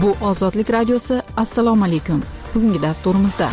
Bu Ozodlik radiosi. Assalomu alaykum. Bugungi dasturimizda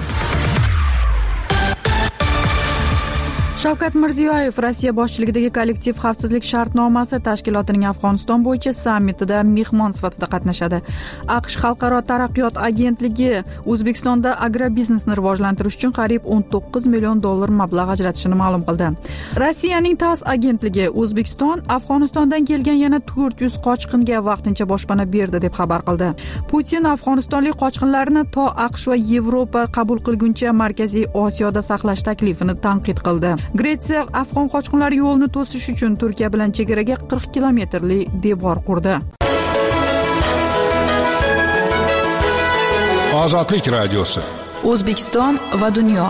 Shavkat Mirziyoyev Rossiya boshchiligidagi kollektiv xavfsizlik shartnomasi tashkilotining Afg'oniston bo'yicha sammitida mehmon sifatida qatnashadi. AQSh Xalqaro taraqqiyot agentligi O'zbekistonda agrobiznesni rivojlantirish uchun qariyb $19 million mablag' ajratishini ma'lum qildi. Rossiyaning TASS agentligi O'zbekiston Afg'onistondan kelgan yana 400 qochqinga vaqtincha boshpana berdi deb xabar qildi. Putin afg'onistonlik qochqinlarni to AQSh va Yevropa qabul qilguncha Markaziy Osiyoda saqlash taklifini tanqid qildi. Gretsiya afg'on qochqinlar yo'lini to'sish uchun Turkiya bilan chegaraga 40 kilometrli devor qurdi. Ozodlik radiosi. O'zbekiston va dunyo.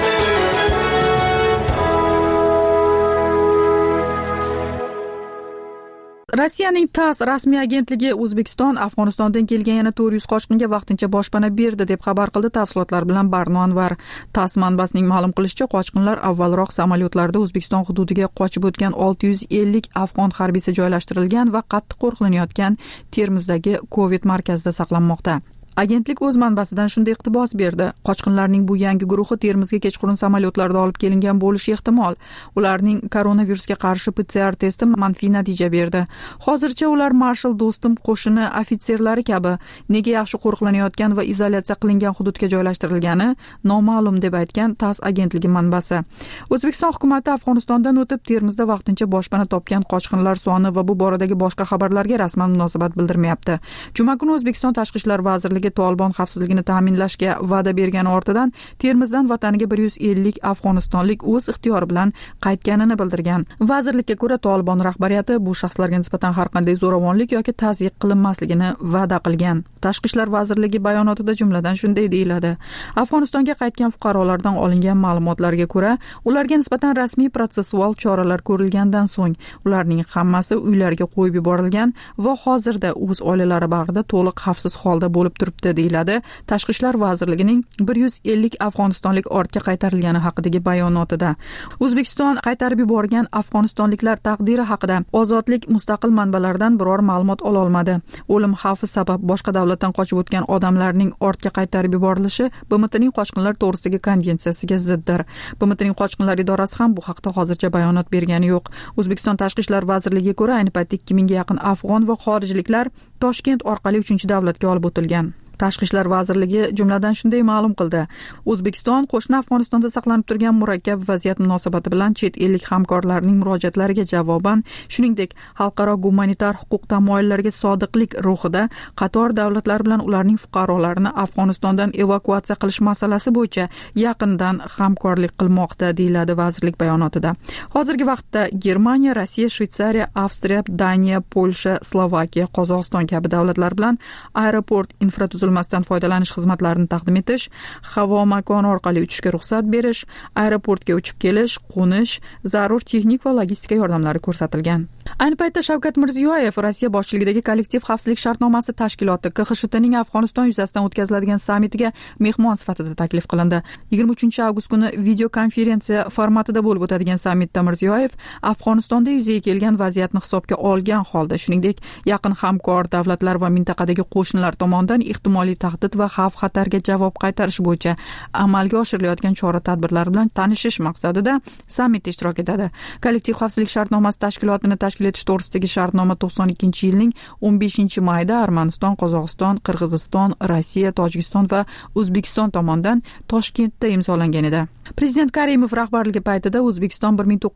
Rossiyaning TASS rasmiy agentligi O'zbekiston Afg'onistondan kelgan yana 400 qochqinga vaqtincha boshpana berdi deb xabar qildi. Tafsilotlar bilan Barno Anvar. TASS manbasining ma'lum qilishicha, qochqinlar avvalroq samolyotlarda O'zbekiston hududiga qochib o'tgan 650 afg'on harbiysi joylashtirilgan va qattiq qo'riqlanayotgan Termizdagi Covid markazida saqlanmoqda. Agentlik o'z manbasidan shunday iqtibos berdi. Qochqinlarning bu yangi guruhi Termizga kechqurun samolyotlarda olib kelingan bo'lishi ehtimol. Ularning koronavirusga qarshi PCR testi manfiy natija berdi. Hozircha ular Marshal Do'stum qo'shini ofitserlari kabi nega yaxshi qo'riqlanayotgan va izolyatsiya qilingan hududga joylashtirilgani noma'lum deb aytgan TASS agentligi manbasi. O'zbekiston hukuomati Afg'onistondan o'tib Termizda vaqtincha boshpana topgan qochqinlar soni va bu boradagi boshqa xabarlarga rasman munosabat bildirmayapti. Juma kuni O'zbekiston Tashqi ishlar vazirligi Tolibon xavfsizligini ta'minlashga va'da bergani ortidan Termizdan vataniga 150 afg'onistonlik o'z ixtiyori bilan qaytganini bildirgan. Vazirlikka ko'ra Tolibon rahbariyati bu shaxslarga nisbatan har qanday zo'ravonlik yoki tazyiq qilinmasligini va'da qilgan. Tashqi ishlar vazirligi bayonotida jumladan shunday deyiladi: Afg'onistonga qaytgan fuqarolardan olingan ma'lumotlarga ko'ra, ularga nisbatan rasmiy protsessual choralar ko'rilgandan so'ng ularning hammasi uylariga qo'yib yuborilgan va hozirda o'z oilalari bag'rida to'liq xavfsiz holda bo'lib turibdi, deyiladi Tashqi ishlar vazirligining 150 afg'onistonlik ortga qaytarilgani haqidagi bayonotida. O'zbekiston qaytarib yuborgan afg'onistonliklar taqdiri haqida Ozodlik mustaqil manbalardan biror ma'lumot ola olmadi. O'lim xavfi sabab boshqa davlatdan qochib o'tgan odamlarning ortga qaytarib yuborilishi BMTning qochqinlar to'g'risidagi konvensiyasiga ziddir. BMTning qochqinlar idorasi ham bu haqda hozircha bayonot bergani yo'q. O'zbekiston Tashqi ishlar vazirligiga ko'ra, ayni paytda 2000 ga yaqin afg'on va xorijliklar Toshkent orqali 3-davlatga olib o'tilgan. Tashqi ishlar vazirligi jumladan shunday ma'lum qildi: O'zbekiston qo'shni Afg'onistonda saqlanib turgan murakkab vaziyat munosabati bilan chet ellik hamkorlarning murojaatlariga javoban, shuningdek xalqaro gumanitar huquq tamoyillariga sodiqlik ruhida qator davlatlar bilan ularning fuqarolarini Afg'onistondan evakuatsiya qilish masalasi bo'yicha yaqindan hamkorlik qilmoqda, deyiladi vazirlik bayonotida. Hozirgi vaqtda Germaniya, Rossiya, Shveysariya, Avstriya, Daniya, Polsha, Slovakiya, Qozog'iston kabi davlatlar bilan aeroport infratuzilmasidan foydalanish xizmatlarini taqdim etish, havo makoni orqali uchishga ruxsat berish, aeroportga uchib kelish, qo'nish, zarur texnik va logistika yordamlari ko'rsatilgan. Ayni paytda Shavkat Mirziyoyev Rossiya boshchiligidagi kollektiv xavfsizlik shartnomasi tashkiloti KXSHTning Afg'oniston yuzasidan o'tkaziladigan sammitiga mehmon sifatida taklif qilindi. 23 avgust kuni video konferensiya formatida bo'lib o'tadigan sammitda Mirziyoyev Afg'onistonda yuzaga kelgan vaziyatni hisobga olgan holda, shuningdek, yaqin hamkor davlatlar va mintaqadagi qo'shnilar tomonidan ehtimoliy tahdid va xavf-xatarga javob qaytarish bo'yicha amalga oshirilayotgan chora-tadbirlar bilan tanishish maqsadida sammitda ishtirok etadi. Kollektiv xavfsizlik shartnomasi tashkilotini tashkil etish to'g'risidagi shartnoma 92-yilning 15-mayida Armaniston, Qozog'iston, Qirg'iziston, Rossiya, Tojikiston va O'zbekiston tomonidan Toshkentda imzolangan edi. Prezident Karimov rahbarligi paytida O'zbekiston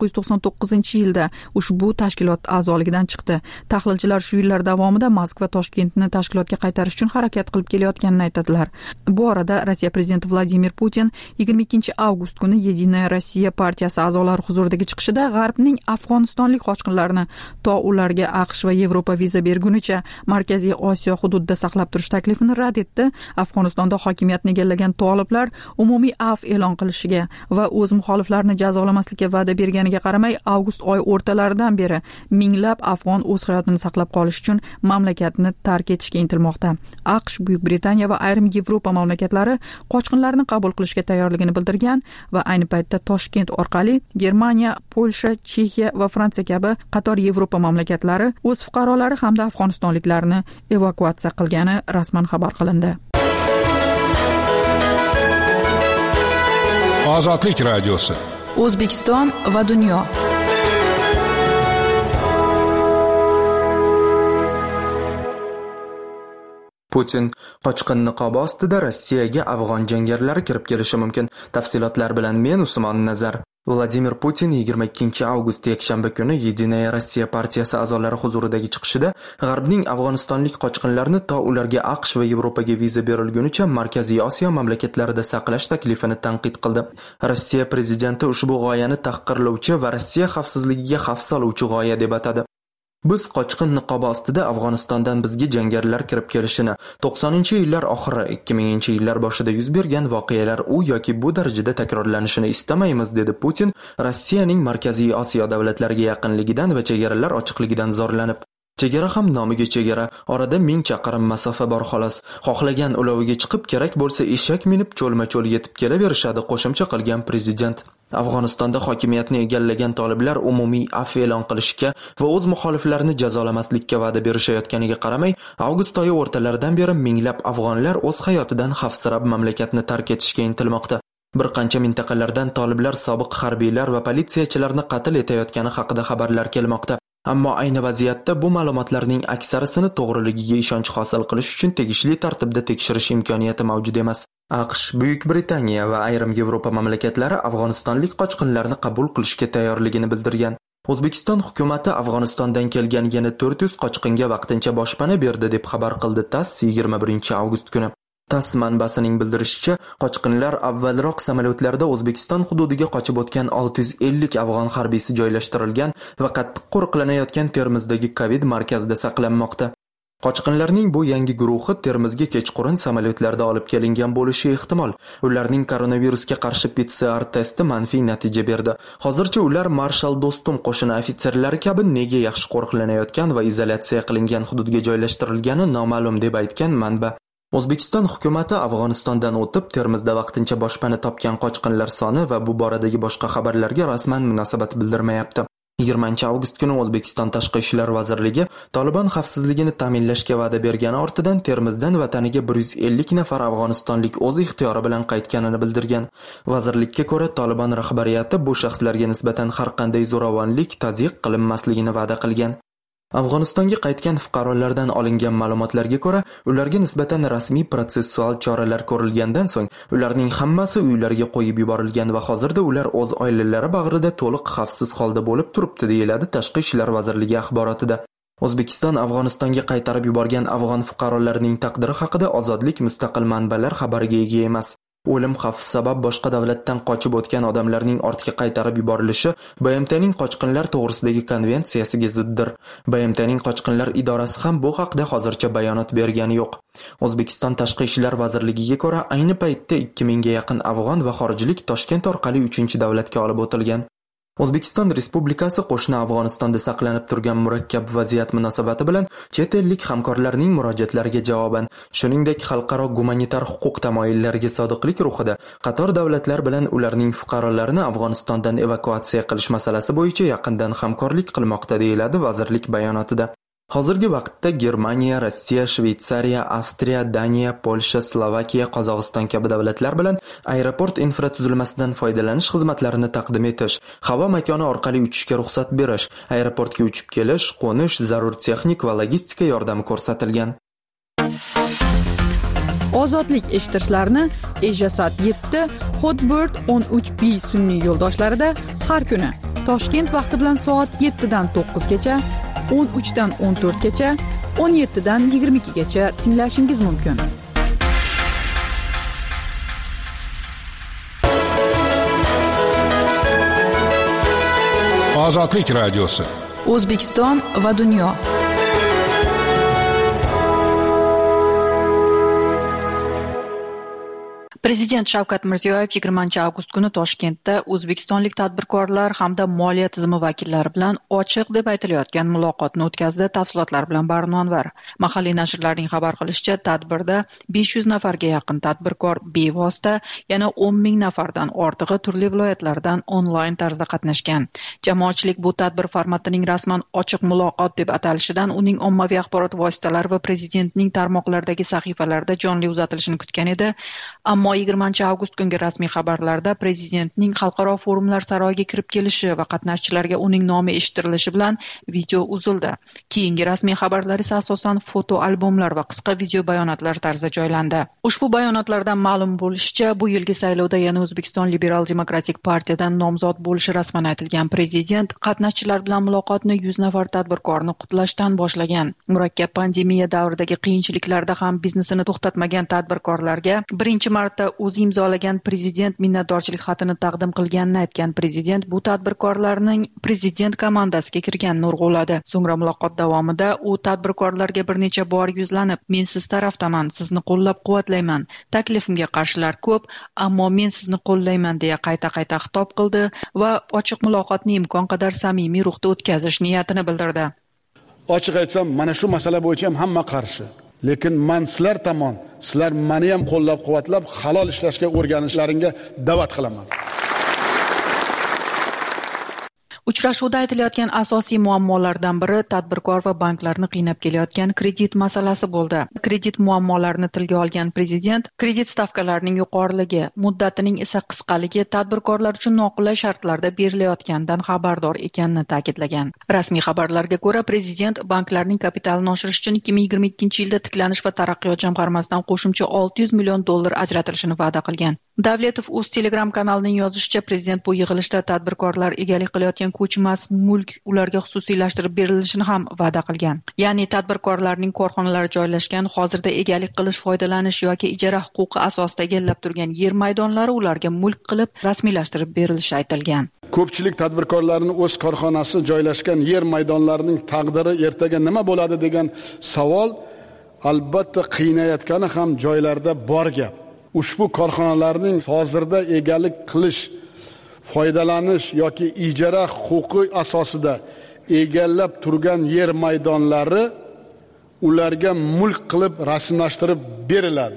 1999-yilda ushbu tashkilot a'zoligidan chiqdi. Tahlilchilar shu yillar davomida Moskva Toshkentni tashkilotga qaytarish uchun harakat qilib kelayotganini aytadilar. Bu orada Rossiya prezidenti Vladimir Putin 22 avgust kuni Yedinaya Rossiya partiyasi a'zolari huzuridagi chiqishida G'arbning afg'onistonlik qochqinlarni to ularga AQSh va Yevropa viza bergunicha Markaziy Osiyo hududida saqlab turish taklifini rad etdi. Afg'onistonda hokimiyatni egallagan toliblar umumiy afv e'lon qilishiga va o'z muxoliflarini jazolamaslikka va'da berganiga qaramay, avgust oyi o'rtalaridan beri minglab afg'on o'z hayotini saqlab qolish uchun mamlakatni tark etishga intilmoqda. AQSh Buyuk Britaniya va ayrim Yevropa mamlakatlari qochqinlarni qabul qilishga tayyorligini bildirgan va ayni paytda Toshkent orqali Germaniya, Polsha, Chexiya va Fransiya kabi qator Yevropa mamlakatlari o'z fuqarolari hamda afg'onistonliklarni evakuatsiya qilgani rasman xabar qilindi. Ozodlik radiosi. O'zbekiston va dunyo. Putin qochqin niqobi ostida Rossiyaga afg'on jangarilari kirib kelishi mumkin. Tafsilotlar bilan men Usmon Nazar. Vladimir Putin 22 avgust yakshanba kuni Yedinaya Rossiya partiyasi a'zolari huzuridagi chiqishida G'arbning Afg'onistonlik qochqinlarni to ularga AQSh va Yevropaga viza berilgunicha Markaziy Osiyo mamlakatlarida saqlash taklifini tanqid qildi. Rossiya prezidenti ushbu g'oyani tahqirlovchi va Rossiya xavfsizligiga xavf soluvchi g'oya deb atadi. Biz qochqin niqobi ostida Afg'onistondan bizga jangarilar kirib kelishini, 90-yillar oxiri 2000-yillar boshida yuz bergan voqealar u yoki bu darajada takrorlanishini istamaymiz, dedi Putin Rossiyaning Markaziy Osiyo davlatlariga yaqinligidan va chegaralar ochiqligidan zorlanib. Chegara ham nomiga chegara, orada 1000 chaqirim masofa bor xolos. Xohlagan uloviga chiqib, kerak bo'lsa eshak minib cho'lma-cho'l yetib kelaverishadi, qo'shimcha qilgan prezident. Afg'onistonda hokimiyatni egallagan toliblar umumiy afv e'lon qilishga va o'z muxoliflarini jazolamaslikka va'da berishayotganiga qaramay, avgust oyi o'rtalaridan beri minglab afg'onlar o'z hayotidan xavfsirab mamlakatni tark etishga intilmoqda. Bir qancha mintaqalardan toliblar sobiq harbiylar va politsiyachilarni qatl etayotgani haqida xabarlar kelmoqda. Ammo ayni vaziyatda bu ma'lumotlarning aksarisini to'g'riligiga ishonch hosil qilish uchun tegishli tartibda tekshirish imkoniyati mavjud emas. AQSh, Buyuk Britaniya va ayrim Yevropa mamlakatlari afg'onistonlik qochqinlarni qabul qilishga tayyorligini bildirgan. O'zbekiston hukumatı Afg'onistondan kelgan yana 400 qochqinga vaqtincha boshpana berdi deb xabar qildi TASS 21 avgust kuni. TASS manbasining bildirishicha, qochqinlar avvalroq samolyotlarda O'zbekiston hududiga qochib o'tgan 650 afg'on harbiysi joylashtirilgan va qattiq qo'riqlanayotgan Termizdagi Covid markazida saqlanmoqda. Qochqinlarning bu yangi guruhi Termizga kechqurun samolyotlarda olib kelingan bo'lishi ehtimol. Ularning koronavirusga qarshi PCR testi manfiy natija berdi. Hozircha ular Marshal Do'stum qo'shini ofitserlari kabi nega yaxshi qo'riqlanayotgan va izolyatsiya qilingan hududga joylashtirilgani noma'lum, deb aytgan manba. O'zbekiston hukumatı Afg'onistondan o'tib Termizda vaqtincha boshpana topgan qochqinlar soni va bu boradagi boshqa xabarlarga rasman munosabat bildirmayapti. 20 avgust kuni O'zbekiston Tashqi ishlar vazirligi Taliban xavfsizligini ta'minlashga va'da bergani ortidan Termizdan vataniga 150 nafar afg'onistonlik o'z ixtiyori bilan qaytganini bildirgan. Vazirlikka ko'ra, Taliban rahbariyati bu shaxslarga nisbatan har qanday zo'ravonlik, tazyiq qilinmasligini va'da qilgan. Afg'onistonga qaytgan fuqarolardan olingan ma'lumotlarga ko'ra, ularga nisbatan rasmiy protsessual choralar ko'rilgandan so'ng ularning hammasi uylariga qo'yib yuborilgan va hozirda ular o'z oilalari bag'rida to'liq xavfsiz holda bo'lib turibdi, deyiladi Tashqi ishlar vazirligi axborotida. O'zbekiston Afg'onistonga qaytarib yuborgan afg'on fuqarolarining taqdiri haqida ozodlik mustaqil manbalar xabariga ega emas. O'lim xavfi sabab boshqa davlatdan qochib o'tgan odamlarning ortga qaytarib yuborilishi BMTning qochqinlar to'g'risidagi konvensiyasiga ziddir. BMTning qochqinlar idorasi ham bu haqda hozircha bayonot bergani yo'q. O'zbekiston Tashqi ishlar vazirligiga ko'ra, ayni paytda 2000 ga yaqin afg'on va xorijlik Toshkent orqali 3-davlatga olib o'tilgan. O'zbekiston Respublikasi qo'shni Afg'onistonda saqlanib turgan murakkab vaziyat munosabati bilan chet ellik hamkorlarning murojaatlariga javoban, shuningdek xalqaro gumanitar huquq tamoyillariga sodiqlik ruhida qator davlatlar bilan ularning fuqarolarini Afg'onistondan evakuatsiya qilish masalasi bo'yicha yaqindan hamkorlik qilmoqda, deyiladi vazirlik bayonotida. Hozirgi vaqtda Germaniya, Rossiya, Shveysariya, Avstriya, Daniya, Polsha, Slovakiya, Qozog'iston kabi davlatlar bilan aeroport infratuzilmasidan foydalanish xizmatlarini taqdim etish, havo makoni orqali uchishga ruxsat berish, aeroportga uchib kelish, qo'nish, zarur texnik va logistika yordami ko'rsatilgan. Ozodlik eshittirishlarni Ejasat 7, Hotbird 13B sun'iy yo'ldoshlarida har kuni Toshkent vaqti bilan soat 7 dan 9 gacha, 13 dan 14 gacha, 17 dan 22 gacha tinglashingiz mumkin. Ozodlik radiosi. O'zbekiston va dunyo. Prezident Shavkat Mirziyoyev 20-avgust kuni Toshkentda o'zbekistonlik tadbirkorlar hamda moliya tizimi vakillari bilan ochiq deb aytilayotgan muloqotni o'tkazdi. Tafsilotlar bilan Barno Anvar. Mahalliy nashrlarning xabar qilishicha, tadbirda 500 nafarga yaqin tadbirkor bevosita, yana 10 ming nafardan ortig'i turli viloyatlardan onlayn tarzda qatnashgan. Jamoatchilik bu tadbir formatining rasman ochiq muloqot deb atalishidan uning ommaviy axborot vositalari va prezidentning tarmoqlardagi sahifalarida jonli uzatilishini kutgan edi. Ammo 20-avgust kungi rasmiy xabarlarda prezidentning xalqaro forumlar saroyiga kirib kelishi va qatnashchilarga uning nomi eshittirilishi bilan video uzildi. Keyingi rasmiy xabarlar esa asosan foto albomlar va qisqa video bayonotlar tarzida joylandi. Ushbu bayonotlardan ma'lum bo'lishicha, bu yilgi saylovda yana O'zbekiston Liberal Demokratik partiyadan nomzod bo'lishi rasman aytilgan prezident qatnashchilar bilan muloqotni 100 nafar tadbirkorni qutlashdan boshlagan. Murakkab pandemiya davridagi qiyinchiliklarda ham biznesini to'xtatmagan tadbirkorlarga birinchi marta o'zi imzolagan prezident minnatdorchilik xatini taqdim qilganini aytgan prezident bu tadbirkorlarning prezident komandasiga kirganini urg'uladi. So'ngra muloqot davomida u tadbirkorlarga bir necha bor yuzlanib, "Men siz tarafdaman, sizni qo'llab-quvvatlayman. Taklifimga qarshilar ko'p, ammo men sizni qo'llayman" deya qayta-qayta xitob qildi va ochiq muloqotni imkon qadar samimiy ruhda o'tkazish niyatini bildirdi. Ochiq aytsam, mana shu masala bo'yicha ham hamma qarshi. Lekin men sizlar tomon, sizlar meni ham qo'llab-quvvatlab, halol ishlashga o'rganishlaringga da'vat qilaman. Uchrashuvda aytilayotgan asosiy muammolardan biri tadbirkor va banklarni qiynab kelayotgan kredit masalasi bo'ldi. Kredit muammolarini tilga olgan prezident, kredit stavkalarining yuqoriligi, muddatining esa qisqaligi tadbirkorlar uchun noqulay shartlarda berilayotganidan xabardor ekanini ta'kidlagan. Rasmiy xabarlarga ko'ra, prezident banklarning kapitalini oshirish uchun 2022-yilda tiklanish va taraqqiyot jamg'armasidan qo'shimcha $600 million ajratilishini va'da qilgan. Davletov o'z Telegram kanalining yozishicha, prezident bu yig'ilishda tadbirkorlar egalik qilayotgan ko'chmas mulk ularga xususiylashtirib berilishini ham va'da qilgan. Ya'ni tadbirkorlarning korxonalari joylashgan, hozirda egalik qilish, foydalanish yoki ijara huquqi asosida egallab turgan yer maydonlari ularga mulk qilib rasmiylashtirib berilishi aytilgan. Ko'pchilik tadbirkorlarning o'z korxonasi joylashgan yer maydonlarining taqdiri ertaga nima bo'ladi degan savol albatta qiynayotgani ham joylarda bor gap. Ushbu korxonalarning hozirda egalik qilish, foydalanish yoki ijara huquqi asosida egallab turgan yer maydonlari ularga mulk qilib rasmiylashtirib beriladi.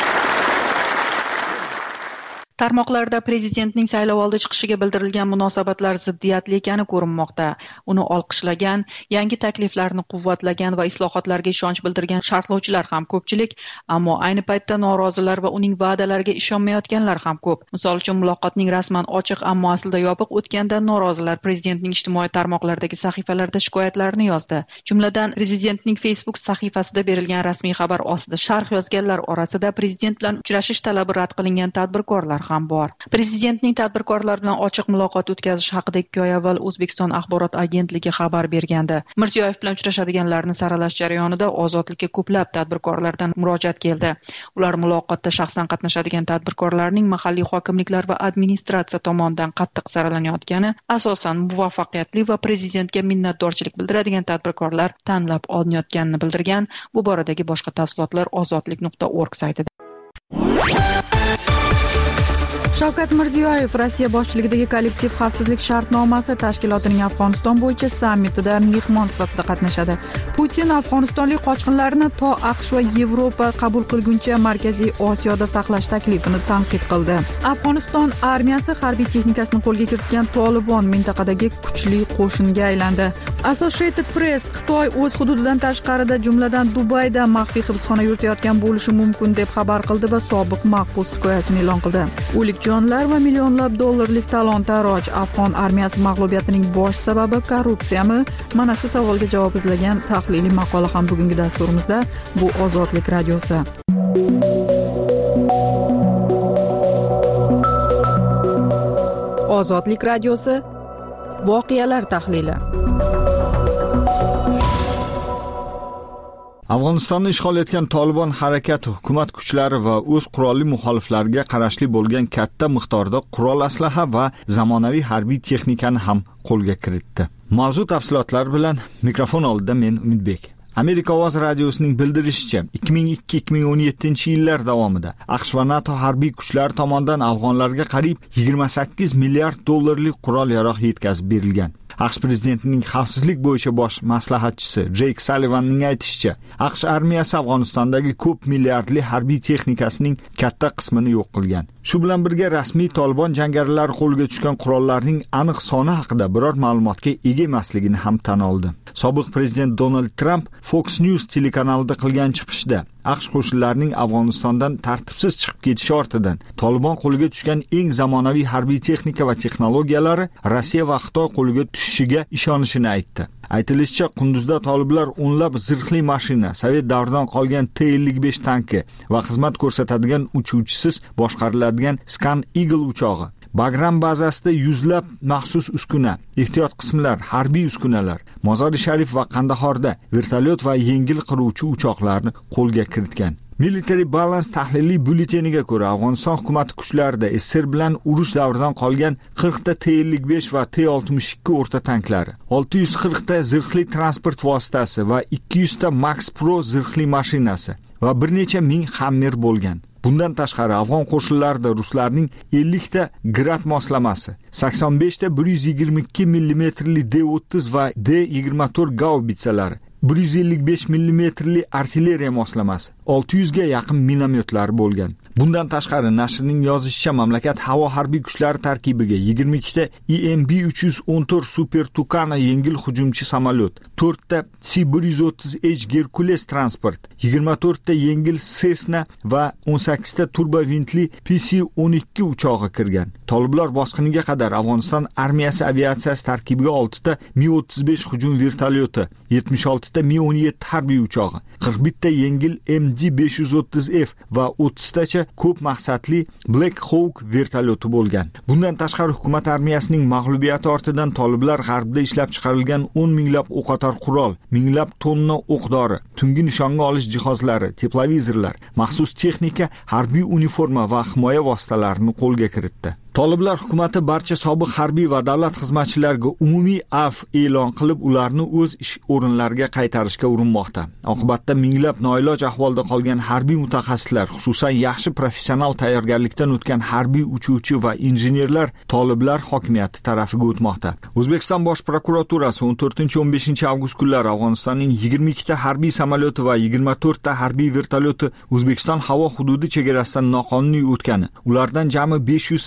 Tarmoqlarda prezidentning saylovoldi chiqishiga bildirilgan munosabatlar ziddiyatli ekani ko'rinmoqda. Uni olqishlagan, yangi takliflarni quvvatlagan va islohotlarga ishonch bildirgan sharhlovchilar ham ko'pchilik, ammo ayni paytda norozilar va uning va'dalariga ishonmayotganlar ham ko'p. Misol uchun, muloqotning rasman ochiq, ammo aslida yopiq o'tganda norozilar prezidentning ijtimoiy tarmoqlardagi sahifalarida shikoyatlarini yozdi. Jumladan, prezidentning Facebook sahifasida berilgan rasmiy xabar ostida sharh yozganlar orasida prezident bilan uchrashish talabi rad qilingan tadbirkorlar ham bor. Prezidentning tadbirkorlar bilan ochiq muloqot o'tkazish haqida 2 oy avval O'zbekiston axborot agentligi xabar bergandi. Mirziyoyev bilan uchrashadiganlarni saralash jarayonida ozodlikka ko'plab tadbirkorlardan murojaat keldi. Ular muloqotda shaxsan qatnashadigan tadbirkorlarning mahalliy hokimliklar va administratsiya tomonidan qattiq saralanayotgani, asosan muvaffaqiyatli va prezidentga minnatdorchilik bildiradigan tadbirkorlar tanlab olinayotganini bildirgan. Bu boradagi boshqa tafsilotlar ozodlik.org saytida. Shavkat Mirziyoyev Rossiya boshchiligidagi kollektiv xavfsizlik shartnomasi tashkilotining Afg'oniston bo'yicha sammitida mehmon sifatida qatnashadi. Putin afg'onistonlik qochqinlarni to AQSh va Yevropa qabul qilguncha Markaziy Osiyoda saqlash taklifini tanqid qildi. Afg'oniston armiyasi harbiy texnikasini qo'lga kiritgan Tolibon mintaqadagi kuchli qo'shinga aylandi. Associated Press Xitoy o'z hududidan tashqarida, jumladan Dubayda maxfiy hibsxona yuritayotgan bo'lishi mumkin deb xabar qildi va sobiq mahbus hikoyasini e'lon qildi. O'lik jonlar va millionlab dollarlik talon-taroj, afg'on armiyasi mag'lubiyatining bosh sababi korrupsiyami? Mana shu savolga javob izlagan tahliliy maqola ham bugungi dasturimizda. Bu Ozodlik radiosi. Ozodlik radiosi voqealar tahlili. Afg'onistonni ishg'ol etgan Tolibon harakati hukumat kuchlari va o'z qurolli muxoliflariga qarashli bo'lgan katta miqdorda qurol aslaha va zamonaviy harbiy texnikani ham qo'lga kiritdi. Mavzu tafsilotlari bilan mikrofon oldida men Umidbek. Amerika ovoz radiosining bildirishicha, 2002-2017 yillar davomida AQSh va NATO harbiy kuchlari tomonidan afg'onlarga qariyb 28 milliard dollarlik qurol-yarog' yetkazib berilgan. AQSh prezidentining xavfsizlik bo'yicha bosh maslahatchisi Jake Sullivanning aytishicha, AQSh armiyasi Afg'onistondagi ko'p milliardli harbiy texnikasining katta qismini yo'q qilgan. Shu bilan birga rasmiy Tolibon jangarilari qo'lga tushgan qurollarning aniq soni haqida biror ma'lumotga ega emasligini ham tan oldi. Sobiq prezident Donald Trump Fox News telekanalida qilgan chiqishda AQSh qo'shinlarining Afg'onistondan tartibsiz chiqib ketishi ortidan Tolibon qo'liga tushgan eng zamonaviy harbiy texnika va texnologiyalari Rossiya va Xitoy qo'liga tushishiga ishonishini aytdi. Aytilishicha, Qunduzda toliblar o'nlab zirhli mashina, Sovet davridan qolgan T-55 tanki va xizmat ko'rsatadigan uchuvchisiz boshqariladigan Scan Eagle uchog'i, Bagram bazasida yuzlab maxsus uskuna, ehtiyot qismlar, harbiy uskunalar, Mozori Sharif va Qandahorda vertolyot va yengil qiruvchi uchoqlarni qo'lga kiritgan. Military Balance tahliliy bulleteniga ko'ra, Afg'oniston hukumati kuchlarida SSR bilan urush davridan qolgan 40 ta T-55 va T-62 o'rta tanklari, 640 ta zirhli transport vositasi va 200 ta Max Pro zirhli mashinasi va bir necha ming Hammer bo'lgan. Bundan tashqari, afg'on qo'shinlarida ruslarning 50 ta Grad moslamasi, 85 ta 122 mm D-30 va D-24 gaubitsalari, 155 mm artilleriya moslamasi, 600 ga yaqin minomyotlar bo'lgan. Bundan tashqari, nashrning yozishicha, mamlakat havo harbiy kuchlari tarkibiga 22 ta EMB-314 Super Tucano yengil hujumchi samolyot, 4 ta C-130H Hercules transport, 24 ta yengil Cessna va 18 ta turbovintli PC-12 uchog'i kirgan. Toliblar bosqiniga qadar Afg'oniston armiyasi aviatsiyasi tarkibiga 6 ta Mi-35 hujum vertolyoti, 76 ta Mi-17 harbiy uchog'i, 41 ta yengil MD-530F va 30 tacha ko'p maqsadli Black Hawk vertolyoti bo'lgan. Bundan tashqari, hukumat armiyasining mag'lubiyati ortidan toliblar g'arbda ishlab chiqarilgan 10 minglab o'qotar qurol, minglab tonna o'q-dori, tungi nishonga olish jihozlari, teplovizorlar, maxsus texnika, harbiy uniforma va himoya vositalarini qo'lga kiritdi. Toliblar hukumati barcha sobiq harbiy va davlat xizmatchilariga umumiy afv e'lon qilib, ularni o'z ish o'rinlariga qaytarishga urinmoqda. Oqibatda minglab noiloj ahvolda qolgan harbiy mutaxassislar, xususan yaxshi professional tayyorgarlikdan o'tgan harbiy uchuvchi va injenerlar toliblar hokimiyati tarafiga o'tmoqda. O'zbekiston Bosh prokuraturasi 14-15 avgust kunlari Afg'onistonning 22 ta harbiy samolyoti va 24 ta harbiy vertolyoti O'zbekiston havo hududi chegarasidan noqonuniy o'tgani, ulardan jami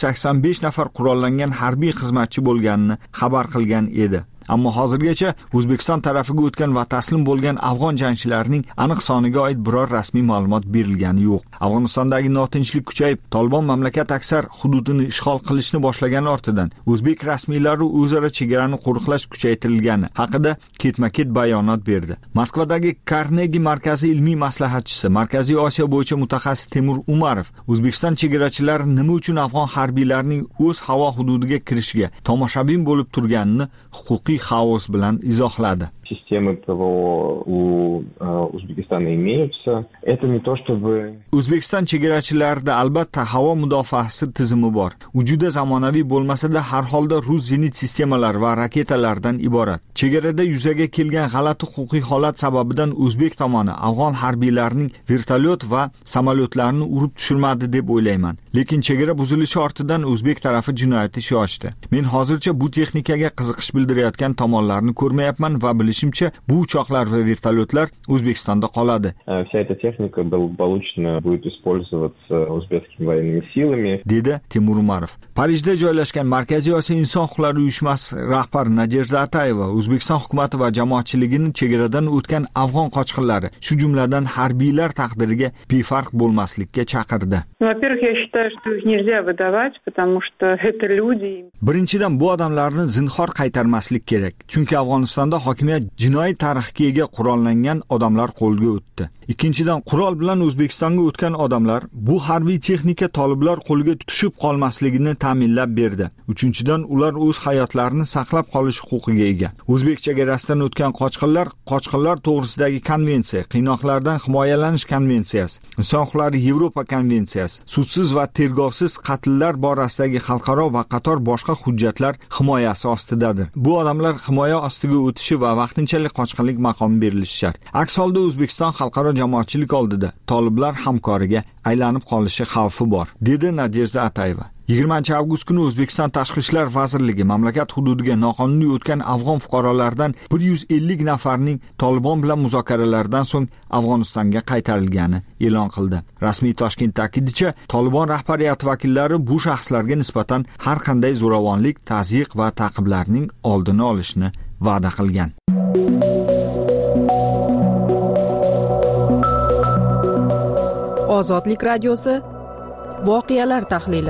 585 nafar qurollangan harbiy xizmatchi bo'lganini xabar qilgan edi. Ammo hozirgacha O'zbekiston tarafiga o'tgan va taslim bo'lgan afg'on jangchilarining aniq soniga oid biror rasmiy ma'lumot berilgani yo'q. Afg'onistondagi notinchlik kuchayib, Tolibon mamlakat aksar hududini ishg'ol qilishni boshlagani ortidan o'zbek rasmiylari o'zaro chegarani qo'riqlash kuchaytirilgani haqida ketma-ket bayonot berdi. Moskvadagi Carnegie markazi ilmiy maslahatchisi, Markaziy Osiyo bo'yicha mutaxassis Temur Umarov O'zbekiston chegarachilari nima uchun afg'on harbiylarining o'z havo hududiga kirishiga tomoshabin bo'lib turganini huquqiy xaos bilan izohladi. Системы ПВО у Узбекистана имеются. Это не то, чтобы... O'zbekiston chegarachilarida albatta havo mudofaasi tizimi bor. U juda zamonaviy bo'lmasa-da, har holda rus zenit sistemalari va raketalardan iborat. Chegarada yuzaga kelgan g'alati huquqiy holat sababidan o'zbek tomoni afg'on harbiylarining vertolyot va samolyotlarini urib tushirmadi deb o'ylayman. Lekin chegara buzilishi ortidan o'zbek tarafi jinoyat ishi ochdi. Men hozircha bu texnikaga qiziqish bildirayotgan tomonlarni ko'rmayapman va bilishimcha bu uchoqlar va vertolyotlar O'zbekistonda qoladi. Вся эта техника благополучно будет использоваться узбекскими военными силами, dedi Temur Umarov. Parijda joylashgan Markaziy Osiyo inson huquqlari uyushmasi rahbari Nadejda Atayeva O'zbekiston hukumati va jamoatchiligining chegaradan o'tgan afg'on qochqinlari, shu jumladan harbiylar taqdiriga befarq bo'lmaslikka chaqirdi. Во-первых, я считаю, что их нельзя выдавать, потому что это люди. Birinchidan, bu odamlarni zinhor qaytarmaslik kerak. Chunki Afg'onistonda hokimiyat jinoiy tarixga ega qurollangan odamlar qo'lga o'tdi. Ikkinchidan, qurol bilan O'zbekistonga o'tgan odamlar bu harbiy texnika toliblar qo'liga tushib qolmasligini ta'minlab berdi. Uchinchidan, ular o'z hayotlarini saqlab qolish huquqiga ega. O'zbek chegarasidan o'tgan qochqinlar to'g'risidagi konvensiya, qiynoqlardan himoyalanish konvensiyasi, inson huquqlari Yevropa konvensiyasi, sudsiz va tergovsiz qatllar borasidagi xalqaro va qator boshqa hujjatlar himoyasi ostidadir. Bu odamlar himoya ostiga o'tishi va vaqtincha vaqtinchalik qochqinlik maqomi berilishi shart. Aks holda O'zbekiston xalqaro jamoatchilik oldida toliblar hamkoriga aylanib qolishi xavfi bor, dedi Nadejda Atayeva. 20-avgust kuni O'zbekiston Tashqi ishlar vazirligi mamlakat hududiga noqonuniy o'tgan afg'on fuqarolaridan 150 nafarning Tolibon bilan muzokaralardan so'ng Afg'onistonga qaytarilgani e'lon qildi. Rasmiy Toshkent ta'kidicha, Tolibon rahbariyati vakillari bu shaxslarga nisbatan har qanday zo'ravonlik, tazyiq va ta'qiblarning oldini olishni va'da qilgan. Ozodlik radiosi voqealar tahlili.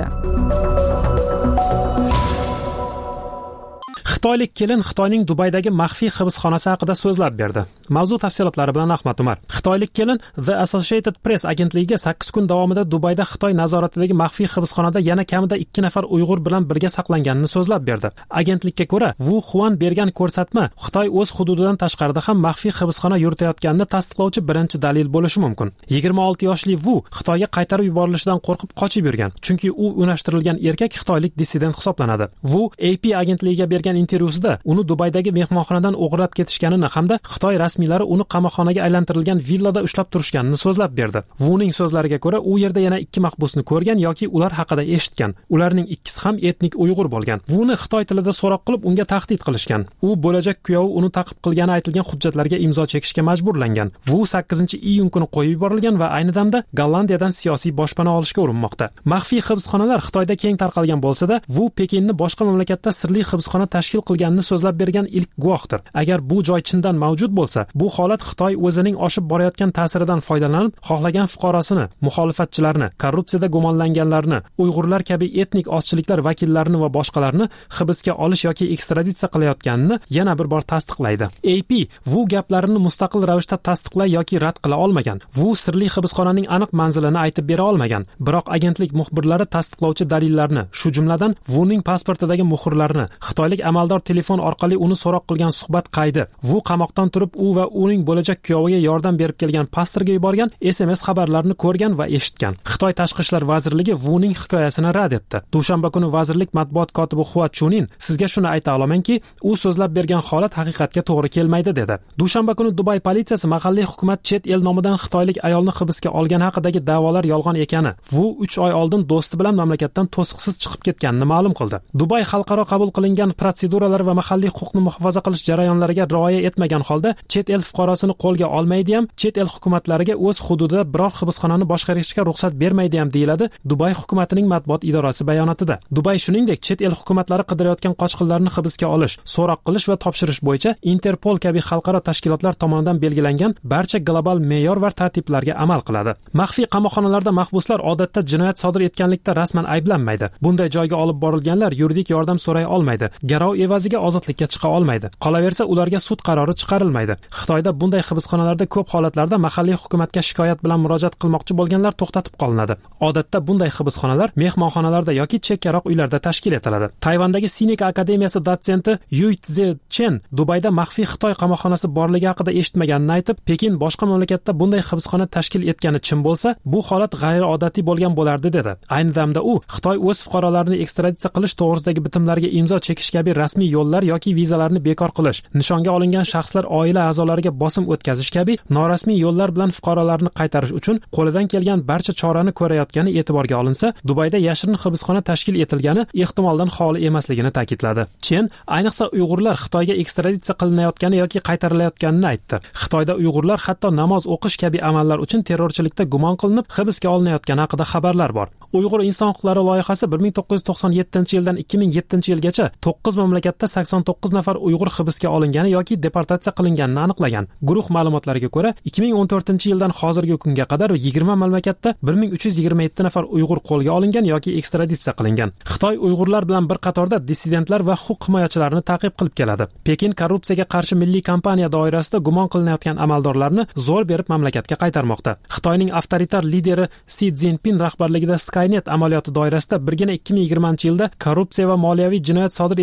Xitoylik kelin Xitoyning Dubaydagi maxfiy hibsxonasi haqida so'zlab berdi. Mavzu tafsilotlari bilan Ahmad Umar. Xitoylik kelin The Associated Press agentligiga 8 kun davomida Dubayda Xitoy nazoratidagi maxfiy hibsxonada yana kamida 2 nafar Uyg'ur bilan birga saqlanganini so'zlab berdi. Agentlikka ko'ra, Wu Xuan bergan ko'rsatma Xitoy o'z hududidan tashqarida ham maxfiy hibsxona yuritayotganini tasdiqlovchi birinchi dalil bo'lishi mumkin. 26 yoshli Wu Xitoyga qaytarib yuborilishidan qo'rqib qochib yurgan, chunki u unashtirilgan erkak xitoylik dissident hisoblanadi. Wu AP agentligiga bergan intervyusida uni Dubaydagi mehmonxonadan o'g'irlab ketishganini hamda Xitoy rasmiylari uni qamoqxonaga aylantirilgan villada ushlab turishganini so'zlab berdi. Wuning so'zlariga ko'ra, u yerda yana 2 mahbusni ko'rgan yoki ular haqida eshitgan. Ularning ikkisi ham etnik Uyg'ur bo'lgan. Wuni Xitoy tilida so'roq qilib, unga tahdid qilishgan. U bo'lajak kuyovi uni ta'qib qilgani aytilgan hujjatlarga imzo chekishga majburlangan. Wu 8-iyun kuni qo'yib yuborilgan va ayni damda Gollandiyadan siyosiy boshpana olishga urinmoqda. Maxfiy hibsxonalar Xitoyda keng tarqalgan bo'lsa-da, Wu Pekinni boshqa mamlakatda sirli hibsxona tashkil qilganini so'zlab bergan ilk guvohdir. Agar bu joy chindan mavjud bo'lsa, bu holat Xitoy o'zining oshib borayotgan ta'siridan foydalanib, xohlagan fuqarosini, muxolifatchilarni, korrupsiyada gumonlanganlarni, Uyg'urlar kabi etnik ozchiliklar vakillarini va boshqalarni hibsga olish yoki ekstraditsiya qilayotganini yana bir bor tasdiqlaydi. AP Wu gaplarini mustaqil ravishda tasdiqlay yoki rad qila olmagan. Wu sirli hibsxonaning aniq manzilini aytib bera olmagan. Biroq agentlik muxbirlari tasdiqlovchi dalillarni, shu jumladan Wuning pasportidagi muhrlarni, xitoylik amaldor telefon orqali uni so'roq qilgan suhbat qaydi, Wu qamoqdan turib u va uning bo'lajak kuyoviga yordam berib kelgan pastorga yuborgan SMS xabarlarini ko'rgan va eshitgan. Xitoy Tashqi ishlar vazirligi Wuning hikoyasini rad etdi. Dushanba kuni vazirlik matbuot kotibi Hua Chunin sizga shuni ayta olamanki, u so'zlab bergan holat haqiqatga to'g'ri kelmaydi dedi. Dushanba kuni Dubay politsiyasi mahalliy hukumat chet el nomidan xitoylik ayolni hibsga olgani haqidagi da'volar yolg'on ekani, Wu 3 oy oldin do'sti bilan mamlakatdan to'siqsiz chiqib ketganini ma'lum qildi. Dubay xalqaro qabul qilingan protseduralar va mahalliy huquqni muhofaza qilish jarayonlariga rioya etmagan holda chet el fuqarosini qo'lga olmaydi ham, chet el hukumatlariga o'z hududida biror hibsxonani boshqarishga ruxsat bermaydi ham deyiladi Dubay hukumatining matbuot idorasi bayonotida. Dubay shuningdek chet el hukumatlari qidirayotgan qochqinlarni hibsga olish, so'roq qilish va topshirish bo'yicha Interpol kabi xalqaro tashkilotlar tomonidan belgilangan barcha global me'yor va tartiblarga amal qiladi. Maxfiy qamoqxonalarda mahbuslar odatda jinoyat sodir etganlikda rasman ayblanmaydi. Bunday joyga olib borilganlar yuridik yordam so'ray olmaydi. Garov evaziga ozodlikka chiqa olmaydi. Qolaversa, ularga sud qarori chiqarilmaydi. Xitoyda bunday hibsxonalarda ko'p holatlarda mahalliy hukumatga shikoyat bilan murojaat qilmoqchi bo'lganlar to'xtatib qolinadi. Odatda bunday hibsxonalar mehmonxonalarda yoki chekkaroq uylarda tashkil etiladi. Tayvandagi Sinek akademiyasi dotsenti Yu Tze Chen Dubayda maxfiy Xitoy qamoqxonasi borligi haqida eshitmaganini aytib, Pekin boshqa mamlakatda bunday hibsxona tashkil etgani chin bo'lsa, bu holat g'ayriodatiy bo'lgan bo'lardi dedi. Ayni damda u Xitoy o'z fuqarolarini ekstraditsiya qilish to'g'risidagi bitimlarga imzo chekish kabi rasmiy yo'llar yoki vizalarni bekor qilish, nishonga olingan shaxslar oila a'zolariga bosim o'tkazish kabi norasmiy yo'llar bilan fuqarolarni qaytarish uchun qo'lidan kelgan barcha chorani ko'rayotgani e'tiborga olinsa, Dubayda yashirin hibsxona tashkil etilgani ehtimoldan xoli emasligini ta'kidladi. Chen ayniqsa Uyg'urlar Xitoyga ekstraditsiya qilinayotgani yoki qaytarilayotganini aytdi. Xitoyda Uyg'urlar hatto namoz o'qish kabi amallar uchun terrorchilikda gumon qilinib hibsga olinayotgani haqida xabarlar bor. Uyg'ur inson huquqlari loyihasi 1997-yildan 2007-yilgacha 9 mamlakatda 89 nafar Uyg'ur hibsga olingani yoki deportatsiya qilinganini aniqlagan. Guruh ma'lumotlariga ko'ra, 2014-yildan hozirgi kunga qadar 20 mamlakatda 1327 nafar Uyg'ur qo'lga olingan yoki ekstraditsiya qilingan. Xitoy Uyg'urlar bilan bir qatorda dissidentlar va huquq himoyachilarini ta'qib qilib keladi. Pekin korrupsiyaga qarshi milliy kampaniya doirasida gumon qilinayotgan amaldorlarni zo'r berib mamlakatga qaytarmoqda. Xitoyning avtoritar lideri Si Szinpin rahbarligida Skynet amaliyoti doirasida birgina 2020-yilda korrupsiya va moliyaviy jinoyat sodir etganlikda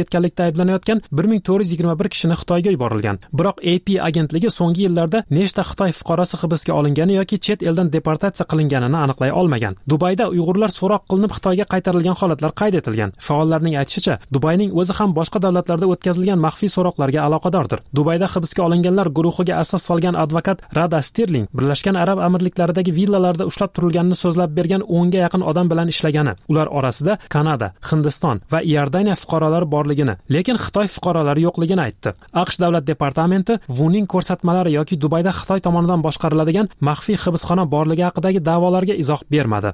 ayblanayotgan 1421 kishini Xitoyga yuborilgan. Biroq AP agentligi so'nggi yillarda nechta Xitoy fuqarosi hibsga olingani yoki chet eldan deportatsiya qilinganini aniqlay olmagan. Dubayda Uyg'urlar so'roq qilinib Xitoyga qaytarilgan holatlar qayd etilgan. Faollarning aytishicha, Dubayning o'zi ham boshqa davlatlarda o'tkazilgan maxfiy so'roqlarga aloqadordir. Dubayda hibsga olinganlar guruhiga asos solgan advokat Rada Sterling Birlashgan Arab Amirliklaridagi villalarda ushlab turilganini so'zlab bergan 10 ga yaqin odam bilan ishlagani. Ular orasida Kanada, Hindiston va Iordaniya fuqarolari borligini, lekin Xitoy fuqarolari yo'qligini aytdi. AQSh davlat departamenti Vuning ko'rsatmalari yoki Dubayda Xitoy tomonidan boshqariladigan maxfiy hibsxona borligi haqidagi da'volarga izoh bermadi.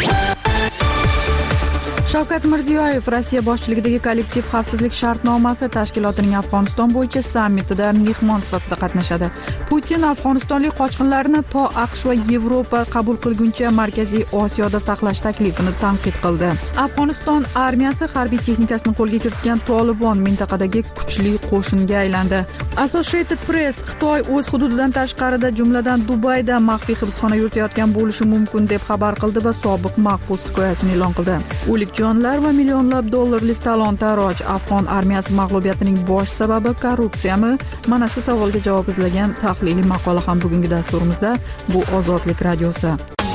Shavkat Mirziyoyev Rossiya boshchiligidagi kollektiv xavfsizlik shartnomasi tashkilotining Afg'oniston bo'yicha sammitida mehmon sifatida qatnashadi. Putin afg'onistonlik qochqinlarni to AQSh va Yevropa qabul qilguncha Markaziy Osiyoda saqlash taklifini tanqid qildi. Afg'oniston armiyasi harbiy texnikasini qo'lga kiritgan Tolibon mintaqadagi kuchli qo'shinga aylandi. Associated Press Xitoy o'z hududidan tashqarida, jumladan Dubayda maxfiy hibsxona yuritayotgan bo'lishi mumkin deb xabar qildi va sobiq mahbus hikoyasini e'lon qildi. O'lik jonlar va millionlab dollarlik talon-taroj. Afg'on armiyasi mag'lubiyatining bosh sababi korrupsiyami? Mana shu savolga javob izlagan tahliliy maqola ham bugungi dasturimizda. Bu Ozodlik radiosi.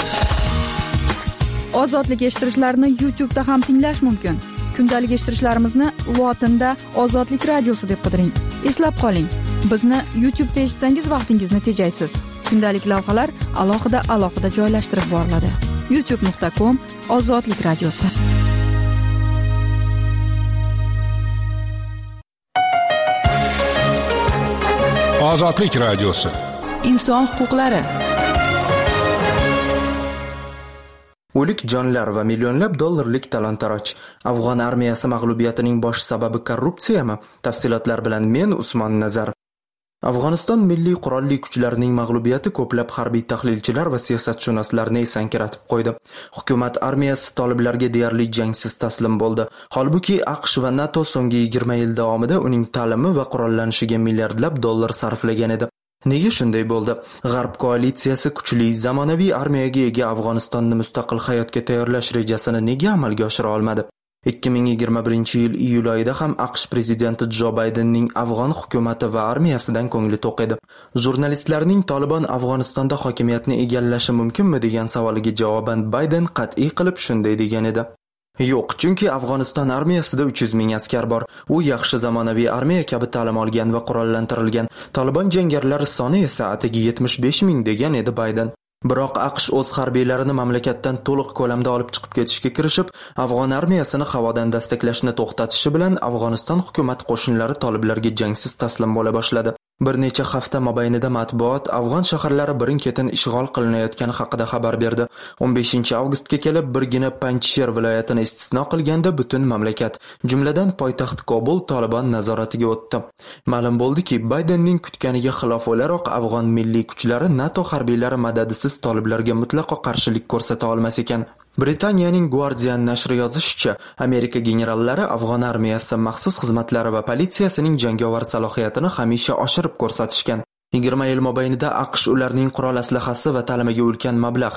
Ozodlik eshittirishlarni YouTube'da ham tinglash mumkin. Kundalik eshittirishlarimizni lotinda Ozodlik radiosi deb qidiring. Eslab qoling, bizni YouTube'da eshitsangiz vaqtingizni tejaysiz. Kundalik lavhalar alohida joylashtirib boriladi. youtube.com Ozodlik radiosi. Ozodlik radiosi. Inson huquqlari. O'lik jonlar va millionlab dollarlik talon-taroj. Afg'on armiyasi mag'lubiyatining bosh sababi korrupsiyami? Tafsilotlar bilan men Usmon Nazar. Afg'oniston milliy qurolli kuchlarining mag'lubiyati ko'plab harbiy tahlilchilar va siyosatshunoslarni esankiratib qo'ydi. Hukumat armiyasi toliblarga deyarli jangsiz taslim bo'ldi. Holbuki AQSh va NATO so'nggi 20 yil davomida uning ta'limi va qurollanishiga milliardlab dollar sarflagan edi. Nega shunday bo'ldi? G'arb koalitsiyasi kuchli zamonaviy armiyaga ega Afg'onistonni mustaqil hayotga tayyorlash rejasini nega amalga oshira olmadi? 2021 yil iyul oyida ham AQSh prezidenti Jo Baydenning Afg'on hukumati va armiyasidan ko'ngli to'q edi. Jurnalistlarning Tolibon Afg'onistonda hokimiyatni egallashi mumkinmi degan savoliga javoban Bayden qat'iy qilib shunday degan edi. Yo'q, chunki Afg'oniston armiyasida 300 ming askar bor. U yaxshi zamonaviy armiya kabi ta'lim olgan va qurollantirilgan. Tolibon jangarilar soni esa atigi 75 ming degan edi Bayden. Biroq AQSh o'z harbiylarini mamlakatdan to'liq ko'lamda olib chiqib ketishga kirishib, Afg'on armiyasini havodan dastaklashni to'xtatishi bilan Afg'oniston hukumat qo'shinlari toliblarga jangsiz taslim bo'la boshladi. Bir necha hafta mobaynida matbuot Afg'on shaharlari birin-ketin ishg'ol qilinayotgani haqida xabar berdi. 15-avgustga kelib birgina Panjsher viloyatini istisno qilganda butun mamlakat, jumladan poytaxt Kobul Tolibon nazoratiga o'tdi. Ma'lum bo'ldiki, Baydenning kutganiga xilof o'laroq Afg'on milliy kuchlari NATO harbiylari madadisiz toliblarga mutlaqo qarshilik ko'rsata olmas ekan. Britaniyaning Guardian nashri yozishicha, Amerika generallari Afg'on armiyasi, maxsus xizmatlari va politsiyasining jangovar salohiyatini hamisha oshirib ko'rsatishgan. 20 yil mobaynida AQSh ularning qurol aslahasi va ta'limiga ulkan mablag'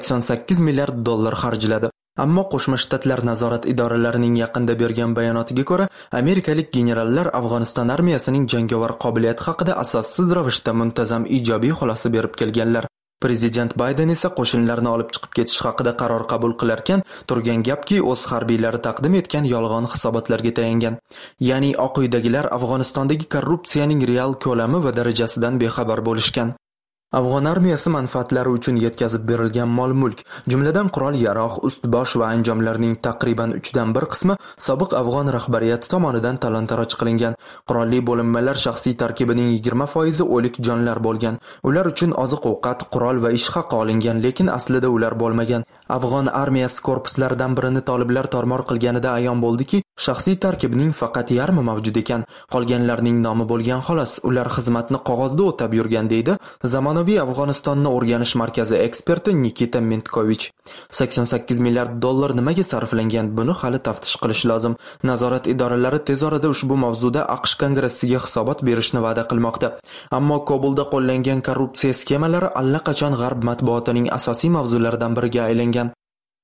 88 milliard dollar xarjladi. Ammo Qo'shma Shtatlar nazorat idoralarining yaqinda bergan bayonotiga ko'ra, amerikalik generallar Afg'oniston armiyasining jangovar qobiliyati haqida asossiz ravishda muntazam ijobiy xulosa berib kelganlar. Prezident Bayden esa qo'shinlarni olib chiqib ketish haqida qaror qabul qilarkan, turgan gapki, o'z harbiylari taqdim etgan yolg'on hisobotlarga tayangan. Ya'ni Oq uydagilar Afg'onistondagi korrupsiyaning real ko'lami va darajasidan bexabar bo'lishgan. Afg'on armiyasi manfaatlari uchun yetkazib berilgan mol-mulk, jumladan qurol-yarog', ust-bosh va anjomlarning taqriban 1/3 qismi sobiq afg'on rahbariyati tomonidan talon-taroj qilingan. Qurolli bo'linmalar shaxsiy tarkibining 20% o'lik jonlar bo'lgan. Ular uchun oziq-ovqat, qurol va ish haqi olingan, lekin aslida ular bo'lmagan. Afg'on armiyasi korpuslaridan birini toliblar tormor qilganida ayon bo'ldiki, shaxsiy tarkibning faqat yarmi mavjud ekan. Qolganlarning nomi bo'lgan xolos. Ular xizmatni qog'ozda o'tab yurgan deydi zamonaviy Afg'onistonni o'rganish markazi eksperti Nikita Mentkovich. 88 milliard dollar nimaga sarflangan? Buni hali taftish qilish lozim. Nazorat idoralari tez orada ushbu mavzuda AQSh kongressiga hisobot berishni va'da qilmoqda. Ammo Kobulda qo'llangan korrupsiya skemalari allaqachon g'arb matbuotining asosiy mavzularidan biriga aylangan.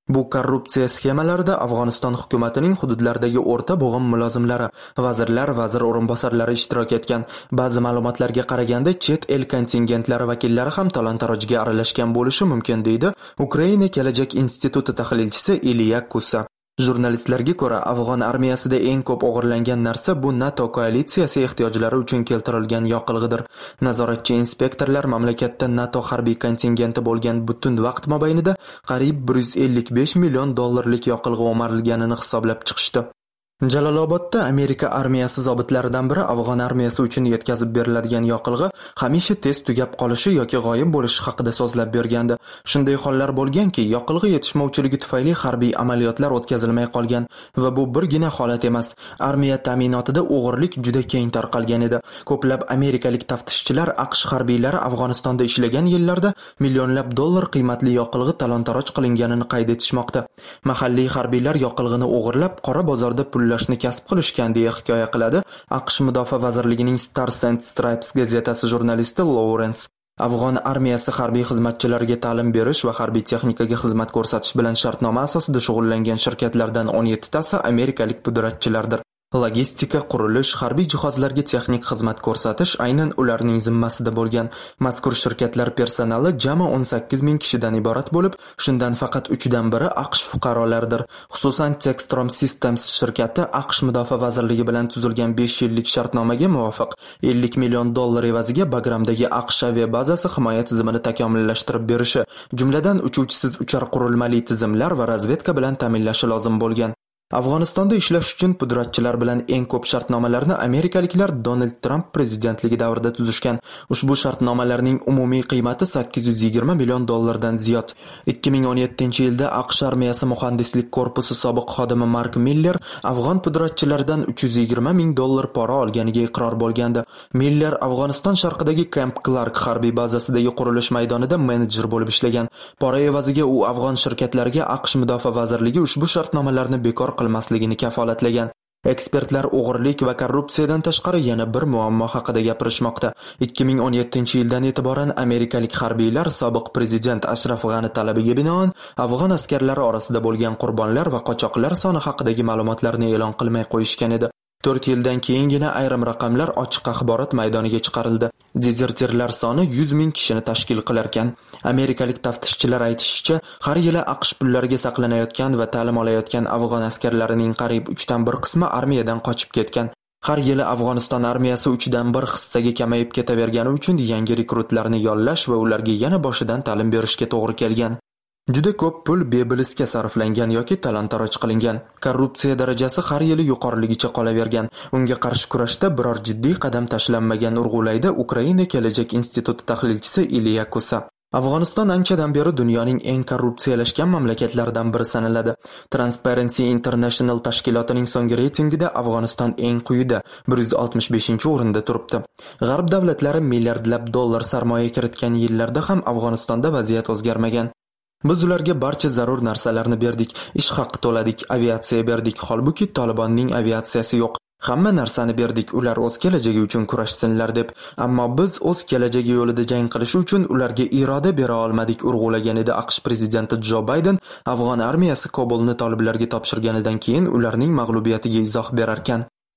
Bu korrupsiya sxemalarida Afg'oniston hukumatining hududlardagi o'rta bo'g'im mulozimlari, vazirlar, vazir o'rinbosarlari ishtirok etgan. Ba'zi ma'lumotlarga qaraganda chet el kontingentlari vakillari ham talon-tarojga aralashgan bo'lishi mumkin, deydi Ukraina kelajak instituti tahlilchisi Iliya Kusa. Jurnalistlarga ko'ra, Afg'on armiyasida eng ko'p o'g'irlangan narsa bu NATO koalitsiyasi ehtiyojlari uchun keltirilgan yoqilg'idir. Nazoratchi inspektorlar mamlakatda NATO harbiy kontingenti bo'lgan butun vaqt mobaynida qariyb 155 million dollarlik yoqilg'i o'marilganini hisoblab chiqishdi. Jalolobodda Amerika armiyasi zobitlaridan biri Afg'on armiyasi uchun yetkazib beriladigan yoqilg'i hamisha tez tugab qolishi yoki g'oyib bo'lishi haqida so'zlab bergandi. Shunday hollar bo'lganki, yoqilg'i yetishmovchiligi tufayli harbiy amaliyotlar o'tkazilmay qolgan va bu birgina holat emas. Armiya ta'minotida o'g'irlik juda keng tarqalgan edi. Ko'plab amerikalik taftishchilar AQSh harbiylari Afg'onistonda ishlagan yillarda millionlab dollar qiymatli yoqilg'i talon-taroj qilinganini qayd etishmoqda. Mahalliy harbiylar yoqilg'ini o'g'irlab qora bozorda pullashni kasb qilishgan deya hikoya qiladi AQSh Mudofaa vazirligining Stars and Stripes gazetasi jurnalisti Lawrence. Afg'on armiyasi harbiy xizmatchilariga ta'lim berish va harbiy texnikaga xizmat ko'rsatish bilan shartnoma asosida shug'ullangan shirkatlardan 17 tasi amerikalik pudratchilardir. Logistika, qurilish, harbiy jihozlarga texnik xizmat ko'rsatish aynan ularning zimmasida bo'lgan. Mazkur shirkatlar personali jami 18 ming kishidan iborat bo'lib, shundan faqat 3 dan biri AQSh fuqarolaridir. Xususan, Textron Systems shirkati AQSh Mudofaa vazirligi bilan tuzilgan 5 yillik shartnomaga muvofiq 50 million dollar evaziga Bagramdagi AQSh aviabazasi himoya tizimini takomillashtirib berishi, jumladan uchuvchisiz uchar qurilmali tizimlar va razvedka bilan ta'minlashi lozim bo'lgan. Afg'onistonda ishlash uchun pudratchilar bilan eng ko'p shartnomalarni amerikaliklar Donald Trump prezidentligi davrida tuzishgan. Ushbu shartnomalarning umumiy qiymati 820 million dollardan ziyod. 2017-yilda AQSh armiyasi muhandislik korpusi sobiq xodimi Mark Miller afg'on pudratchilaridan 320 ming dollar pora olganiga iqror bo'lgandi. Miller Afg'oniston sharqidagi Camp Clark harbiy bazasidagi qurilish maydonida menejer bo'lib ishlagan. Pora evaziga u afg'on shirkatlariga AQSh Mudofaa vazirligi ushbu shartnomalarni bekor qilmasligini kafolatlagan. Ekspertlar o'g'irlik va korrupsiyadan tashqari yana bir muammo haqida gapirishmoqda. 2017-yildan e'tiboran amerikalik harbiylar sobiq prezident Ashraf G'ani talabiga binoan afg'on askarlari orasida bo'lgan qurbonlar va qochoqlar soni haqidagi ma'lumotlarni e'lon qilmay qo'yishgan edi. 4 yildan keyingina ayrim raqamlar ochiq axborot maydoniga chiqarildi. Dezertirlar soni 100 ming kishini tashkil qilar ekan. Amerikalik taftishchilar aytishicha, har yili AQSh pullariga saqlanayotgan va ta'lim olayotgan afg'on askarlarining qariyb 3 dan 1 qismi armiyadan qochib ketgan. Har yili Afg'oniston armiyasi 3 dan 1 hissaga kamayib ketavergani uchun yangi rekrutlarni yollash va ularga yana boshidan ta'lim berishga to'g'ri kelgan. Juda ko'p pul bebilisga sarflangan yoki talon-taroj qilingan. Korrupsiya darajasi har yili yuqoriligicha qolavergan. Unga qarshi kurashda biror jiddiy qadam tashlanmagan urg'ulayda Ukraina kelajak instituti tahlilchisi Iliya Kusa. Afg'oniston anchadan beri dunyoning eng korrupsiyalashgan mamlakatlaridan biri sanaladi. Transparency International tashkilotining so'nggi reytingida Afg'oniston eng quyida 165-o'rinda turibdi. G'arb davlatlari milliardlab dollar sarmoya kiritgan yillarda ham Afg'onistonda vaziyat o'zgarmagan. Biz ularga barcha zarur narsalarni berdik, ish haqqi to'ladik, aviatsiya berdik, holbuki Tolibonning aviatsiyasi yo'q. Hamma narsani berdik, ular o'z kelajagi uchun kurashsinlar deb. Ammo biz o'z kelajagi yo'lida jang qilish uchun ularga iroda bera olmadik, urg'ulagan edi AQSh prezidenti Jo Bayden afg'on armiyasi Kobulni toliblarga topshirganidan keyin ularning mag'lubiyatiga izoh berar ekan.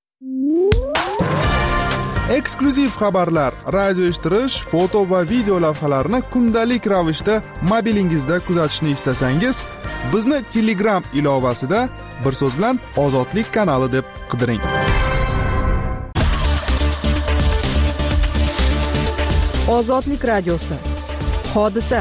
Eksklyuziv xabarlar, radio eshittirish, foto va video lavhalarni kundalik ravishda mobilingizda kuzatishni istasangiz, bizni Telegram ilovasida bir so'z bilan Ozodlik kanali deb qidiring. Ozodlik radiosi. Hodisa.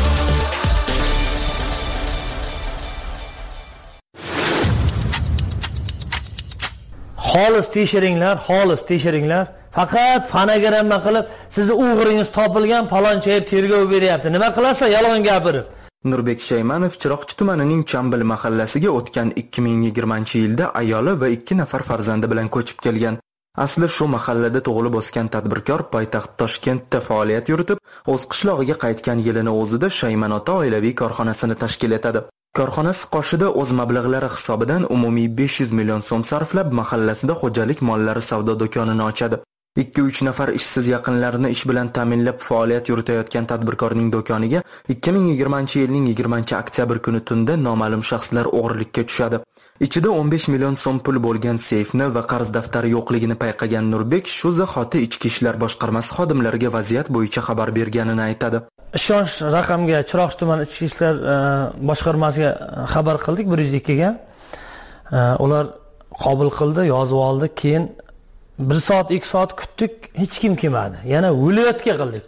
Xolis tekshiringlar. Faqat fonogramma qilib, sizni o'g'ringiz topilgan, palonchayib tergov beryapti. Nima qilasizlar yolg'on gapirib? Nurbek Shaymanov Chiroqchi tumanining Chambil mahallasiga o'tgan 2020-yilda ayoli va 2 nafar farzandi bilan ko'chib kelgan. Asli shu mahallada tug'ilib o'sgan tadbirkor poytaxt Toshkentda faoliyat yuritib, o'z qishlog'iga qaytgan yilini o'zida Shayman ota oilaviy korxonasini tashkil etadi. Korxonasi qoshida o'z mablag'lari hisobidan umumiy 500 million so'm sarflab mahallasida xo'jalik mollari savdo do'konini ochadi. 2-3 nafar ishsiz yaqinlarini ish bilan ta'minlab faoliyat yuritayotgan tadbirkorning do'koniga 2020-yilning 20-oktyabr kuni tunda noma'lum shaxslar o'g'irlikka tushadi. Ichida 15 million so'm pul bo'lgan seyfni va qarz daftari yo'qligini payqagan Nurbek shu zahoti Ichki ishlar boshqarmasi xodimlariga vaziyat bo'yicha xabar berganini aytadi. Ishonch raqamga Chiroqchi tuman Ichki ishlar boshqarmasiga xabar qildik 102 ga. Ular qabul qildi, yozib oldi, keyin 1 soat 2 soat kutdik, hech kim kelmadi. Yana viloyatga qildik.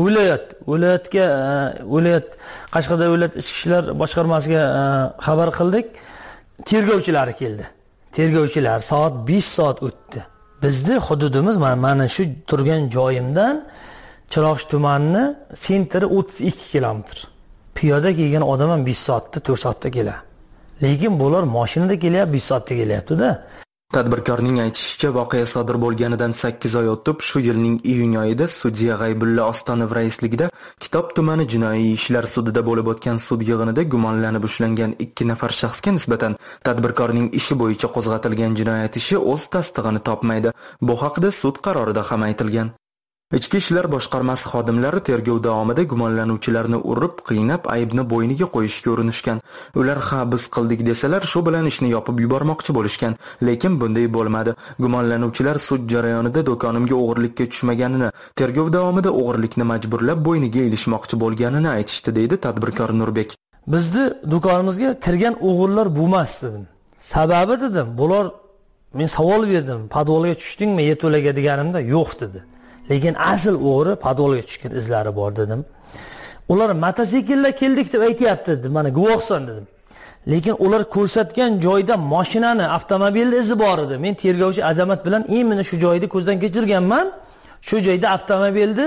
Viloyat Qashqadaryo viloyat ichki ishlar boshqarmasiga xabar qildik. Tergovchilari keldi. Tergovchilar soat 5 soat o'tdi. Bizning hududimiz mana shu turgan joyimdan Chiroqchi tumani sentri 32 kilometr. Piyoda kelgan odam ham 5 soatda, 4 soatda keladi. Lekin bular mashinada kelyapti, 5 soatda kelyapti-da. Tadbirkorning aytishicha, voqea sodir bo'lganidan 8 oy o'tib, shu yilning iyun oyida sudya G'aybulla Ostonov raisligida Kitob tumani jinoiy ishlar sudida bo'lib o'tgan sud yig'inida gumonlanib ushlangan 2 nafar shaxsga nisbatan tadbirkorning ishi bo'yicha qo'zg'atilgan jinoyat ishi o'z tasdig'ini topmaydi. Bu haqda sud qarorida ham aytilgan. Ichki ishlar boshqarmasi xodimlari tergov davomida gumonlanuvchilarni urib, qiynab, aybni bo'yniga qo'yishga urinishgan. Ular biz qildik desalar, shu bilan ishni yopib yubormoqchi bo'lishgan, lekin bunday bo'lmadi. Gumonlanuvchilar sud jarayonida do'konimga o'g'irlikka tushmaganini, tergov davomida o'g'irlikni majburlab bo'yniga ilishmoqchi bo'lganini aytishdi, deydi tadbirkor Nurbek. Bizni do'konimizga kirgan o'g'irlar bo'lmas dedim. Sababi dedim, bular men savol berdim, podvolga tushdingmi, yerto'laga deganimda yo'q dedi. Lekin asl o'g'ri podvolga tushgan izlari bor dedim. Ular mototsiklda keldik deb aytayapti dedim. Mana guvohsan dedim. Lekin ular ko'rsatgan joyda mashinani, avtomobilni izi bor edi. Men tergovchi Azamat bilan imini shu joyda ko'zdan kechirganman. Shu joyda avtomobilni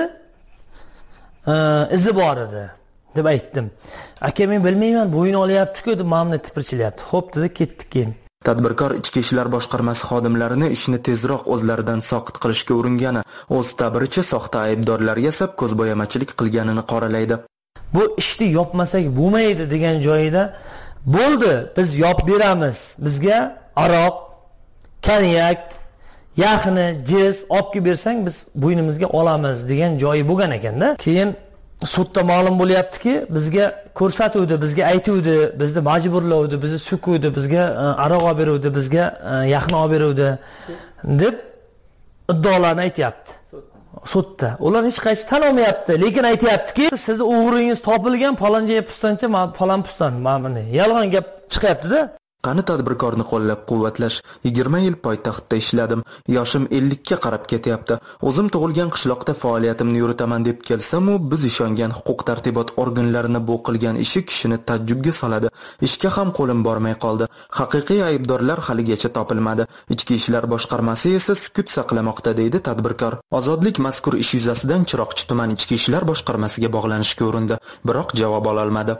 izi bor edi deb aytdim. Aka men bilmayman, bo'yin olyapti-ku deb mamni tipirchilyapti. Xo'p dedi, ketdik keyin. Tadbirkor Ichki ishlar boshqarmasi xodimlarini ishni tezroq o'zlaridan soqit qilishga uringani, o'z ta'biricha soxta aybdorlar yasab ko'zbo'yamachilik qilganini qoralaydi. Bu ishni yopmasak bo'lmaydi degan joyida bo'ldi, biz yopib beramiz. Bizga aroq, konyak, yaxni, jiz olib kelib bersang biz bo'ynimizga olamiz degan joyi bo'lgan ekanda. Keyin sudda ma'lum bo'lyaptiki, bizga ko'rsatuvdi, bizga aytuvdi, bizni majburlovdi, bizni sukuvdi, bizga aroq olib beruvdi, bizga yaxni olib beruvdi deb iddaolarni aytayapti. Sudda. Ular hech qaysi tan olmayapti, lekin aytayaptiki, sizni o'g'ringiz topilgan, faloncha pustancha, falon pustan, mana yolg'on gap chiqyapti-da. Qani tadbirkorni qo'llab-quvvatlash. 20 yil poytaxtda ishladim. Yoshim 50 ga qarab ketyapti. O'zim tug'ilgan qishloqda faoliyatimni yuritaman deb kelsam-u, biz ishongan huquq-tartibot organlarini bu qilgan ishi kishini tajjubga soladi. Ishga ham qo'lim bormay qoldi. Haqiqiy aybdorlar haligacha topilmadi. Ichki ishlar boshqarmasi esa sukut saqlamoqda, deydi tadbirkor. Ozodlik mazkur ish yuzasidan Chiroqchi tuman ichki ishlar boshqarmasiga bog'lanishga urindi, biroq javob ola olmadi.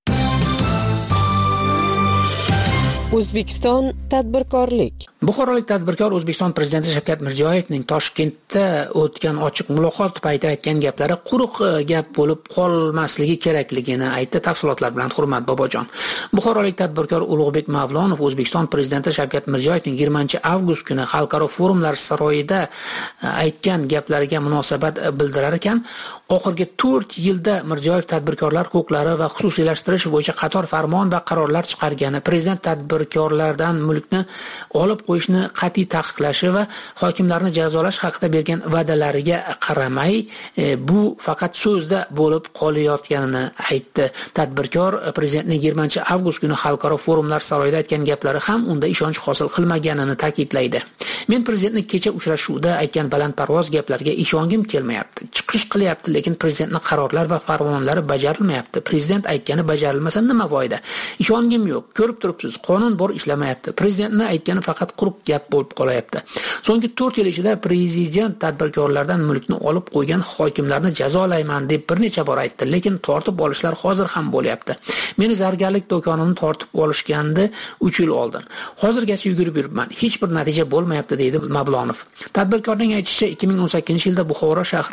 O'zbekiston tadbirkorlik. Buxorolik tadbirkor O'zbekiston prezidenti Shavkat Mirziyoyevning Toshkentda o'tgan ochiq muloqot paytida aytgan gaplari quruq gap bo'lib qolmasligi kerakligini aytdi. Tafsilotlar bilan Hurmat Bobojon. Buxorolik tadbirkor Ulug'bek Mavlonov O'zbekiston prezidenti Shavkat Mirziyoyevning 20-avgust kuni Xalqaro forumlar saroyida aytgan gaplariga munosabat bildirar ekan, oxirgi 4 yilda Mirziyoyev tadbirkorlar huquqlari va xususiylashtirish bo'yicha qator farmon va qarorlar chiqargani, prezident tadbirkorlardan mulkni olib qo'yishni qat'iy taqiqlashi va hokimlarni jazolash haqida bergan va'dalariga qaramay, bu faqat so'zda bo'lib qolayotganini aytdi. Tadbirkor prezidentning 20-avgust kuni Xalqaro forumlar saroyida aytgan gaplari ham unda ishonch hosil qilmaganini ta'kidlaydi. Men prezidentning kecha uchrashuvda aytgan balandparvoz gaplarga ishongim kelmayapti. Chiqish qilyapti, lekin prezidentning qarorlari va farmonlari bajarilmayapti. Prezident aytgani bajarilmasa nima foyda? Ishongim yo'q. Ko'rib turibsiz, qonun bor ishlamayapti. Prezidentning aytgani faqat quruq gap bo'lib qolayapti. So'nggi 4 yil ichida prezident tadbirkorlardan mulkni olib qo'ygan hokimlarni jazolayman deb bir necha bor aytdi, lekin tortib olishlar hozir ham bo'lyapti. Meni zargarlik do'konimni tortib olishgandi 3 yil oldin. Hozirgacha yugurib yuribman. Hech bir natija bo'lmayapti, deydi Mavlonov. Tadbirkorning aytishicha, 2018-yilda Buxoro shahrida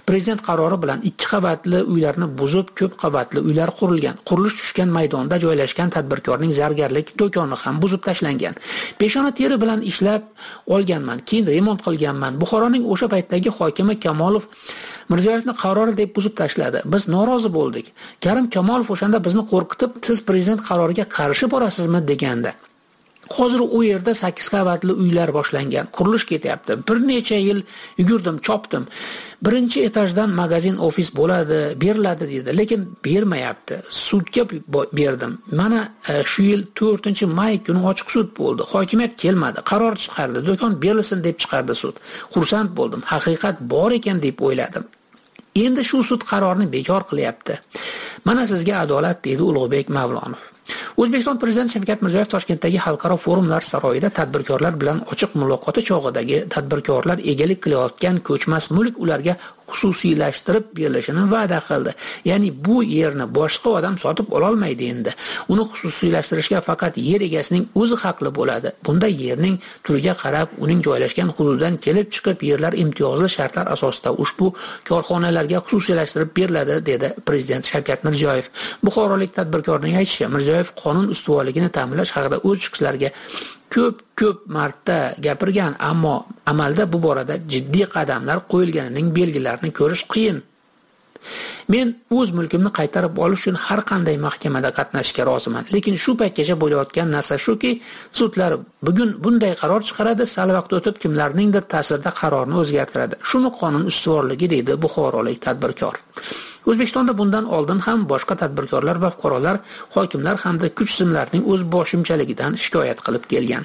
Prezident qarori bilan 2 qavatli uylarni buzib ko'p qavatli uylar qurilgan. Qurilish tushgan maydonda joylashgan tadbirkorning zargarlik do'koni ham buzib tashlangan. Peshona teri bilan ishlab olganman, keyin remont qilganman. Buxoroning o'sha paytdagi hokimi Kamolov Mirziyoyevni qarori deb buzib tashladi. Biz norozi bo'ldik. Karim Kamolov o'shanda bizni qo'rqitib, siz prezident qaroriga qarshi borasizmi degandi. Hozir u yerda 8 qavatli uylar boshlangan, qurilish ketyapti. Bir necha yil yugurdim, chopdim. Birinchi etajdan magazin, ofis bo'ladi, beriladi dedi, lekin bermayapti. Sudga berdim. Mana shu yil 4-may kuni ochiq sud bo'ldi. Hokimiyat kelmadi, qaror chiqardi, do'kon berilsin deb chiqardi sud. Xursand bo'ldim. Haqiqat bor ekan deb o'yladim. Endi shu sud qarorini bekor qilyapti. Mana sizga adolat, dedi Ulug'bek Mavlonov. O'zbekiston Prezidenti Shavkat Mirziyoyev Toshkentdagi xalqaro forumlar saroyida tadbirkorlar bilan ochiq muloqoti chog'idagi tadbirkorlar egalik qilayotgan ko'chmas mulk ularga xususiylashtirib berilishini va'da qildi. Ya'ni bu yerni boshqa odam sotib ola olmaydi endi. Uni xususiylashtirishga faqat yer egasining o'zi haqli bo'ladi. Bunda yerning turiga qarab, uning joylashgan hududdan kelib chiqib yerlar imtiyozli shartlar asosida ushbu korxonalarga xususiylashtirib beriladi, dedi Prezident Shavkat Mirziyoyev. Buxorolik tadbirkorning aytishicha, Mirziyoyev qonun ustuvorligini ta'minlash haqida o'z chiqishlariga ko'p marta gapirgan, ammo amalda bu borada jiddiy qadamlar qo'yilganining belgilarini ko'rish qiyin. Men o'z mulkimni qaytarib olish uchun har qanday mahkamada qatnashishga roziman, lekin shu paytgacha bo'layotgan narsa shuki, sudlar bugun bunday qaror chiqaradi, sal vaqt o'tib kimlarningdir ta'sirida qarorni o'zgartiradi. Shuni qonun ustuvorligi, deydi buxorolik tadbirkor. O'zbekistonda bundan oldin ham boshqa tadbirkorlar va fuqarolar, hokimlar hamda kuch tizimlarining o'z boshimchaligidan shikoyat qilib kelgan.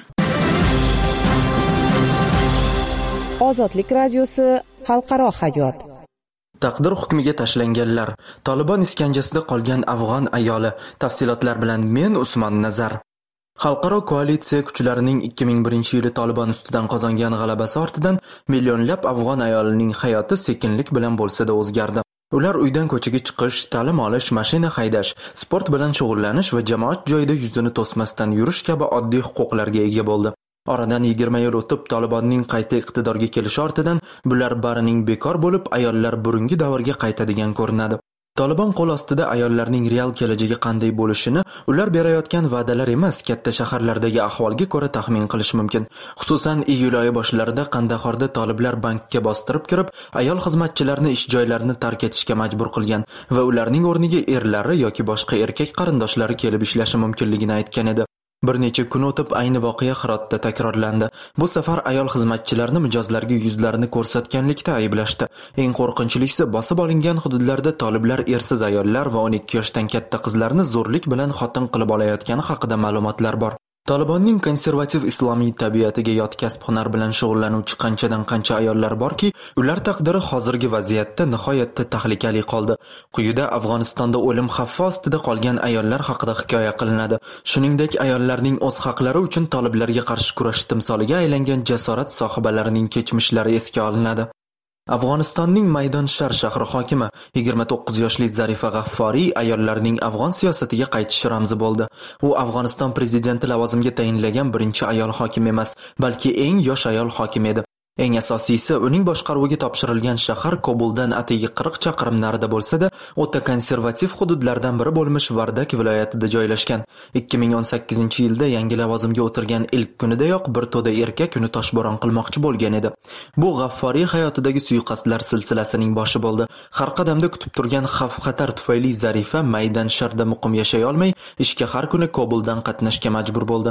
Ozodlik radiosi xalqaro hayot. Taqdir hukmiga tashlanganlar. Taliban iskanjasida qolgan afg'on ayoli. Tafsilotlar bilan men Usmon Nazar. Xalqaro koalitsiya kuchlarining 2001-yili Taliban ustidan qozongan g'alabasi ortidan millionlab afg'on ayolining hayoti sekinlik bilan bo'lsa-da o'zgardi. Ular uydan ko'chaga chiqish, ta'lim olish, mashina haydash, sport bilan shug'ullanish va jamoat joyida yuzini to'smasdan yurish kabi oddiy huquqlarga ega bo'ldi. Oradan 20 yil o'tib Talibanning qayta iqtidorga kelishi ortidan bular barining bekor bo'lib, ayollar burungi davrga qaytadigan ko'rinadi. Taliban qo'l ostida ayollarning real kelajagi qanday bo'lishini ular berayotgan va'dalar emas, katta shaharlardagi ahvolga ko'ra taxmin qilish mumkin. Xususan, iyul oyi boshlarida Qandahorda toliblar bankka bostirib kirib, ayol xizmatchilarni ish joylarini tark etishga majbur qilgan va ularning o'rniga erlari yoki boshqa erkak qarindoshlari kelib ishlashi mumkinligini aytgan edi. Bir necha kun o'tib ayni voqea Hirotda takrorlandi. Bu safar ayol xizmatchilarni mijozlarga yuzlarini ko'rsatganlikda ayblashdi. Eng qo'rqinchlisi, bosib olingan hududlarda toliblar ersiz ayollar va 12 yoshdan katta qizlarni zo'rlik bilan xotin qilib olayotgani haqida ma'lumotlar bor. Talibanning konservativ islomiy tabiatiga yot kasb-hunar bilan shug'ullanuvchi qanchadan qancha ayollar borki, ular taqdiri hozirgi vaziyatda nihoyatda tahlikali qoldi. Quyida Afg'onistonda o'lim xavfi ostida qolgan ayollar haqida hikoya qilinadi. Shuningdek, ayollarning o'z haqlari uchun toliblarga qarshi kurash timsoliga aylangan jasorat sohibalarining kechmishlari esga olinadi. Afg'onistonning Maydonshar shahri hokimi 29 yoshli Zarifa G'afforiy ayollarning afg'on siyosatiga qaytish ramzi bo'ldi. U Afg'oniston prezidenti lavozimiga tayinlagan birinchi ayol hokim emas, balki eng yosh ayol hokim edi. Eng asosiysi, uning boshqaruviga topshirilgan shahar Kobuldan atigi 40 chaqirim narida bo'lsa-da, o'ta konservativ hududlardan biri bo'lmish Vardak viloyatida joylashgan. 2018-yilda yangi lavozimga o'tirgan ilk kunidayoq bir to'da erkak uni toshbo'ron qilmoqchi bo'lgan edi. Bu G'afforiy hayotidagi suiqasdlar silsilasining boshi bo'ldi. Har qadamda kutib turgan xavf-xatar tufayli Zarifa Maydansharda muqim yashay olmay, ishga har kuni Kobuldan qatnashga majbur bo'ldi.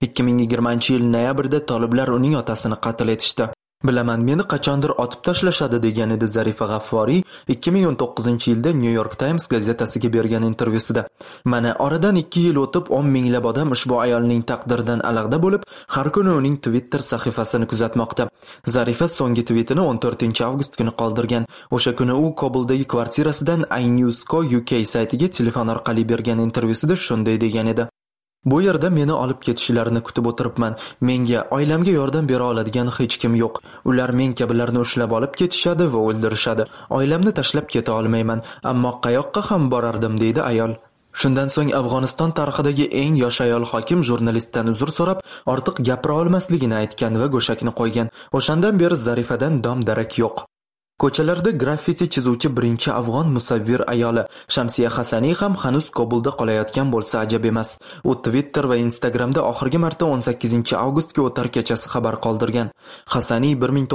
2020-yil noyabrda toliblar uning otasini qatl etishdi. Bilaman, meni qachondir otib tashlashadi degan edi Zarifa G'afforiy 2019-yilda New York Times gazetasiga bergan intervyusida. Mana oradan 2 yil o'tib 10 minglab odam ushbu ayolning taqdiridan alag'da bo'lib, har kuni uning Twitter sahifasini kuzatmoqda. Zarifa so'nggi tweetini 14-avgust kuni qoldirgan. O'sha kuni u Kobuldagi kvartirasidan iNews.co.uk saytiga telefon orqali bergan intervyusida shunday degan edi: Bu yerda meni olib ketishlarini kutib o'tiribman. Menga, oilamga yordam bera oladigan hech kim yo'q. Ular men kabilarni ushlab olib ketishadi va o'ldirishadi. Oilamni tashlab keta olmayman, ammo qayoqqa ham borardim, deydi ayol. Shundan so'ng Afg'oniston tarixidagi eng yosh ayol hokim jurnalistdan uzr so'rab, ortiq gapira olmasligini aytgan va go'shakni qo'ygan. O'shandan beri Zarifadan dom-darak yo'q. Ko'chalarda graffiti chizuvchi birinchi afg'on musavvir ayoli Shamsiya Hasaniy ham hanuz Kobulda qolayotgan bo'lsa ajab emas. U Twitter va Instagramda oxirgi marta 18 avgustga o'tar kechasi xabar qoldirgan. Hasaniy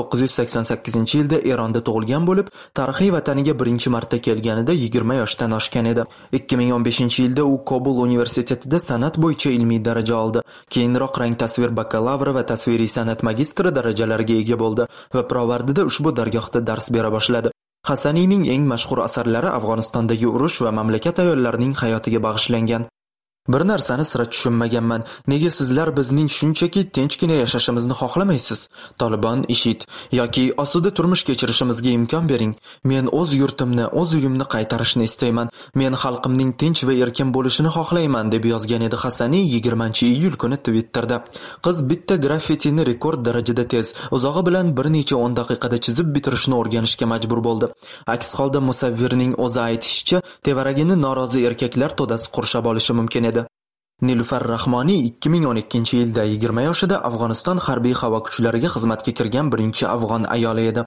1988-yilda Eronda tug'ilgan bo'lib, tarixiy vataniga birinchi marta kelganida 20 yoshdan oshgan edi. 2015-yilda u Kobul universitetida san'at bo'yicha ilmiy daraja oldi. Keyinroq rang tasvir bakalavri va tasviriy san'at magistri darajalariga ega bo'ldi va Provardida ushbu dargohda dars bera boshladi. Hasaniyning eng mashhur asarlari Afg'onistondagi urush va mamlakat ayollarining hayotiga bag'ishlangan. Bir narsani sira tushunmaganman. Nega sizlar bizning shunchaki tinchgina yashashimizni xohlamaysiz? Tolibon, IShID yoki osuda turmush kechirishimizga imkon bering. Men o'z yurtimni, o'z uyimni qaytarishni istayman. Men xalqimning tinch va erkin bo'lishini xohlayman deb yozgan edi Hasaniy 20-iyul kuni Twitterda. Qiz bitta graffitini rekord darajada tez, uzog'i bilan bir necha 10 daqiqada chizib bitirishni o'rganishga majbur bo'ldi. Aks holda musavvirning o'zi aytishicha, tevaragini norozi erkaklar to'dasi qurshab olishi mumkin edi. Nilufar Rahmoniy 2012-yilda 20 yoshida Afg'oniston harbiy havo kuchlariga xizmatga kirgan birinchi afg'on ayoli edi.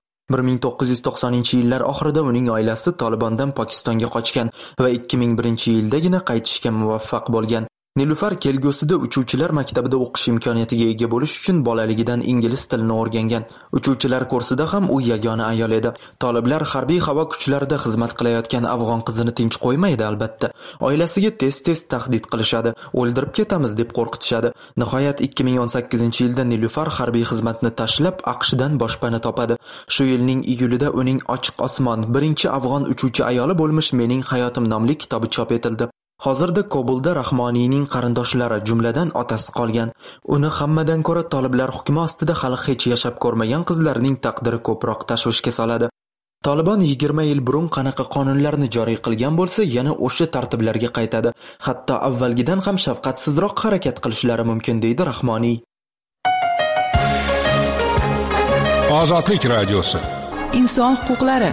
1990-yillar oxirida uning oilasi Tolibondan Pokistonga qochgan va 2001-yildagina qaytishga muvaffaq bo'lgan. Nilufar kelgusida uchuvchilar maktabida o'qish imkoniyatiga ega bo'lish uchun bolaligidan ingliz tilini o'rgangan. Uchuvchilar kursida ham u yagona ayol edi. Toliblar harbiy havo kuchlarida xizmat qilayotgan afg'on qizini tinch qo'ymaydi albatta. Oilasiga tez-tez tahdid qilishadi, o'ldirib ketamiz deb qo'rqitishadi. Nihoyat 2018-yilda Nilufar harbiy xizmatni tashlab AQShdan boshpana topadi. Shu yilning iyulida uning Ochiq osmon, birinchi afg'on uchuvchi ayoli bo'lmish Mening hayotim nomli kitobi chop etildi. Hozirda Kobulda Rahmoniyning qarindoshlari, jumladan otasi qolgan. Uni hammadan ko'ra toliblar hukmi ostida hali hech yashab ko'rmagan qizlarning taqdiri ko'proq tashvishga soladi. Tolibon 20 yil burun qanaqa qonunlarni joriy qilgan bo'lsa, yana o'sha tartiblarga qaytadi. Hatto avvalgidan ham shafqatsizroq harakat qilishlari mumkin, deydi Rahmoniy. Ozodlik radiosi. Inson huquqlari.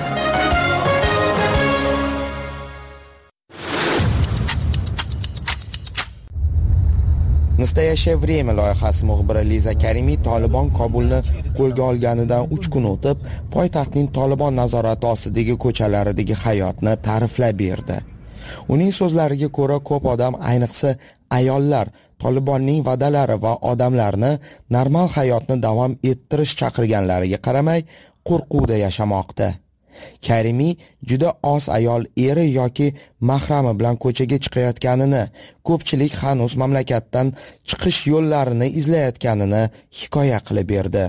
Настоящее время loyihasi muxbiri Liza Karimiy Tolibon Kobulni qo'lga olganidan 3 kun o'tib, poytaxtning Tolibon nazorati ostidagi ko'chalaridagi hayotni ta'riflab berdi. Uning so'zlariga ko'ra, ko'p odam, ayniqsa ayollar, Tolibonning va'dalari va odamlarni normal hayotni davom ettirish chaqirganlariga qaramay, qo'rquvda yashamoqda. Karimiy juda oz ayol eri yoki mahrami bilan ko'chaga chiqayotganini, ko'pchilik hanuz mamlakatdan chiqish yo'llarini izlayotganini hikoya qilib berdi.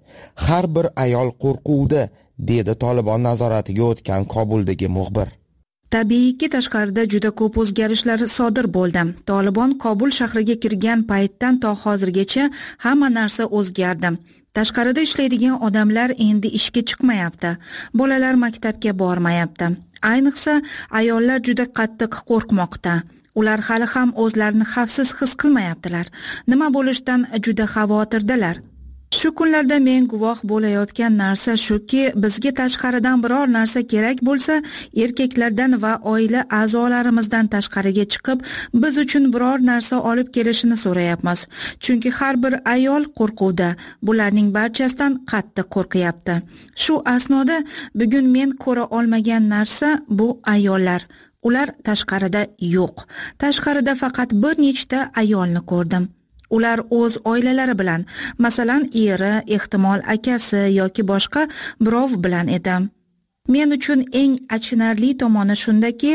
Har bir ayol qo'rquvda, dedi Tolibon nazoratiga o'tgan Kobuldagi muxbir. Tabiiyki tashqarida juda ko'p o'zgarishlar sodir bo'ldi. Tolibon Kobul shahriga kirgan paytdan to hozirgacha hamma narsa o'zgardi. Tashqarida ishlaydigan odamlar endi ishga chiqmayapti. Bolalar maktabga bormayapti. Ayniqsa ayollar juda qattiq qo'rqmoqda. Ular hali ham o'zlarini xavfsiz his qilmayaptilar. Nima bo'lishidan juda xavotirdalar. Shu kunlarda men guvoh bo'layotgan narsa shuki, bizga tashqaridan biror narsa kerak bo'lsa, erkaklardan va oila a'zolarimizdan tashqariga chiqib, biz uchun biror narsa olib kelishini so'rayapmiz. Chunki har bir ayol qo'rquvda, bularning barchasidan qattiq qo'rqyapti. Shu asnoda bugun men ko'ra olmagan narsa bu ayollar. Ular tashqarida yo'q. Tashqarida faqat bir nechta ayolni ko'rdim. Ular o'z oilalari bilan, masalan, eri, ehtimol akasi yoki boshqa birov bilan edi. Men uchun eng achinarli tomoni shundaki,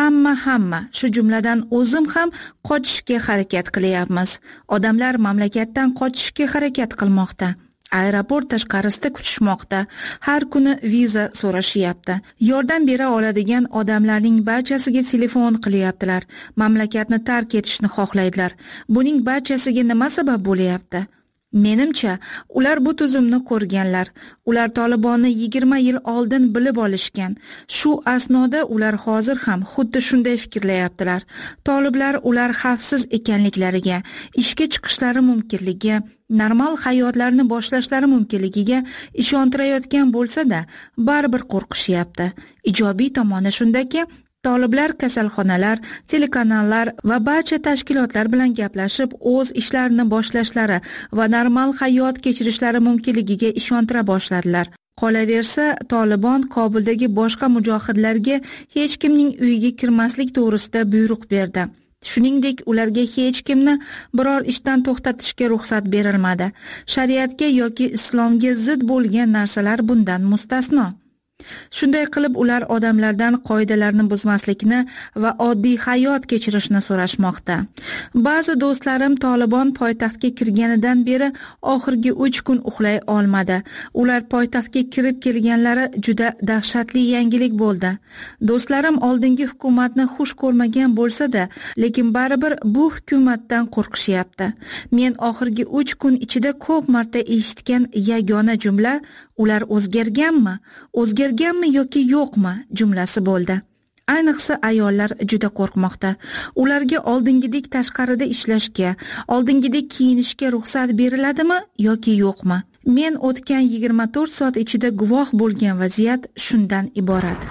hamma, shu jumladan o'zim ham qochishga harakat qilyapmiz. Odamlar mamlakatdan qochishga harakat qilmoqda. Aeroport tashqarisida kutishmoqda. Har kuni viza so'rashyapti. Yordam bera oladigan odamlarning barchasiga telefon qilyaptilar. Mamlakatni tark etishni xohlaydilar. Buning barchasiga nima sabab bo'lyapti? Menimcha, ular bu tuzumni ko'rganlar. Ular Tolibonni 20 yil oldin bilib olishgan. Shu asnoda ular hozir ham xuddi shunday fikrlayaptilar. Toliblar ular xavfsiz ekanliklariga, ishga chiqishlari mumkinligi, normal hayotlarini boshlashlari mumkinligiga ishontirayotgan bo'lsa-da, baribir qo'rqishyapti. Ijobiy tomoni shundaki, Toliblar kasalxonalar, telekanallar va barcha tashkilotlar bilan gaplashib, o'z ishlarini boshlashlari va normal hayot kechirishlari mumkinligiga ishontira boshladilar. Qolaversa, Tolibon Kobuldagi boshqa mujohidlarga hech kimning uyiga kirmaslik to'g'risida buyruq berdi. Shuningdek, ularga hech kimni biror ishdan to'xtatishga ruxsat berilmadi. Shariatga yoki islomga zid bo'lgan narsalar bundan mustasno. Shunday qilib, ular odamlardan qoidalarni buzmaslikni va oddiy hayot kechirishni so'rashmoqda. Ba'zi do'stlarim Tolibon poytaxtga kirganidan beri oxirgi 3 kun uxlay olmadi. Ular poytaxtga kirib kelganlari juda dahshatli yangilik bo'ldi. Do'stlarim oldingi hukumatni xush ko'rmagan bo'lsa-da, lekin baribir bu hukumatdan qo'rqishyapti. Men oxirgi 3 kun ichida ko'p marta eshitgan yagona jumla ular o'zgarganmi yoki yo'qmi jumlasi bo'ldi. Ayniqsa ayollar juda qo'rqmoqda. Ularga oldingidek tashqarida ishlashga, oldingidek kiyinishga ruxsat beriladimi yoki yo'qmi? Men o'tgan 24 soat ichida guvoh bo'lgan vaziyat shundan iborat.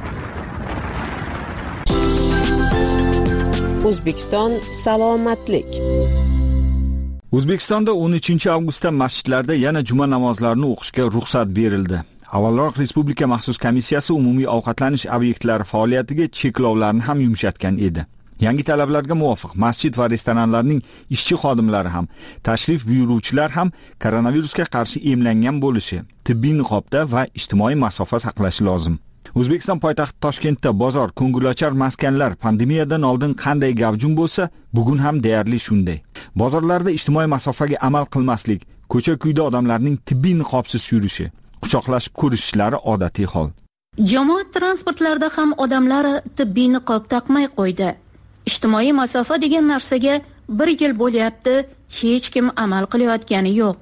O'zbekiston salomatlik. O'zbekistonda 13-avgustda masjidlarda yana juma namozlarini o'qishga ruxsat berildi. Avvalroq Respublika maxsus komissiyasi umumiy ovqatlanish obyektlari faoliyatiga cheklovlarni ham yumshatgan edi. Yangi talablarga muvofiq masjid va restoranlarning ishchi xodimlari ham, tashrif buyuruvchilar ham koronavirusga qarshi emlangan bo'lishi, tibbiy niqobda va ijtimoiy masofa saqlashi lozim. O'zbekiston poytaxti Toshkentda bozor, ko'ngilochar maskanlar pandemiyadan oldin qanday gavjum bo'lsa, bugun ham deyarli shunday. Bozorlarda ijtimoiy masofaga amal qilmaslik, ko'cha-kuyda odamlarning tibbiy niqobsiz yurishi, quchoqlashib ko'rishishlari odatiy hol. Jamoat transportlarida ham odamlar tibbiy niqob taqmay qo'ydi. Ijtimoiy masofa degan narsaga 1 yil bo'lyapti, hech kim amal qilayotgani yo'q.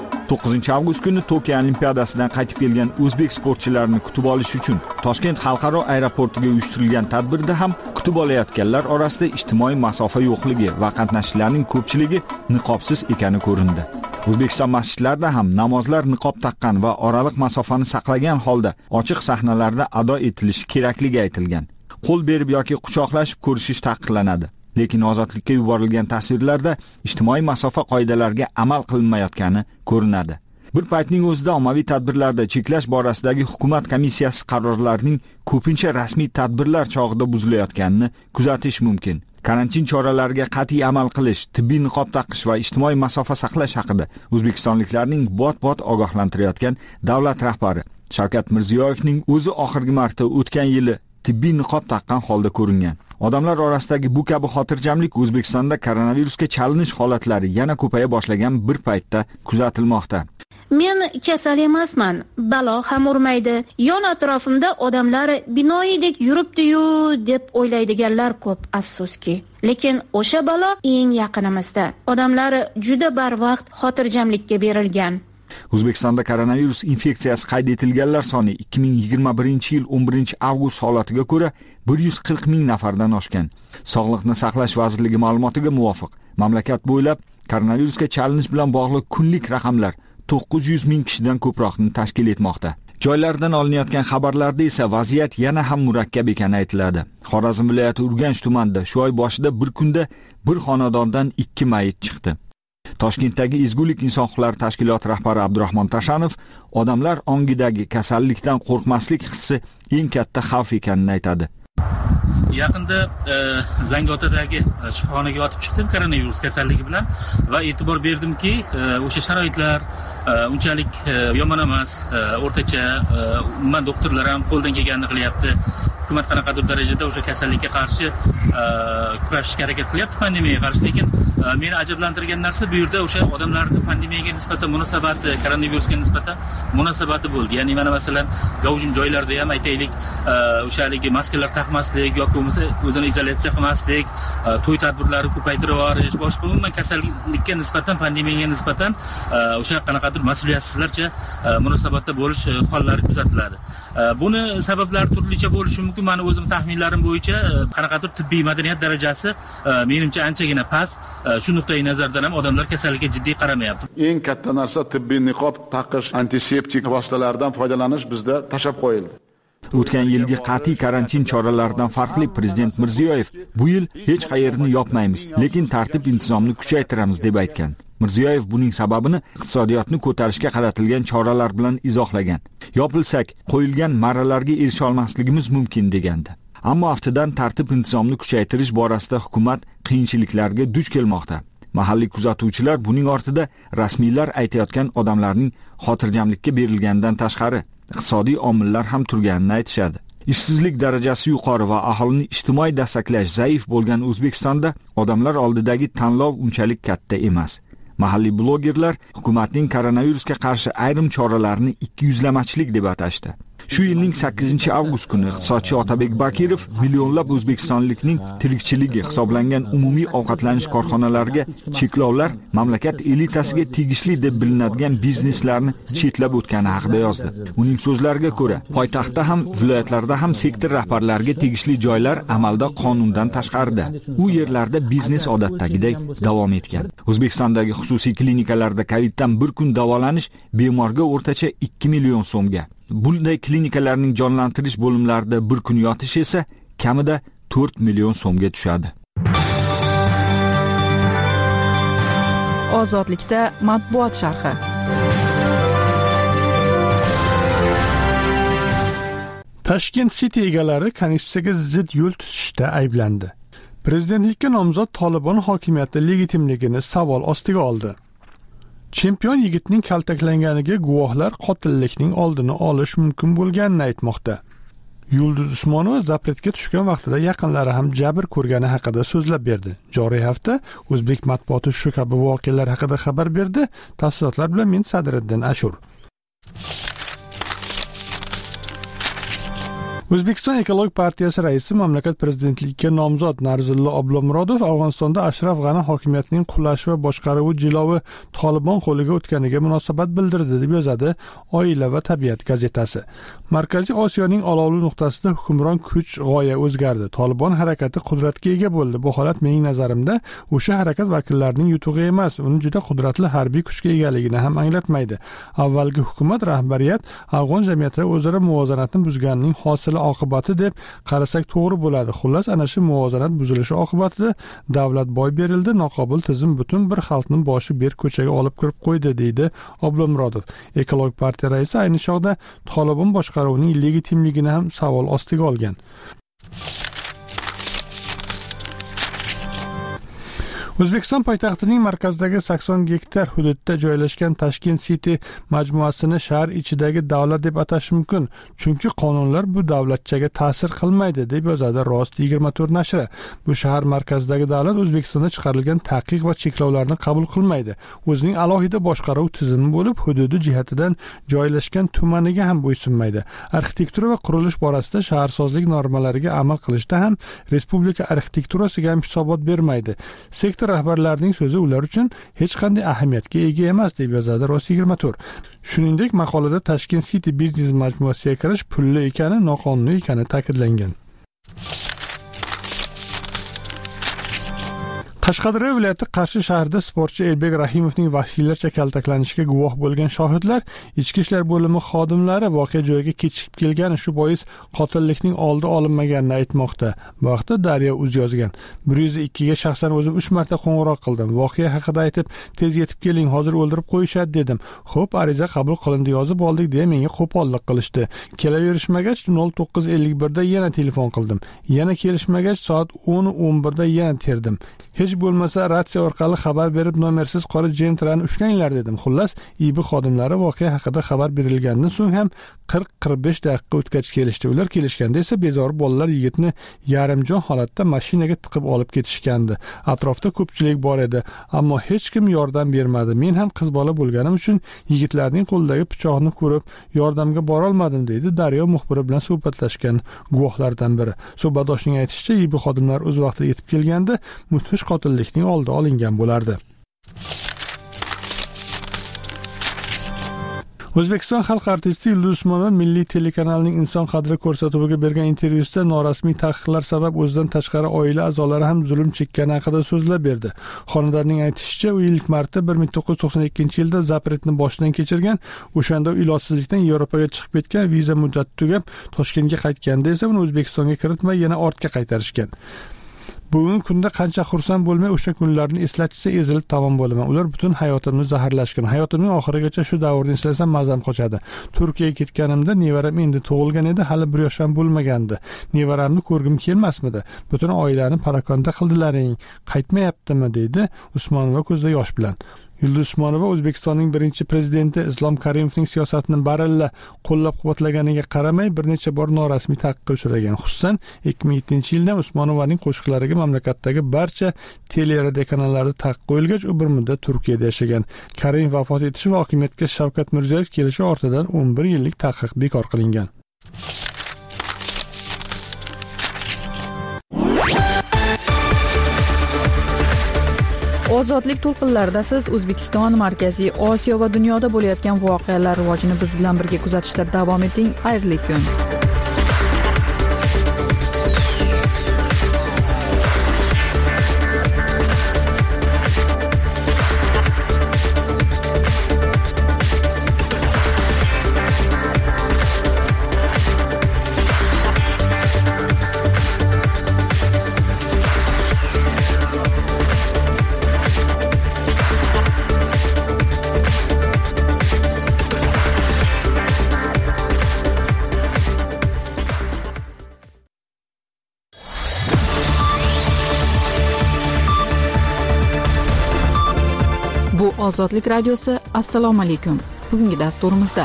9-avgust kuni Tokio Olimpiadasidan qaytib kelgan o'zbek sportchilarini kutib olish uchun Toshkent xalqaro aeroportiga uyushtirilgan tadbirda ham kutib olayotganlar orasida ijtimoiy masofa yo'qligi va qatnashchilarning ko'pchiligi niqobsiz ekani ko'rindi. O'zbekiston masjidlarida ham namozlar niqob taqqan va oraliq masofani saqlagan holda ochiq sahnalarda ado etilishi kerakligi aytilgan. Qo'l berib yoki quchoqlashib ko'rishish taqiqlanadi. Lekin ozodlikka yuborilgan tasvirlarda ijtimoiy masofa qoidalariga amal qilinmayotgani ko'rinadi. Bir paytning o'zida ommaviy tadbirlarda cheklash borasidagi hukumat komissiyasi qarorlarining ko'pincha rasmiy tadbirlar chog'ida buzilayotganini kuzatish mumkin. Karantin choralariga qat'iy amal qilish, tibbiy niqob taqish va ijtimoiy masofa saqlash haqida o'zbekistonliklarning bot-bot ogohlantirayotgan davlat rahbari Shavkat Mirziyoyevning o'zi oxirgi marta o'tgan yili tibbiy niqob taqqan holda ko'ringan. Odamlar orasidagi bu kabi xotirjamlik O'zbekistonda koronavirusga chalinish holatlari yana ko'paya boshlagan bir paytda kuzatilmoqda. Men kasal emasman, balo ham urmaydi. Yon atrofimda odamlar binoyidek yuribdi-yu deb o'ylaydiganlar ko'p, afsuski. Lekin o'sha balo eng yaqinimizda. Odamlar juda barvaqt xotirjamlikka berilgan. O'zbekistonda koronavirus infeksiyasi qayd etilganlar soni 2021-yil 11-avgust holatiga ko'ra 140 ming nafardan oshgan. Sog'liqni saqlash vazirligi ma'lumotiga muvofiq, mamlakat bo'ylab koronavirusga chalinish bilan bog'liq kunlik raqamlar 900 ming kishidan ko'proqni tashkil etmoqda. Joylardan olinayotgan xabarlarda esa vaziyat yana ham murakkab ekani aytiladi. Xorazm viloyati Urganch tumanida shu oy boshida bir kunda bir xonadondan 2 mayit chiqdi. Toshkentdagi Ezgulik inson huquqlari tashkiloti rahbari Abdurahmon Tashanov odamlar ongidagi kasallikdan qo'rqmaslik hissi eng katta xavf ekanini aytadi. Yaqinda Zangiotadagi shifoxonaga yotib chiqdim koronavirus kasalligi bilan va e'tibor berdimki, o'sha sharoitlar unchalik yomon emas, o'rtacha, umuman doktorlar ham qo'ldan kelganini qilyapti. Hukumat qanaqadir darajada o'sha kasallikka qarshi kurashishga harakat qilyapti, pandemiyaga qarshi. Lekin meni ajablantirgan narsa bu yerda o'sha odamlarning pandemiyaga nisbatan munosabati, koronavirusga nisbatan munosabati bo'ldi. Ya'ni mana masalan, gavjum joylarda ham aytaylik, o'sha haligi maskalar taqmaslik yoki bo'lmasa o'zini izolyatsiya qilmaslik, to'y tadbirlari ko'paytirib yuborish, boshqa umuman kasallikka nisbatan, pandemiyaga nisbatan o'sha qanaqadir mas'uliyatsizlarcha munosabatda bo'lish hollari kuzatiladi. Buni sabablari turlicha bo'lishi mumkin. Meni o'zim taxminlarim bo'yicha qanaqadir tibbiy madaniyat darajasi menimcha anchagina past. Shu nuqtai nazardan ham odamlar kasallikka jiddiy qaramayapti. Eng katta narsa tibbiy niqob taqish, antiseptik vositalardan foydalanish bizda tashab qo'yildi. O'tgan yilgi qat'iy karantin choralaridan farqli Prezident Mirziyoyev bu yil hech qayerni yopmaymiz, lekin tartib intizomni kuchaytiramiz deb aytgan. Mirziyoyev buning sababini iqtisodiyotni ko'tarishga qaratilgan choralar bilan izohlagan. Yopilsak, qo'yilgan marralarga erisha olmasligimiz mumkin degandi. Ammo aftidan tartib-intizomni kuchaytirish borasida hukumat qiyinchiliklarga duch kelmoqda. Mahalliy kuzatuvchilar buning ortida rasmiylar aytayotgan odamlarning xotirjamlikka berilganidan tashqari iqtisodiy omillar ham turganini aytishadi. Ishsizlik darajasi yuqori va aholini ijtimoiy dastaklash zaif bo'lgan O'zbekistonda odamlar oldidagi tanlov unchalik katta emas. Mahalliy blogerlar hukumatning koronavirusga qarshi ayrim choralarini ikkiyuzlamachilik deb atashdi. Shu yilning 8-avgust kuni iqtisodchi Otabek Bakirov millionlab o'zbekistonlikning tirikchiligi hisoblangan umumiy ovqatlanish korxonalariga cheklovlar mamlakat elitasiga tegishli deb bilinadigan bizneslarni chetlab o'tgani haqida yozdi. Uning so'zlariga ko'ra, poytaxtda ham, viloyatlarda ham sektor rahbarlariga tegishli joylar amalda qonundan tashqarida. U yerlarda biznes odatdagidek davom etgan. O'zbekistondagi xususiy klinikalarda COVID-dan bir kun davolanish bemorga o'rtacha 2 million so'mga. Bunday klinikalarning jonlantirish bo'limlarida bir kun yotish esa kamida 4 million so'mga tushadi. Ozodlikda matbuot sharhi. Tashkent City egalari konstitutsiyaga zid yo'l tutishda ayblandi. Prezidentlikka nomzod Tolibon hokimiyati legitimligini savol ostiga oldi. Chempion yigitning kaltaklanganiga guvohlar qotillikning oldini olish mumkin bo'lganini aytmoqda. Yulduz Usmonova zapretga tushgan vaqtida yaqinlari ham jabr ko'rgani haqida so'zlab berdi. Joriy hafta o'zbek matbuoti shu kabi voqealar haqida xabar berdi. Tafsilotlar bilan men Sadriddin Ashur. O'zbekiston Ekologik partiyasi raisi mamlakat prezidentligiga nomzod Narzullo Oblomurodov Afg'onistonda Ashraf G'ani hokimiyatining qulashi va boshqaruvi jilovi Tolibon qo'liga o'tganiga munosabat bildirdi deb yozadi Oila va tabiat gazetasi. Markaziy Osiyoning olovli nuqtasida hukmron kuch g'oya o'zgardi. Tolibon harakati qudratga ega bo'ldi. Bu holat mening nazarimda o'sha harakat vakillarining yutug'i emas, uni juda qudratli harbiy kuchga egaligini ham anglatmaydi. Avvalgi hukumat rahbariyat afg'on jamiyatida o'zaro muvozanatni buzganining hosili oqibati deb qarasak to'g'ri bo'ladi. Xullas, ana shu muvozanat buzilishi oqibatida davlat boy berildi, noqobil tizim butun bir xalqning boshi ber ko'chaga olib kirib qo'ydi, deydi Oblomurodov. Ekologik partiya raisi ayni chog'da Tolibon boshqaruvining legitimligini ham savol ostiga olgan. O'zbekiston poytaxtining markazidagi 80 gektar hududda joylashgan Tashkent City majmuasini shahar ichidagi davlat deb atash mumkin, chunki qonunlar bu davlatchaga ta'sir qilmaydi, deb yozadi Rost 24 nashri. Bu shahar markazidagi davlat O'zbekistonda chiqarilgan taqiq va cheklovlarni qabul qilmaydi. O'zining alohida boshqaruv tizimi bo'lib, hududi jihatidan joylashgan tumaniga ham bo'ysunmaydi. Arxitektura va qurilish borasida shaharsozlik normalariga amal qilishda ham respublika arxitekturasiga ham hisobot bermaydi. Sektor rahbarlarining so'zi ular uchun hech qanday ahamiyatga ega emas, deb yozadi Rost 24. Shuningdek, maqolada Tashkent City biznes majmuasiga kirish pulli ekani, noqonuniy ekani ta'kidlangan. Qashqadaryo viloyati Qarshi shahrida sportchi Elbek Rahimovning vahshiylarcha kaltaklanishiga guvoh bo'lgan shohidlar ichki ishlar bo'limi xodimlari voqea joyiga kechikib kelgani, shu bois qotillikning oldi olinmaganini aytmoqda. Bu vaqtda Daryo.uz yozgan. 102 ga shaxsan o'zim 3 marta qo'ng'iroq qildim. Voqea haqida aytib, tez yetib keling, hozir o'ldirib qo'yishadi dedim. Xo'p, ariza qabul qilindi, yozib oldik, deya menga qo'pollik qilishdi. Kelaverishmagach 09:51 da yana telefon qildim. Yana kelishmagach soat 10:11 da yana terdim. Hech bo'lmasa ratsiya orqali xabar berib nomersiz qora jentrani ushlanglar dedim. Xullas, IB xodimlari voqea haqida xabar berilgandan so'ng ham 40-45 daqiqa o'tgach kelishdi. Ular kelishganda esa bezori bolalar yigitni yarimjon holatda mashinaga tiqib olib ketishgandi. Atrofda ko'pchilik bor edi, ammo hech kim yordam bermadi. Men ham qiz bola bo'lganim uchun yigitlarning qo'lidagi pichoqni ko'rib yordamga bora olmadim, deydi Daryo muxbiri bilan suhbatlashgan guvohlardan biri. Suhbatdoshning aytishicha, IB xodimlar o'z vaqtida yetib kelganda mudhish qotillikning oldi olingan bo'lardi. O'zbekiston xalq artisti Yulduz Usmonova Milliy telekanalining Inson qadri ko'rsatuviga bergan intervyusida norasmiy taqiqlar sabab o'zidan tashqari oila a'zolari ham zulm chekkani haqida so'zlab berdi. Xonandaning aytishicha, u ilk marta 1992-yilda zapretni boshdan kechirgan, o'shanda ilojsizlikdan Yevropaga chiqib ketgan, viza muddati tugab Toshkentga qaytganda esa uni O'zbekistonga kiritmay yana ortga qaytarishgan. bugungi kunda qancha xursand bo'lmay o'sha kunlarni eslatishsa ezilib tamom bo'laman. Ular butun hayotimni zaharlashgan. Hayotimning oxirigacha shu davrni eslasam mazam qochadi. Turkiyaga ketganimda nevaram endi tug'ilgan edi, hali 1 yosh ham bo'lmagandi. Nevaramni ko'rgim kelmasmidi? Butun oilani parakanda qildilaring. Qaytmayaptimi dedi Usmonova ko'zda yosh bilan. Yulduz Usmonova O'zbekistonning birinchi prezidenti Islom Karimovning siyosatini baralla qo'llab-quvvatlaganiga qaramay bir necha bor norasmiy taqiqqa uchragan. Xususan, 2007-yilda Usmonovaning qo'shiqlariga mamlakatdagi barcha teleradio kanallarda taqiq qo'yilgach, u bir muddat Turkiyada yashagan. Karimov vafot etishi va hokimiyatga Shavkat Mirziyoyev kelishi ortidan 11 yillik taqiq bekor qilingan. Ozodlik to'lqinlarida siz O'zbekiston, Markaziy Osiyo va dunyoda bo'layotgan voqealar rivojini biz bilan birga kuzatishda davom eting. Xayrli kun. Bu Ozodlik radiosi. Assalomu alaykum. Bugungi dasturimizda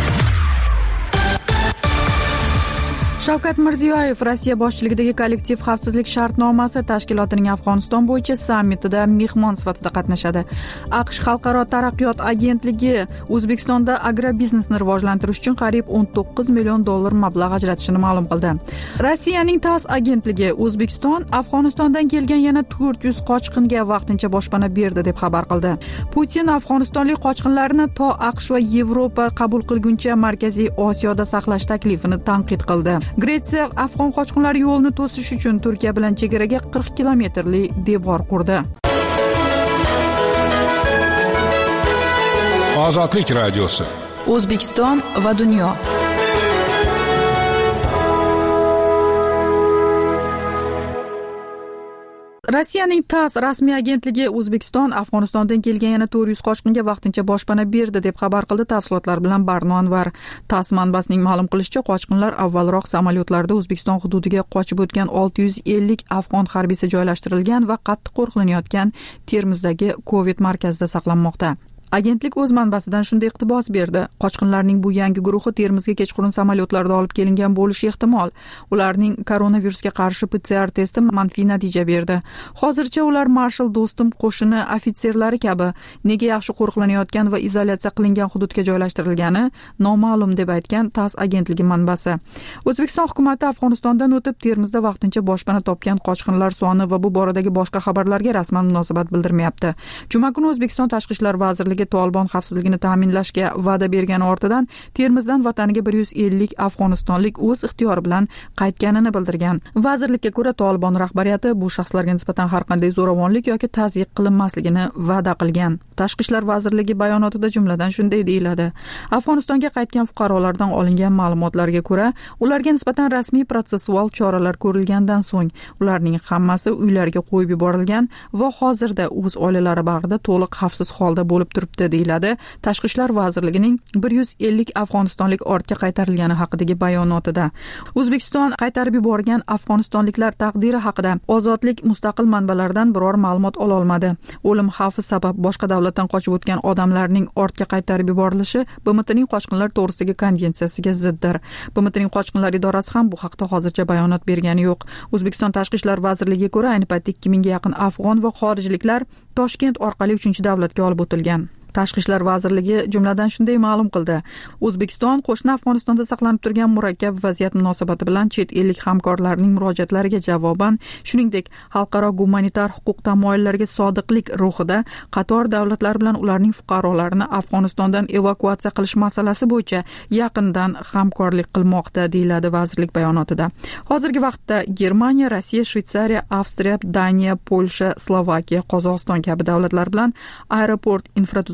Shavkat Mirziyoyev Rossiya boshchiligidagi kollektiv xavfsizlik shartnomasi tashkilotining Afg'oniston bo'yicha sammitida mehmon sifatida qatnashadi. AQSh Xalqaro taraqqiyot agentligi O'zbekistonda agrobiznesni rivojlantirish uchun qariyb $19 million mablag' ajratishini ma'lum qildi. Rossiyaning TASS agentligi O'zbekiston Afg'onistondan kelgan yana 400 qochqinga vaqtincha boshpana berdi deb xabar qildi. Putin afg'onistonlik qochqinlarni to AQSh va Yevropa qabul qilguncha Markaziy Osiyoda saqlash taklifini tanqid qildi. Gretsiya afg'on qochqinlar yo'lini to'sish uchun Turkiya bilan chegaraga 40 kilometrli devor qurdi. Ozodlik radiosi. O'zbekiston va dunyo. Rossiyaning TASS rasmiy agentligi O'zbekiston Afg'onistondan kelgan yana 400 qochqinga vaqtincha boshpana berdi deb xabar qildi. Tafsilotlar bilan Barno Anvar. TASS manbasining ma'lum qilishicha, qochqinlar avvalroq samolyotlarda O'zbekiston hududiga qochib o'tgan 650 afg'on harbiysi joylashtirilgan va qattiq qo'riqlanayotgan Termizdagi Covid markazida saqlanmoqda. Agentlik o'z manbasidan shunday iqtibos berdi. Qochqinlarning bu yangi guruhi Termizga kechqurun samolyotlarda olib kelingan bo'lishi ehtimol. Ularning koronavirusga qarshi PCR testi manfiy natija berdi. Hozircha ular Marshal Do'stum qo'shini ofitserlari kabi nega yaxshi qo'riqlanayotgan va izolyatsiya qilingan hududga joylashtirilgani noma'lum deb aytgan TASS agentligi manbasi. O'zbekiston hukumatı Afg'onistondan o'tib Termizda vaqtincha boshpana topgan qochqinlar soni va bu boradagi boshqa xabarlarga rasman munosabat bildirmayapti. Juma kuni O'zbekiston Tashqi ishlar vazirligi Tolibon xavfsizligini ta'minlashga va'da bergani ortidan Termizdan vataniga 150 afg'onistonlik o'z ixtiyori bilan qaytganini bildirgan. Vazirlikka ko'ra Tolibon rahbariyati bu shaxslarga nisbatan har qanday zo'ravonlik yoki tazyiq qilinmasligini va'da qilgan. Tashqi ishlar vazirligi bayonotida jumladan shunday deyiladi: Afg'onistonga qaytgan fuqarolardan olingan ma'lumotlarga ko'ra, ularga nisbatan rasmiy protsessual choralar ko'rilgandan so'ng ularning hammasi uylariga qo'yib yuborilgan va hozirda o'z oilalari bag'rida to'liq xavfsiz holda bo'lib turibdi, deyiladi Tashqi ishlar vazirligining 150 afg'onistonlik ortga qaytarilgani haqidagi bayonotida. O'zbekiston qaytarib yuborgan afg'onistonliklar taqdiri haqida ozodlik mustaqil manbalardan biror ma'lumot ola olmadi. O'lim xavfi sabab boshqa davlatdan qochib o'tgan odamlarning ortga qaytarib yuborilishi BMTning qochqinlar to'g'risidagi konvensiyasiga ziddir. BMTning qochqinlar idorasi ham bu haqda hozircha bayonot bergani yo'q. O'zbekiston Tashqi ishlar vazirligiga ko'ra, ayni paytda 2000 ga yaqin afg'on va xorijliklar Toshkent orqali 3-davlatga olib o'tilgan. Tashqi ishlar vazirligi jumladan shunday ma'lum qildi: O'zbekiston qo'shni Afg'onistonda saqlanib turgan murakkab vaziyat munosabati bilan chet ellik hamkorlarning murojaatlariga javoban, shuningdek, xalqaro gumanitar huquq tamoyillariga sodiqlik ruhida qator davlatlar bilan ularning fuqarolarini Afg'onistondan evakuatsiya qilish masalasi bo'yicha yaqindan hamkorlik qilmoqda, deyiladi vazirlik bayonotida. Hozirgi vaqtda Germaniya, Rossiya, Shveysariya, Avstriya, Daniya, Polsha, Slovakiya, Qozog'iston kabi davlatlar bilan aeroport infratuzilma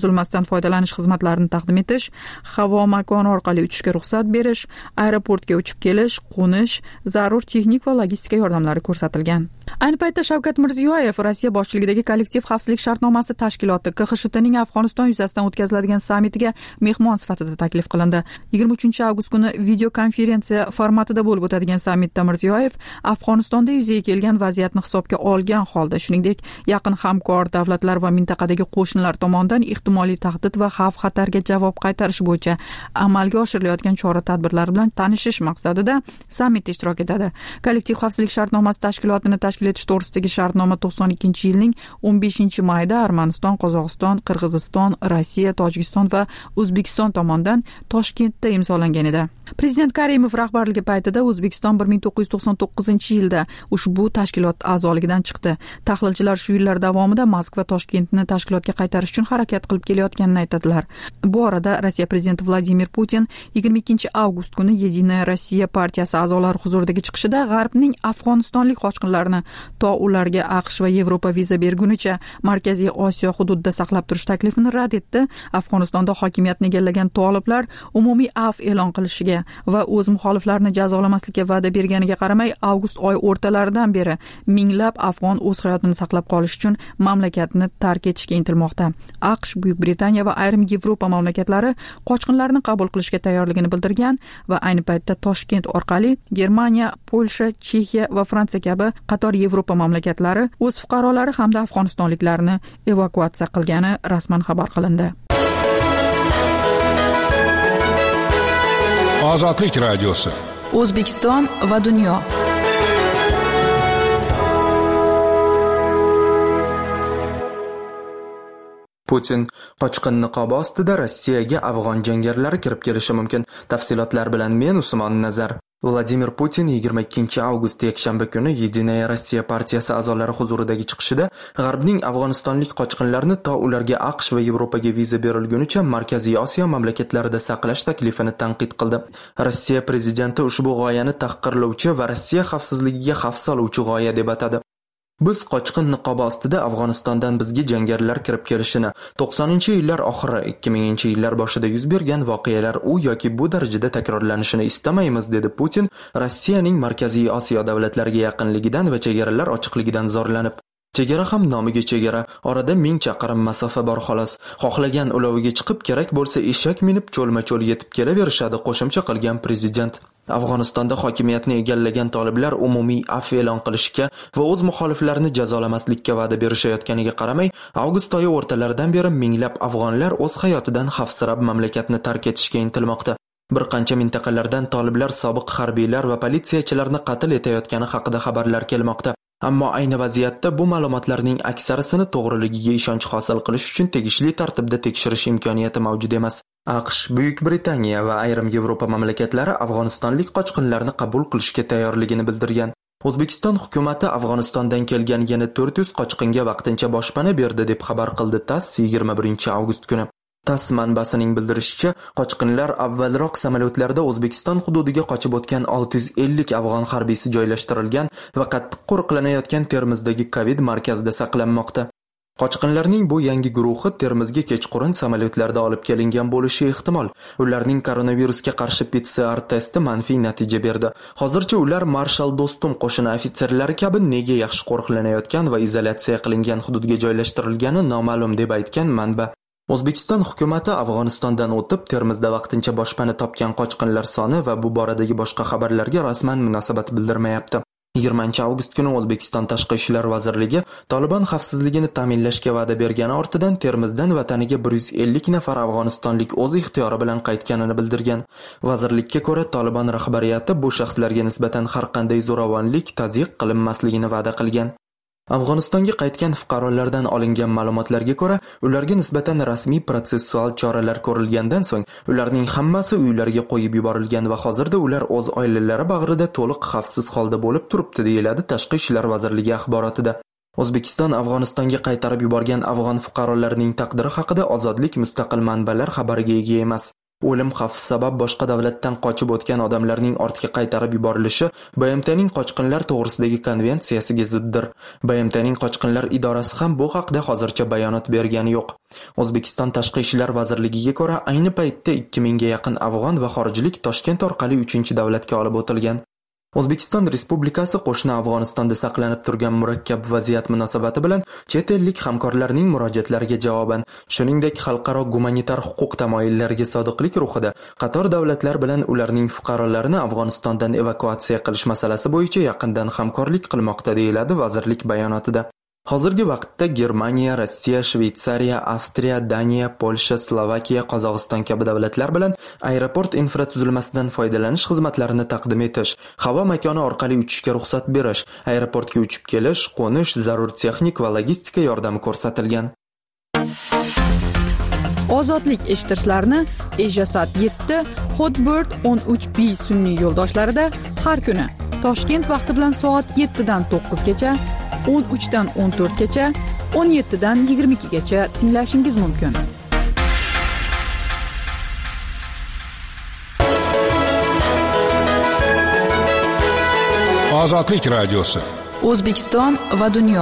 buzilmasdan foydalanish xizmatlarini taqdim etish, havo makoni orqali uchishga ruxsat berish, aeroportga uchib kelish, qo'nish, zarur texnik va logistika yordamlari ko'rsatilgan. Ayni paytda Shavkat Mirziyoyev Rossiya boshchiligidagi kollektiv xavfsizlik shartnomasi tashkiloti KXSHTning Afg'oniston yuzasidan o'tkaziladigan sammitiga mehmon sifatida taklif qilindi. 23-avgust kuni video konferensiya formatida bo'lib o'tadigan sammitda Mirziyoyev Afg'onistonda yuzaga kelgan vaziyatni hisobga olgan holda, shuningdek, yaqin hamkor davlatlar va mintaqadagi qo'shnilar tomonidan ehtimoliy tahdid va xavf-xatarga javob qaytarish bo'yicha amalga oshirilayotgan chora-tadbirlar bilan tanishish maqsadida sammitda ishtirok etadi. Kollektiv xavfsizlik shartnomasi tashkilotini tashkil etish to'g'risidagi shartnoma 92-yilning 15-mayida Armaniston, Qozog'iston, Qirg'iziston, Rossiya, Tojikiston va O'zbekiston tomonidan Toshkentda imzolangan edi. Prezident Karimov rahbarligi paytida O'zbekiston 1999-yilda ushbu tashkilot a'zoligidan chiqdi. Tahlilchilar shu yillar davomida Moskva Toshkentni tashkilotga qaytarish uchun harakat qilib kelayotganini aytadilar. Bu orada Rossiya prezidenti Vladimir Putin 22-avgust kuni Yedinaya Rossiya partiyasi a'zolari huzuridagi chiqishida G'arbning afg'onistonlik qochqinlarni to ularga AQSh va Yevropa viza bergunicha Markaziy Osiyo hududida saqlab turish taklifini rad etdi. Afg'onistonda hokimiyatni egallagan toliblar umumiy afv e'lon qilishiga va o'z muxoliflarini jazolamaslikka va'da berganiga qaramay, avgust oyi o'rtalaridan beri minglab afg'on o'z hayotini saqlab qolish uchun mamlakatni tark etishga intilmoqda. AQSh, Buyuk Britaniya va ayrim Yevropa mamlakatlari qochqinlarni qabul qilishga tayyorligini bildirgan va ayni paytda Toshkent orqali Germaniya, Polsha, Chexiya va Fransiya kabi qator Yevropa mamlakatlari o'z fuqarolari hamda afg'onistonliklarni evakuatsiya qilgani rasman xabar qilindi. Ozodlik radiosi. O'zbekiston va dunyo. Putin qochqin niqobi ostida Rossiyaga afg'on jangarilar kirib kelishi mumkin. Tafsilotlar bilan men Usmon Nazar. Vladimir Putin 22-avgust yakshanba kuni Yedinaya Rossiya partiyasi a'zolari huzuridagi chiqishida G'arbning afg'onistonlik qochqinlarni to ularga AQSh va Yevropaga viza berilgunicha Markaziy Osiyo mamlakatlarida saqlash taklifini tanqid qildi. Rossiya prezidenti ushbu g'oyani tahqirlovchi va Rossiya xavfsizligiga xavf soluvchi g'oya deb atadi. Biz qochqin niqobi ostida Afg'onistondan bizga jangarilar kirib kelishini, 90-yillar oxiri, 2000-yillar boshida yuz bergan voqealar u yoki bu darajada takrorlanishini istamaymiz, dedi Putin, Rossiyaning Markaziy Osiyo davlatlariga yaqinligidan va chegaralar ochiqligidan zorlanib. Chegara ham nomiga chegara, orada 1000 chaqirim masofa bor xolos. Xohlagan uloviga chiqib, kerak bo'lsa eshak minib cho'lma-cho'l yetib kelaverishadi, qo'shimcha qilgan prezident. Afg'onistonda hokimiyatni egallagan toliblar umumiy afv e'lon qilishga va o'z muxoliflarini jazolamaslikka va'da berishayotganiga qaramay, avgust oyi o'rtalaridan beri minglab afg'onlar o'z hayotidan xavfsirab mamlakatni tark etishga intilmoqda. Bir qancha mintaqalardan toliblar sobiq harbiylar va politsiyachilarni qatl etayotgani haqida xabarlar kelmoqda. Ammo ayni vaziyatda bu ma'lumotlarning aksarisini to'g'riligiga ishonch hosil qilish uchun tegishli tartibda tekshirish imkoniyati mavjud emas. AQSh, Buyuk Britaniya va ayrim Yevropa mamlakatlari afg'onistonlik qochqinlarni qabul qilishga tayyorligini bildirgan. O'zbekiston hukumati Afg'onistondan kelgan yana 400 qochqinga vaqtincha boshpana berdi deb xabar qildi TASS 21-avgust kuni. TASS manbasining bildirishicha, qochqinlar avvalroq samolyotlarda O'zbekiston hududiga qochib o'tgan 650 afg'on harbiysi joylashtirilgan va qattiq qo'riqlanayotgan Termizdagi COVID markazida saqlanmoqda. Qochqinlarning bu yangi guruhi Termizga kechqurun samolyotlarda olib kelingan bo'lishi ehtimol. Ularning koronavirusga qarshi PCR testi manfiy natija berdi. Hozircha ular Marshal Do'stum qo'shini ofitserlari kabi nega yaxshi qo'riqlanayotgan va izolyatsiya qilingan hududga joylashtirilgani noma'lum, deb aytgan manba. O'zbekiston hukumatı Afg'onistondan o'tib Termizda vaqtincha boshpana topgan qochqinlar soni va bu boradagi boshqa xabarlarga rasman munosabat bildirmayapti. 20-avgust kuni O'zbekiston Tashqi ishlar vazirligi Taliban xavfsizligini ta'minlashga va'da bergani ortidan Termizdan vataniga 150 nafar afg'onistonlik o'z ixtiyori bilan qaytganini bildirgan. Vazirlikka ko'ra, Taliban rahbariyati bu shaxslarga nisbatan har qanday zo'ravonlik, tazyiq qilinmasligini va'da qilgan. Afg'onistonga qaytgan fuqarolardan olingan ma'lumotlarga ko'ra, ularga nisbatan rasmiy protsessual choralar ko'rilgandan so'ng, ularning hammasi uylariga qo'yib yuborilgan va hozirda ular o'z oilalari bag'rida to'liq xavfsiz holda bo'lib turibdi, deyiladi Tashqi ishlar vazirligi axborotida. O'zbekiston Afg'onistonga qaytarib yuborgan afg'on fuqarolarining taqdiri haqida Ozodlik mustaqil manbalar xabariga ega emas. O'lim xavfi sabab boshqa davlatdan qochib o'tgan odamlarning ortga qaytarib yuborilishi BMTning qochqinlar to'g'risidagi konvensiyasiga ziddir. BMTning qochqinlar idorasi ham bu haqda hozircha bayonot bergani yo'q. O'zbekiston Tashqi ishlar vazirligiga ko'ra, ayni paytda 2000 ga yaqin afg'on va xorijlik Toshkent orqali 3-davlatga olib o'tilgan. O'zbekiston Respublikasi qo'shni Afg'onistonda saqlanib turgan murakkab vaziyat munosabati bilan chet ellik hamkorlarning murojaatlariga javoban, shuningdek xalqaro gumanitar huquq tamoyillariga sodiqlik ruhida qator davlatlar bilan ularning fuqarolarini Afg'onistondan evakuatsiya qilish masalasi bo'yicha yaqindan hamkorlik qilmoqda, deyiladi vazirlik bayonotida. Hozirgi vaqtda Germaniya, Rossiya, Shveysariya, Avstriya, Daniya, Polsha, Slovakiya, Qozog'iston kabi davlatlar bilan aeroport infratuzilmasidan foydalanish xizmatlarini taqdim etish, havo makoni orqali uchishga ruxsat berish, aeroportga uchib kelish, qo'nish, zarur texnik va logistika yordami ko'rsatilgan. Ozodlik eshitishlarini Ejasat 7, Hotbird 13B sun'iy yo'ldoshlarida har kuni Toshkent vaqti bilan soat 7 dan 9 gacha, 13 dan 14 gacha, 17 dan 22 gacha tinglashingiz mumkin. Ozodlik radiosi. O'zbekiston va dunyo.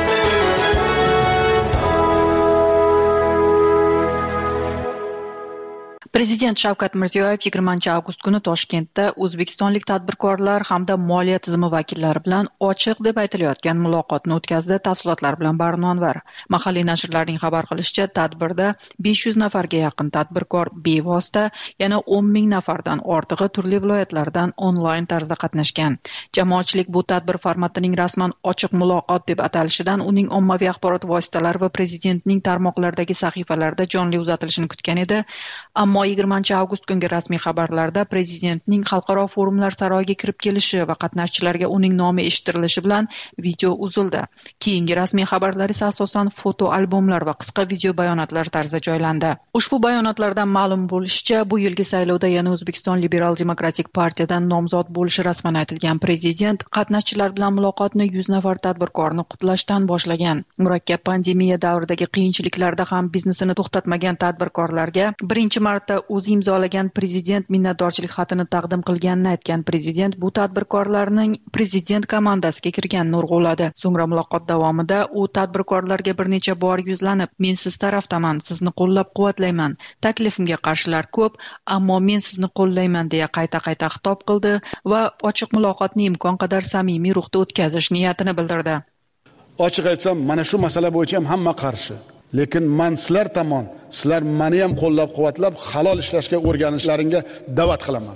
Prezident Shavkat Mirziyoyev 20-avgust kuni Toshkentda o'zbekistonlik tadbirkorlar hamda moliya tizimi vakillari bilan ochiq deb aytilayotgan muloqotni o'tkazdi. Tafsilotlar bilan Barnonvar. Mahalliy nashrlarning xabar qilishicha, tadbirda 500 nafarga yaqin tadbirkor bevosita, yana 10,000 nafardan ortig'i turli viloyatlardan onlayn tarzda qatnashgan. Jamoatchilik bu tadbir formatining rasman ochiq muloqot deb atalishidan uning ommaviy axborot vositalari va prezidentning tarmoqlardagi sahifalarida jonli uzatilishini kutgan edi. Ammo 20-avgust kungi rasmiy xabarlarda prezidentning xalqaro forumlar saroyiga kirib kelishi va qatnashchilarga uning nomi eshittirilishi bilan video uzildi. Keyingi rasmiy xabarlar esa asosan foto albomlar va qisqa video bayonotlar tarzida joylandi. Ushbu bayonotlardan ma'lum bo'lishicha, bu yilgi saylovda yana O'zbekiston Liberal Demokratik partiyadan nomzod bo'lishi rasman aytilgan prezident qatnashchilar bilan muloqotni 100 nafar tadbirkorni qutlashdan boshlagan. Murakkab pandemiya davridagi qiyinchiliklarda ham biznesini to'xtatmagan tadbirkorlarga birinchi marta o'zi imzolagan prezident minnatdorchilik xatini taqdim qilganini aytgan prezident bu tadbirkorlarning prezident komandasiga kirganini urg'uladi. So'ngra muloqot davomida u tadbirkorlarga bir necha bor yuzlanib, "Men siz tarafdaman, sizni qo'llab-quvvatlayman. Taklifimga qarshilar ko'p, ammo men sizni qo'llayman" deya qayta-qayta xitob qildi va ochiq muloqotni imkon qadar samimiy ruhda o'tkazish niyatini bildirdi. Ochiq aytsam, mana shu masala bo'yicha ham hamma qarshi. Lekin men sizlar tomon, sizlar meni ham qo'llab-quvvatlab, halol ishlashga o'rganishlaringga da'vat qilaman.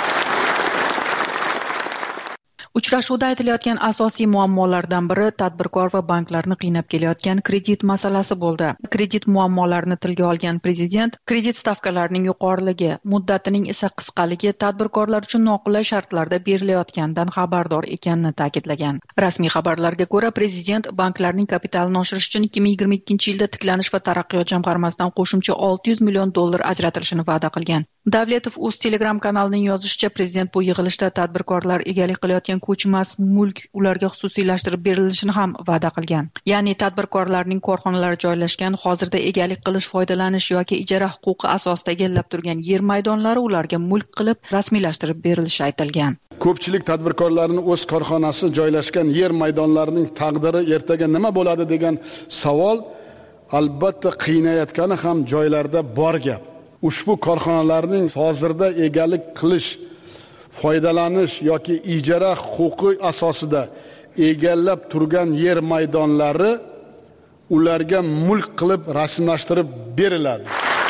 Uchrashuvda aytilayotgan asosiy muammolardan biri tadbirkor va banklarni qiynab kelayotgan kredit masalasi bo'ldi. Kredit muammolarini tilga olgan prezident, kredit stavkalarining yuqoriligi, muddatining esa qisqaligi tadbirkorlar uchun noqulay shartlarda berilayotganidan xabardor ekanini ta'kidlagan. Rasmiy xabarlarga ko'ra, prezident banklarning kapitalini oshirish uchun 2022-yilda Tiklanish va taraqqiyot jamg'armasidan qo'shimcha $600 million ajratilishini va'da qilgan. Davletov o'z Telegram kanalining yozishicha, prezident bu yig'ilishda tadbirkorlar egalik qilayotgan ko'chmas mulk ularga xususiylashtirib berilishini ham va'da qilgan. Ya'ni tadbirkorlarning korxonalari joylashgan, hozirda egalik qilish, foydalanish yoki ijara huquqi asosida egallab turgan yer maydonlari ularga mulk qilib rasmiylashtirib berilishi aytilgan. Ko'pchilik tadbirkorlarning o'z korxonasi joylashgan yer maydonlarining taqdiri ertaga nima bo'ladi degan savol albatta qiynayotgani ham joylarda bor gap. Ushbu korxonalarning hozirda egalik qilish, foydalanish yoki ijara huquqi asosida egallab turgan yer maydonlari ularga mulk qilib rasmiylashtirib beriladi.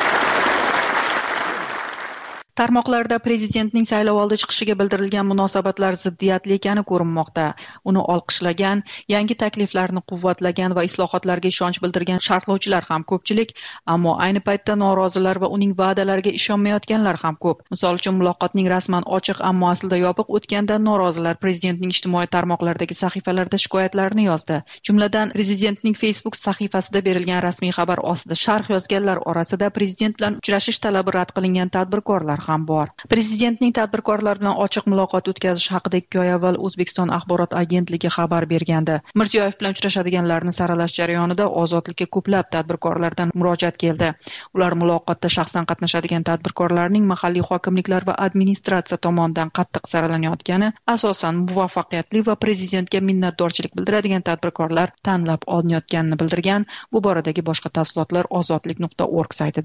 Tarmoqlarda prezidentning saylovoldi chiqishiga bildirilgan munosabatlar ziddiyatli ekani ko'rinmoqda. Uni olqishlagan, yangi takliflarni quvvatlagan va islohotlarga ishonch bildirgan sharhlovchilar ham ko'pchilik, ammo ayni paytda norozilar va uning va'dalariga ishonmayotganlar ham ko'p. Misol uchun muloqotning rasman ochiq, ammo aslida yopiq o'tganda norozilar prezidentning ijtimoiy tarmoqlardagi sahifalarida shikoyatlarini yozdi. Jumladan, prezidentning Facebook sahifasida berilgan rasmiy xabar ostida sharh yozganlar orasida prezident bilan uchrashish talabi rad qilingan tadbirkorlar ham bor. Prezidentning tadbirkorlar bilan ochiq muloqot o'tkazish haqida 2 oy avval O'zbekiston axborot agentligi xabar bergandi. Mirziyoyev bilan uchrashadiganlarni saralash jarayonida ozodlikka ko'plab tadbirkorlardan murojaat keldi. Ular muloqotda shaxsan qatnashadigan tadbirkorlarning mahalliy hokimliklar va administratsiya tomonidan qattiq saralanayotgani, asosan muvaffaqiyatli va prezidentga minnatdorchilik bildiradigan tadbirkorlar tanlab olinayotganini bildirgan. Bu boradagi boshqa tafsilotlar ozodlik.org saytida.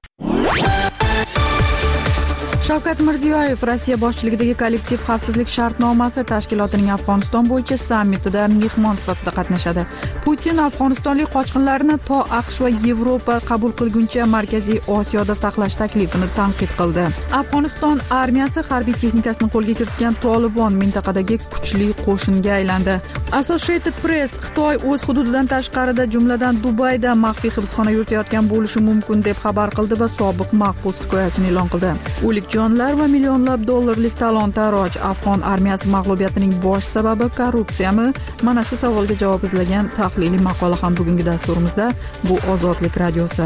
Shavkat Mirziyoyev Rossiya boshchiligidagi kollektiv xavfsizlik shartnomasi tashkilotining Afg'oniston bo'yicha sammitida mehmon sifatida qatnashadi. Putin afg'onistonlik qochqinlarni to AQSh va Yevropa qabul qilguncha Markaziy Osiyoda saqlash taklifini tanqid qildi. Afg'oniston armiyasi harbiy texnikasini qo'lga kiritgan Tolibon mintaqadagi kuchli qo'shinga aylandi. Associated Press Xitoy o'z hududidan tashqarida, jumladan Dubayda maxfiy hibsxona yuritayotgan bo'lishi mumkin deb xabar qildi va sobiq mahbus hikoyasini e'lon qildi. O'lik jonlar va millionlab dollarlik talon-taroj. Afg'on armiyasi mag'lubiyatining bosh sababi korrupsiyami? Mana shu savolga javob izlagan tahliliy maqola ham bugungi dasturimizda. Bu Ozodlik radiosi.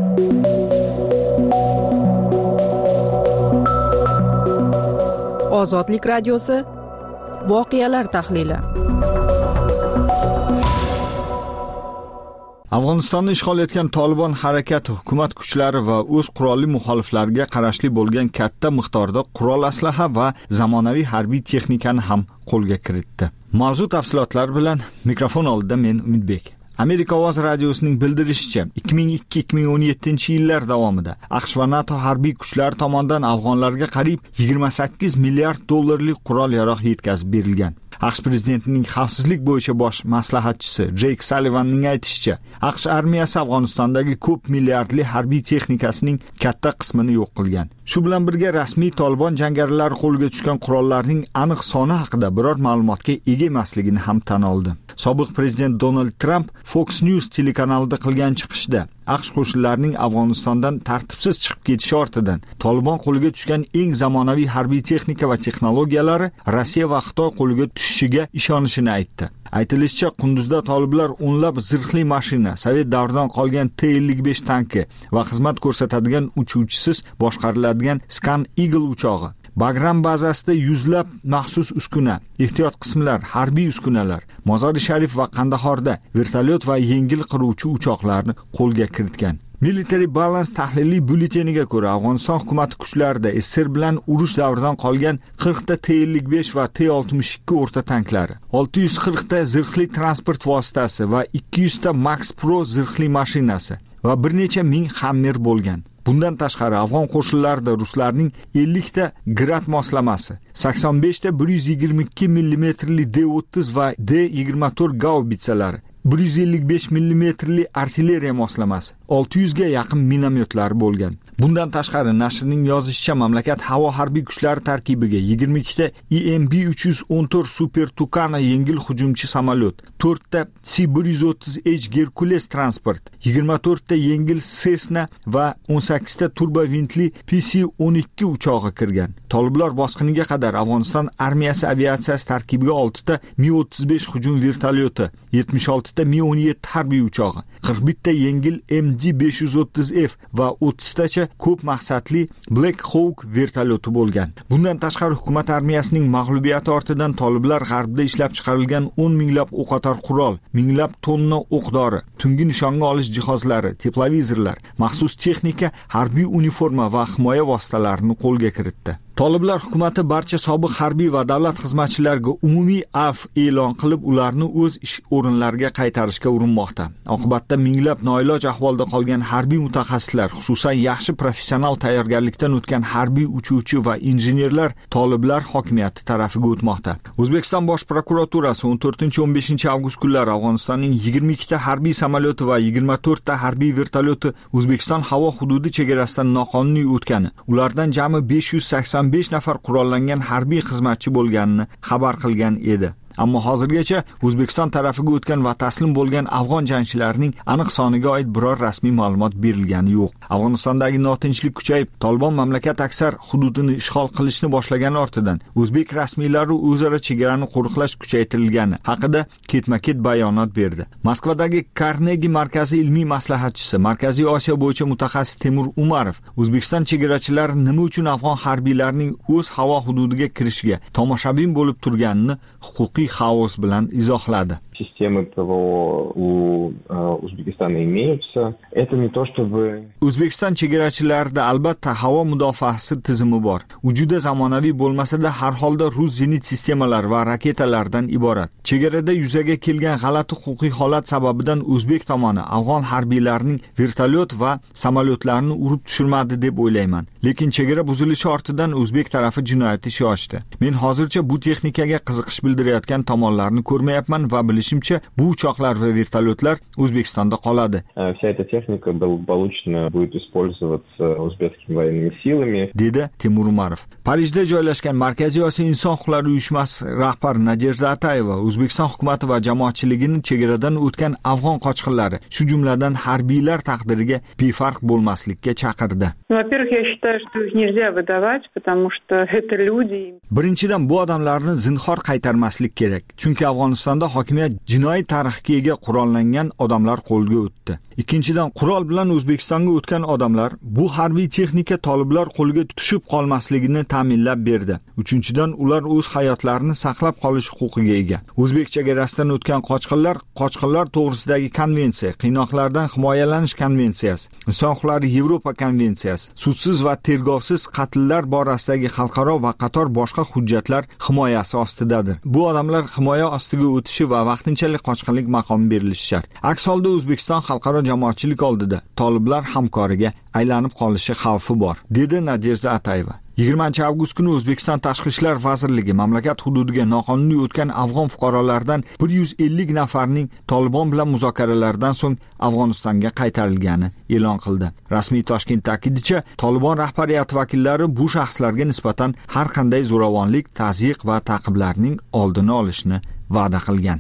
Ozodlik radiosi voqealar tahlili. Afg'onistonni ishg'ol etgan Tolibon harakati hukumat kuchlari va o'z qurolli muxoliflariga qarashli bo'lgan katta miqdorda qurol aslaha va zamonaviy harbiy texnikani ham qo'lga kiritdi. Mavzu tafsilotlari bilan mikrofon oldida men Umidbek. Amerika ovoz radiosining bildirishicha, 2002-2017-yillar davomida AQSh va NATO harbiy kuchlari tomonidan afg'onlarga qariyb 28 milliard dollarlik qurol-yarog' yetkazib berilgan. AQSh prezidentining xavfsizlik bo'yicha bosh maslahatchisi Jake Sullivanning aytishicha, AQSh armiyasi Afg'onistondagi ko'p milliardli harbiy texnikasining katta qismini yo'q qilgan. Shu bilan birga rasmiy Tolibon jangarilari qo'lga tushgan qurollarning aniq soni haqida biror ma'lumotga ega emasligini ham tan oldi. Sobiq prezident Donald Trump Fox News telekanalida qilgan chiqishda AQSh qo'shinlarining Afg'onistondan tartibsiz chiqib ketishi ortidan Tolibon qo'liga tushgan eng zamonaviy harbiy texnika va texnologiyalari Rossiya va Xitoy qo'liga tushishiga ishonishini aytdi. Aytilishicha, Qunduzda toliblar o'nlab zirhli mashina, Sovet davridan qolgan T-55 tanki va xizmat ko'rsatadigan uchuvchisiz boshqariladigan Scan Eagle uchog'i, Bagram bazasida yuzlab maxsus uskuna, ehtiyot qismlar, harbiy uskunalar, Mozori Sharif va Qandahorda vertolyot va yengil qiruvchi uchoqlarni qo'lga kiritgan. Military Balance tahliliy bulleteniga ko'ra, Afg'oniston hukumati kuchlarida SSR bilan urush davridan qolgan 40 ta T-55 va T-62 o'rta tanklari, 640 ta zirhli transport vositasi va 200 ta Max Pro zirhli mashinasi va bir necha ming Hammer bo'lgan. Bundan tashqari afg'on qo'shinlarida ruslarning 50 ta Grad moslamasi, 85 ta 122 mm D-30 va D-24 gaubitsalari, 155 mm artilleriya moslamasi, 600 ga yaqin minomyotlar bo'lgan. Bundan tashqari nashrning yozishicha, mamlakat havo harbiy kuchlari tarkibiga 22 ta EMB-314 Super Tucana yengil hujumchi samolyot, 4 ta C-130H Hercules transport, 24 ta yengil Cessna va 18 ta turbovintli PC-12 uchog'i kirgan. Toliblar bosqiniga qadar Afg'oniston armiyasi aviatsiyasi tarkibiga 6 ta Mi-35 hujum vertolyoti, 76 ta Mi-17 harbiy uchog'i, 41 ta yengil MD-530F va 30 tacha ko'p maqsadli Black Hawk vertolyoti bo'lgan. Bundan tashqari hukumat armiyasining mag'lubiyati ortidan toliblar g'arbda ishlab chiqarilgan 10 minglab o'qotar qurol, minglab tonna o'q-dori, tungi nishonga olish jihozlari, teplovizorlar, maxsus texnika, harbiy uniforma va himoya vositalarini qo'lga kiritdi. Toliblar hukumati barcha sobiq harbiy va davlat xizmatchilariga umumiy afv e'lon qilib, ularni o'z ish o'rinlariga qaytarishga urinmoqda. Oqibatda minglab noiloj ahvolda qolgan harbiy mutaxassislar, xususan yaxshi professional tayyorgarlikdan o'tgan harbiy uchuvchi va injenerlar toliblar hokimiyati tarafiga o'tmoqda. O'zbekiston Bosh prokuraturasi 14-15 avgust kunlari Afg'onistonning 22 ta harbiy samolyoti va 24 ta harbiy vertolyoti O'zbekiston havo hududi chegarasidan noqonuniy o'tgani, ulardan jami 585 nafar qurollangan harbiy xizmatchi bo'lganini xabar qilgan edi. ammo hozirgacha O'zbekiston tarafiga o'tgan va taslim bo'lgan afg'on jangchilarning aniq soniga oid biror rasmiy ma'lumot berilgani yo'q. Afg'onistondagi notinchlik kuchayib, Tolibon mamlakat aksar hududini ishg'ol qilishni boshlagani ortidan o'zbek rasmiylari o'zaro chegarani qo'riqlash kuchaytirilgani haqida ketma-ket bayonot berdi. Moskvadagi Carnegie markazi ilmiy maslahatchisi, Markaziy Osiyo bo'yicha mutaxassis Temur Umarov O'zbekiston chegarachilari nima uchun afg'on harbiylarining o'z havo hududiga kirishiga tomoshabin bo'lib turganini huquqiy xavos bilan izohladi. Системы ПВО у Узбекистана имеются. Это не то, чтобы... O'zbekiston chegarachilarida albatta havo mudofaasi tizimi bor. U juda zamonaviy bo'lmasa-da, har holda rus zenit sistemalari va raketalardan iborat. Chegarada yuzaga kelgan g'alati huquqiy holat sababidan o'zbek tomoni afg'on harbiylarining vertolyot va samolyotlarini urib tushirmadi deb o'ylayman. Lekin chegara buzilishi ortidan o'zbek tarafi jinoyat ishi ochdi. Men hozircha bu texnikaga qiziqish bildirayotgan tomonlarni ko'rmayapman va bilishimcha bu uchoqlar va vertolyotlar O'zbekistonda qoladi. Вся эта техника благополучно будет использоваться узбекскими военными силами, dedi Temur Umarov. Parijda joylashgan Markaziy Osiyo inson huquqlari uyushmasi rahbari Nadejda Atayeva O'zbekiston hukumatı va jamoatchiligini chegaradan o'tgan afg'on qochqinlari, shu jumladan harbiylar taqdiriga befarq bo'lmaslikka chaqirdi. Во-первых, я считаю, что их нельзя выдавать, потому что это люди. Birinchidan bu odamlarni zinhor qaytarmaslik kerak. Chunki Afg'onistonda hokimiyat jinoiy tarixga ega qurollangan odamlar qo'lga o'tdi. Ikkinchidan, qurol bilan O'zbekistonga o'tgan odamlar bu harbiy texnika toliblar qo'liga tushib qolmasligini ta'minlab berdi. Uchinchidan, ular o'z hayotlarini saqlab qolish huquqiga ega. O'zbek chegarasidan o'tgan qochqinlar to'g'risidagi konvensiya, qiynoqlardan himoyalanish konvensiyasi, inson huquqlari Yevropa konvensiyasi, sudsiz va tergovsiz qatllar borasidagi xalqaro va qator boshqa hujjatlar himoyasi ostidadir. Bu odamlar himoya ostiga o'tishi va vaqtinchalik qochqinlik maqomi berilishi shart. Aks holda O'zbekiston xalqaro jamoatchilik oldida toliblar hamkoriga aylanib qolishi xavfi bor, dedi Nadejda Atayeva. 20-avgust kuni O'zbekiston Tashqi ishlar vazirligi mamlakat hududiga noqonuniy o'tgan afg'on fuqarolardan 150 nafarning Tolibon bilan muzokaralardan so'ng Afg'onistonga qaytarilgani e'lon qildi. Rasmiy Toshkent ta'kidicha, Tolibon rahbariyati vakillari bu shaxslarga nisbatan har qanday zo'ravonlik, tazyiq va ta'qiblarning oldini olishni va'da qilgan.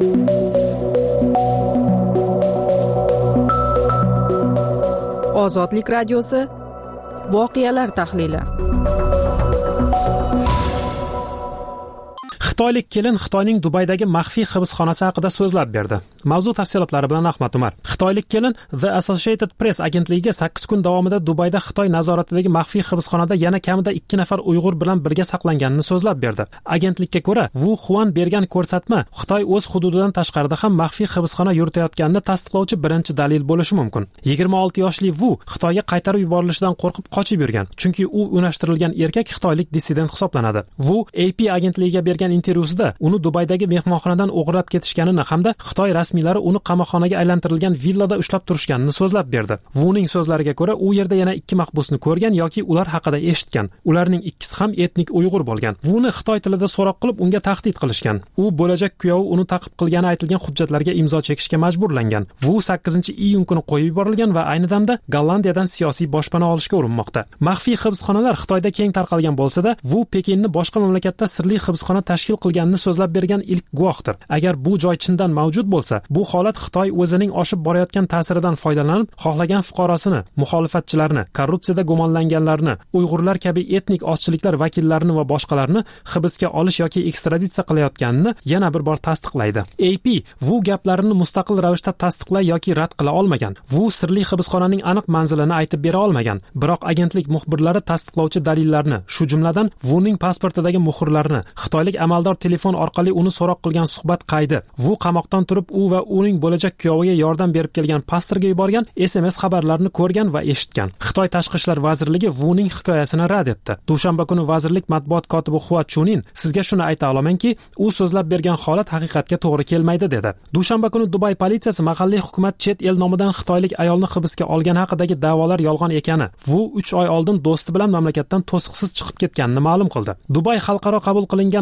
Ozodlik radiosi voqealar tahlili. Xitoylik kelin Xitoyning Dubaydagi maxfiy hibsxonasi haqida so'zlab berdi. Mavzu tafsilotlari bilan Ahmad Umar. Xitoylik kelin The Associated Press agentligiga 8 kun davomida Dubayda Xitoy nazoratidagi maxfiy hibsxonada yana kamida 2 nafar Uyg'ur bilan birga saqlanganini so'zlab berdi. Agentlikka ko'ra, Wu Xuan bergan ko'rsatma Xitoy o'z hududidan tashqarida ham maxfiy hibsxona yuritayotganini tasdiqlovchi birinchi dalil bo'lishi mumkin. 26 yoshli Wu Xitoyga qaytarib yuborilishidan qo'rqib qochib yurgan, chunki u unashtirilgan erkak xitoylik dissident hisoblanadi. Wu AP agentligiga bergan intervyusida uni Dubaydagi mehmonxonadan o'g'irlab ketishganini hamda Xitoy rasmiylari uni qamoqxonaga aylantirilgan villada ushlab turishganini so'zlab berdi. Vuning so'zlariga ko'ra, u yerda yana 2 mahbusni ko'rgan yoki ular haqida eshitgan. Ularning ikkisi ham etnik Uyg'ur bo'lgan. Vuni Xitoy tilida so'roq qilib, unga tahdid qilishgan. U bo'lajak kuyovi uni ta'qib qilgani aytilgan hujjatlarga imzo chekishga majburlangan. Vu 8-iyun kuni qo'yib yuborilgan va ayni damda Gollandiyadan siyosiy boshpana olishga urinmoqda. Maxfiy hibsxonalar Xitoyda keng tarqalgan bo'lsa-da, Vu Pekinni boshqa mamlakatda sirli hibsxona tashkil qilganini so'zlab bergan ilk guvohdir. Agar bu joy chindan mavjud bo'lsa, bu holat Xitoy o'zining oshib borayotgan ta'siridan foydalanib, xohlagan fuqarosini, muxolifatchilarni, korrupsiyada gumonlanganlarni, Uyg'urlar kabi etnik ozchiliklar vakillarini va boshqalarni hibsga olish yoki ekstraditsiya qilayotganini yana bir bor tasdiqlaydi. AP Wu gaplarini mustaqil ravishda tasdiqlay yoki rad qila olmagan. Wu sirli hibsxonaning aniq manzilini aytib bera olmagan. Biroq agentlik muxbirlari tasdiqlovchi dalillarni, shu jumladan Wuning pasportidagi muhrlarni, xitoylik amaldor telefon orqali uni so'roq qilgan suhbat qaydi, Wu qamoqdan turib u va uning bo'lajak kuyoviga yordam berib kelgan pastorga yuborgan SMS xabarlarini ko'rgan va eshitgan. Xitoy Tashqi ishlar vazirligi Wuning hikoyasini rad etdi. Dushanba kuni vazirlik matbuot kotibi Hua Chunin sizga shuni ayta olamanki, u so'zlab bergan holat haqiqatga to'g'ri kelmaydi dedi. Dushanba kuni Dubay politsiyasi mahalliy hukumat chet el nomidan xitoylik ayolni hibsga olgan haqidagi da'volar yolg'on ekani, Wu 3 oy oldin do'sti bilan mamlakatdan to'siqsiz chiqib ketganini ma'lum qildi. Dubay xalqaro qabul qilingan prosedur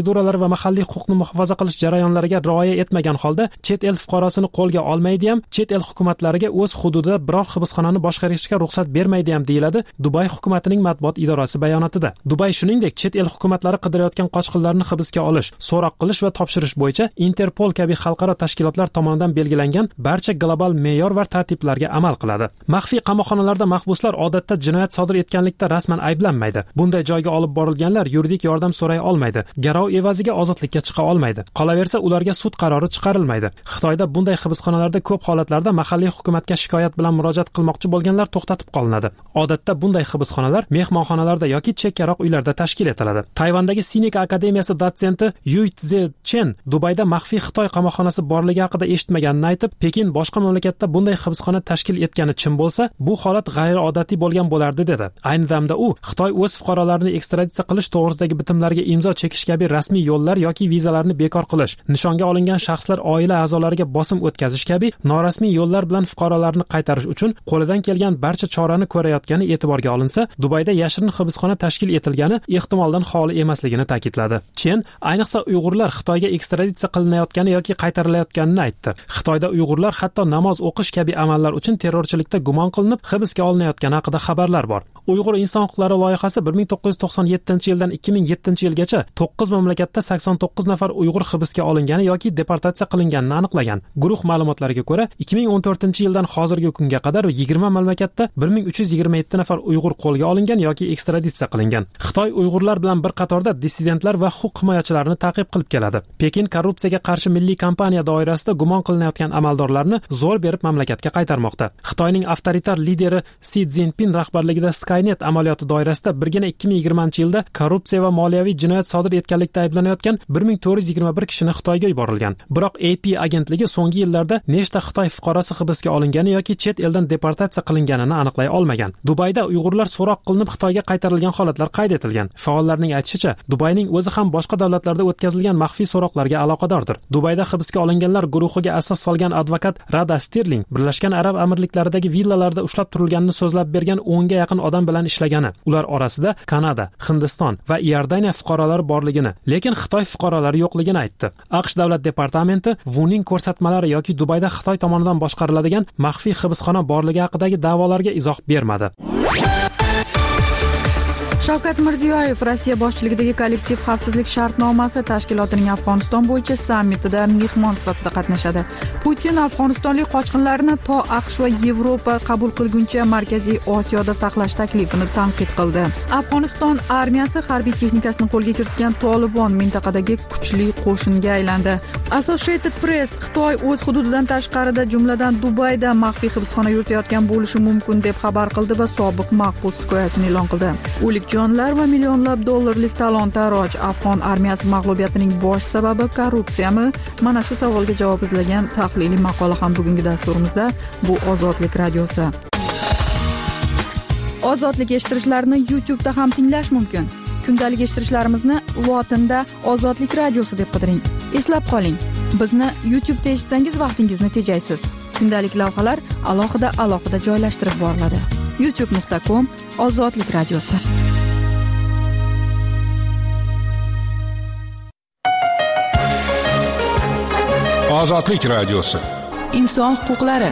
proseduralari va mahalliy huquqni muhofaza qilish jarayonlariga rioya etmagan holda chet el fuqarosini qo'lga olmaydi ham, chet el hukumatlariga o'z hududida biror hibsxonani boshqarishga ruxsat bermaydi ham, deyiladi Dubay hukumatining matbuot idorasi bayonotida. Dubay shuningdek chet el hukumatlari qidirayotgan qochqinlarni hibsga olish, so'roq qilish va topshirish bo'yicha Interpol kabi xalqaro tashkilotlar tomonidan belgilangan barcha global me'yor va tartiblarga amal qiladi. Maxfiy qamoqxonalarda mahbuslar odatda jinoyat sodir etganlikda rasman ayblanmaydi. Bunday joyga olib borilganlar yuridik yordam so'ray olmaydi. Garov evaziga ozodlikka chiqa olmaydi. Qolaversa, ularga sud qarori chiqarilmaydi. Xitoyda bunday hibsxonalarda ko'p holatlarda mahalliy hukumatga shikoyat bilan murojaat qilmoqchi bo'lganlar to'xtatib qolinadi. Odatda bunday hibsxonalar mehmonxonalarda yoki chekkaroq uylarda tashkil etiladi. Tayvandagi Sinika akademiyasi dotsenti Yu Tze Chen Dubayda maxfiy Xitoy qamoqxonasi borligi haqida eshitmaganini aytib, Pekin boshqa mamlakatda bunday hibsxona tashkil etgani chin bo'lsa, bu holat g'ayriodatiy bo'lgan bo'lardi dedi. Ayni damda u Xitoy o'z fuqarolarini ekstraditsiya qilish to'g'risidagi bitimlarga imzo chekish kabi rasmiy yo'llar yoki vizalarni bekor qilish, nishonga olingan shaxslar oila a'zolariga bosim o'tkazish kabi norasmiy yo'llar bilan fuqarolarni qaytarish uchun qo'lidan kelgan barcha chorani ko'rayotgani e'tiborga olinsa, Dubayda yashirin hibsxona tashkil etilgani ehtimoldan xoli emasligini ta'kidladi. Chen ayniqsa Uyg'urlar Xitoyga ekstraditsiya qilinayotgani yoki qaytarilayotganini aytdi. Xitoyda Uyg'urlar hatto namoz o'qish kabi amallar uchun terrorchilikda gumon qilinib hibsga olinayotgani haqida xabarlar bor. Uyg'ur inson huquqlari loyihasi 1997-yildan 2007-yilgacha 9 mamlakatda 89 nafar Uyg'ur hibsga olingani yoki deportatsiya qilinganini aniqlagan. Guruh ma'lumotlariga ko'ra, 2014-yildan hozirgi kunga qadar 20 mamlakatda 1327 nafar Uyg'ur qo'lga olingan yoki ekstraditsiya qilingan. Xitoy Uyg'urlar bilan bir qatorda dissidentlar va huquq himoyachilarini ta'qib qilib keladi. Pekin korrupsiyaga qarshi milliy kampaniya doirasida gumon qilinayotgan amaldorlarni zo'r berib mamlakatga qaytarmoqda. Xitoyning avtoritar lideri Si Szinpin rahbarligida Skynet amaliyoti doirasida birgina 2020-yilda korrupsiya va moliyaviy jinoyat sodir etganlikda ayblanayotgan 1421 kishini Xitoyga yuborilgan. Biroq AP agentligi so'nggi yillarda nechta Xitoy fuqarosi hibsga olingani yoki chet eldan deportatsiya qilinganini aniqlay olmagan. Dubayda Uyg'urlar so'roq qilinib Xitoyga qaytarilgan holatlar qayd etilgan. Faollarning aytishicha, Dubayning o'zi ham boshqa davlatlarda o'tkazilgan maxfiy so'roqlarga aloqadordir. Dubayda hibsga olinganlar guruhiga asos solgan advokat Rada Sterling Birlashgan Arab Amirliklaridagi villalarda ushlab turilganini so'zlab bergan 10 ga yaqin odam bilan ishlagani. Ular orasida Kanada, Hindiston va Iordaniya fuqarolari borligini, lekin Xitoy fuqarolari yo'qligini aytdi. AQSh davlat departamenti Vuning ko'rsatmalari yoki Dubayda Xitoy tomonidan boshqariladigan maxfiy hibsxona borligi haqidagi da'volarga izoh bermadi. Shavkat Mirziyoyev Rossiya boshchiligidagi kollektiv xavfsizlik shartnomasi tashkilotining Afg'oniston bo'yicha sammitida mehmon sifatida qatnashadi. Putin afg'onistonlik qochqinlarni to AQSh va Yevropa qabul qilguncha Markaziy Osiyoda saqlash taklifini tanqid qildi. Afg'oniston armiyasi harbiy texnikasini qo'lga kiritgan Tolibon mintaqadagi kuchli qo'shinga aylandi. Associated Press Xitoy o'z hududidan tashqarida, jumladan Dubayda maxfiy hibsxona yuritayotgan bo'lishi mumkin deb xabar qildi va sobiq mahbus hikoyasini e'lon qildi. O'lik jonlar va millionlab dollarlik talon-taroj, afg'on armiyasi mag'lubiyatining bosh sababi korrupsiyami? Mana shu savolga javob izlagan tahliliy maqola ham bugungi dasturimizda. Bu Ozodlik radiosi. Ozodlik eshittirishlarni YouTube'da ham tinglash mumkin. Kundalik eshittirishlarimizni lotinda Ozodlik radiosi deb qidiring. Eslab qoling, bizni YouTube'da eshitsangiz vaqtingizni tejaysiz. Kundalik lavhalar alohida joylashtirib boriladi. youtube.com Ozodlik radiosi. Ozodlik radiosi. Inson huquqlari.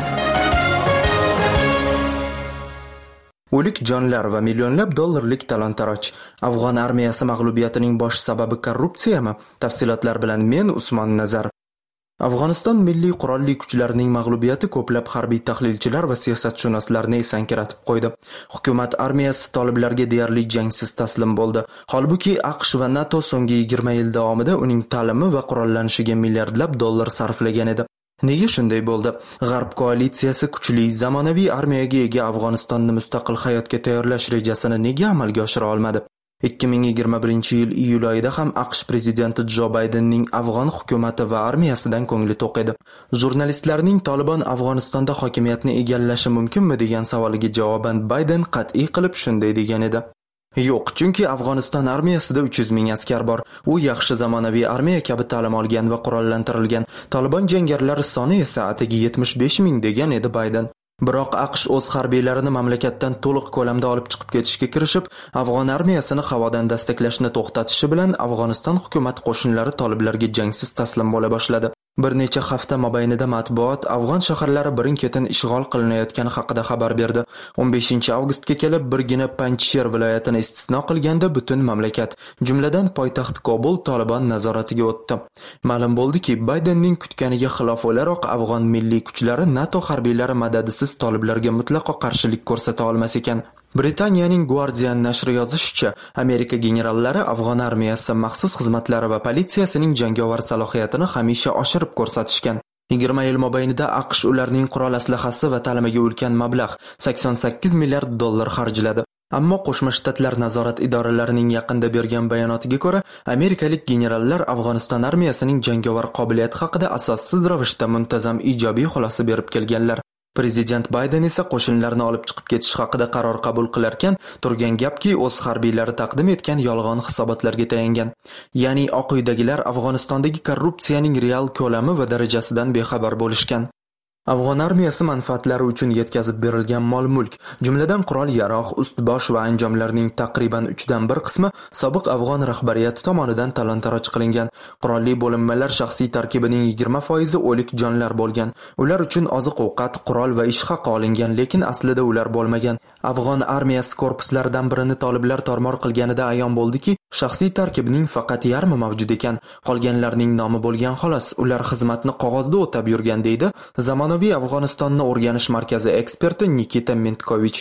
O'lik jonlar va millionlab dollarlik talon-taroj. Afg'on armiyasi mag'lubiyatining bosh sababi korrupsiyami? Tafsilotlar bilan men Usmon Nazar. Afg'oniston milliy qurolli kuchlarining mag'lubiyati ko'plab harbiy tahlilchilar va siyosatshunoslarni esankiratib qo'ydi. Hukumat armiyasi toliblarga deyarli jangsiz taslim bo'ldi. Holbuki AQSh va NATO so'nggi 20 yil davomida uning ta'limi va qurollanishiga milliardlab dollar sarflagan edi. Nega shunday bo'ldi? G'arb koalitsiyasi kuchli zamonaviy armiyaga ega Afg'onistonni mustaqil hayotga tayyorlash rejasini nega amalga oshira olmadi? 2021-yil iyul oyida ham AQSh prezidenti Jo Baydenning Afg'on hukumati va armiyasidan ko'ngli to'q edi. Jurnalistlarning Tolibon Afg'onistonda hokimiyatni egallashi mumkinmi degan savoliga javoban Bayden qat'iy qilib shunday degan edi. Yo'q, chunki Afg'oniston armiyasida 300 ming askar bor. U yaxshi zamonaviy armiya kabi ta'lim olgan va qurollantirilgan. Tolibon jangarilar soni esa atigi 75 ming degan edi Bayden. Biroq AQSh o'z harbiylarini mamlakatdan to'liq ko'lamda olib chiqib ketishga kirishib, afg'on armiyasini havodan dastaklashni to'xtatishi bilan Afg'oniston hukumat qo'shinlari toliblarga jangsiz taslim bo'la boshladi. Bir necha hafta mobaynida matbuot afg'on shaharlari birin-ketin ishg'ol qilinayotgani haqida xabar berdi. 15-avgustga kelib birgina Panjsher viloyatini istisno qilganda butun mamlakat, jumladan poytaxt Kobul Tolibon nazoratiga o'tdi. Ma'lum bo'ldiki, Baydenning kutganiga xilof o'laroq afg'on milliy kuchlari NATO harbiylari madadisiz toliblarga mutlaqo qarshilik ko'rsata olmas ekan. Britaniyaning Guardian nashri yozishicha, Amerika generallari afg'on armiyasi, maxsus xizmatlari va politsiyasining jangovar salohiyatini hamisha oshirib ko'rsatishgan. 20 yil mobaynida AQSh ularning qurol aslahasi va ta'limiga ulkan mablag' $88 milliard xarjladi. Ammo Qo'shma Shtatlar nazorat idoralarining yaqinda bergan bayonotiga ko'ra, amerikalik generallar Afg'oniston armiyasining jangovar qobiliyati haqida asossiz ravishda muntazam ijobiy xulosa berib kelganlar. Prezident Bayden esa qo'shinlarni olib chiqib ketish haqida qaror qabul qilarkan, turgan gapki, o'z harbiylari taqdim etgan yolg'on hisobotlarga tayangan. Ya'ni Oq uydagilar Afg'onistondagi korrupsiyaning real ko'lami va darajasidan bexabar bo'lishgan. Afg'on armiyasi manfaatlari uchun yetkazib berilgan mol-mulk, jumladan qurol-yarog', ust-bosh va anjomlarning taqriban 1/3 qismi sobiq afg'on rahbariyati tomonidan talon-taroj qilingan. Qurolli bo'linmalar shaxsiy tarkibining 20% o'lik jonlar bo'lgan. Ular uchun oziq-ovqat, qurol va ish haqi olingan, lekin aslida ular bo'lmagan. Afg'on armiyasi korpuslaridan birini toliblar tormor qilganida ayon bo'ldiki, shaxsiy tarkibning faqat yarmi mavjud ekan. Qolganlarning nomi bo'lgan xolos. Ular xizmatni qog'ozda o'tab yurgan deydi zamonaviy Afg'onistonni o'rganish markazi eksperti Nikita Mentkovich.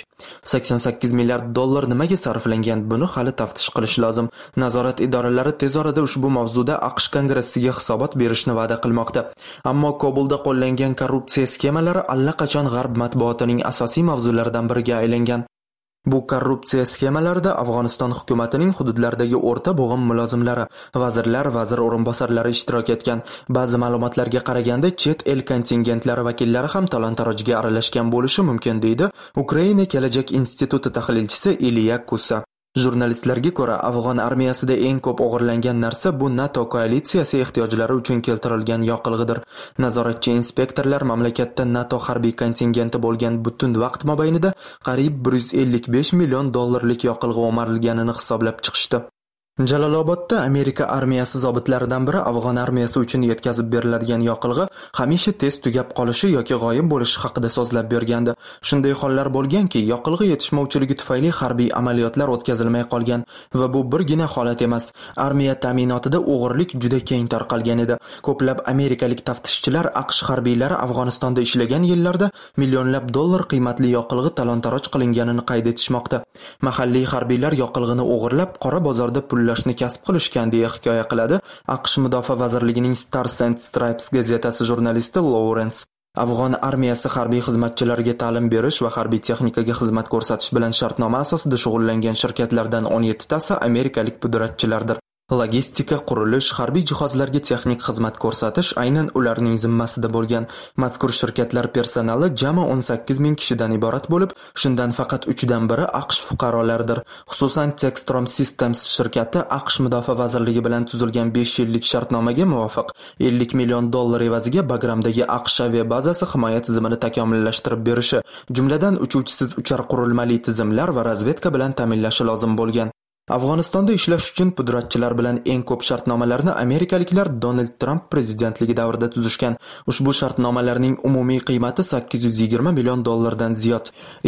$88 milliard nimaga sarflangan? Buni hali taftish qilish lozim. Nazorat idoralari tez orada ushbu mavzuda AQSh kongressiga hisobot berishni va'da qilmoqda. Ammo Kobulda qo'llangan korrupsiya skemalari allaqachon g'arb matbuotining asosiy mavzularidan biriga aylangan. Bu korrupsiya sxemalarida Afg'oniston hukumatining hududlardagi o'rta bo'g'im mulozimlari, vazirlar, vazir o'rinbosarlari ishtirok etgan. Ba'zi ma'lumotlarga qaraganda chet el kontingentlari vakillari ham talon-tarojga aralashgan bo'lishi mumkin, deydi Ukraina kelajak instituti tahlilchisi Iliya Kusa. Jurnalistlarga ko'ra, afg'on armiyasida eng ko'p o'g'irlangan narsa bu NATO koalitsiyasi ehtiyojlari uchun keltirilgan yoqilg'idir. Nazoratchi inspektorlar mamlakatda NATO harbiy kontingenti bo'lgan butun vaqt mobaynida qariyb $155 million yoqilg'i o'marilganini hisoblab chiqishdi. Jalolobodda Amerika armiyasi zobitlaridan biri afg'on armiyasi uchun yetkazib beriladigan yoqilg'i hamisha tez tugab qolishi yoki g'oyib bo'lishi haqida so'zlab bergandi. Shunday hollar bo'lganki, yoqilg'i yetishmovchiligi tufayli harbiy amaliyotlar o'tkazilmay qolgan va bu birgina holat emas. Armiya ta'minotida o'g'irlik juda keng tarqalgan edi. Ko'plab amerikalik taftishchilar AQSh harbiylari Afg'onistonda ishlagan yillarda millionlab dollar qiymatli yoqilg'i talon-taroj qilinganini qayd etishmoqda. Mahalliy harbiylar yoqilg'ini o'g'irlab qora bozorda pullashni kasb qilishgan deya hikoya qiladi AQSh Mudofaa vazirligining Stars and Stripes gazetasi jurnalisti Lawrence. Afg'on armiyasi harbiy xizmatchilariga ta'lim berish va harbiy texnikaga xizmat ko'rsatish bilan shartnoma asosida shug'ullangan shirkatlardan 17 tasi amerikalik pudratchilardir. Logistika, qurilish, harbiy jihozlarga texnik xizmat ko'rsatish aynan ularning zimmasida bo'lgan. Mazkur shirkatlar personali jami 18 ming kishidan iborat bo'lib, shundan faqat 3dan biri AQSh fuqarolaridir. Xususan, Textron Systems shirkati AQSh Mudofaa vazirligi bilan tuzilgan 5 yillik shartnomaga muvofiq $50 million evaziga Bagramdagi AQSh aviabazasi himoya tizimini takomillashtirib berishi, jumladan uchuvchisiz uchar qurilmali tizimlar va razvedka bilan ta'minlashi lozim bo'lgan. Afg'onistonda ishlash uchun pudratchilar bilan eng ko'p shartnomalarni amerikaliklar Donald Trump prezidentligi davrida tuzishgan. Ushbu shartnomalarning umumiy qiymati $820 million dan ziyod.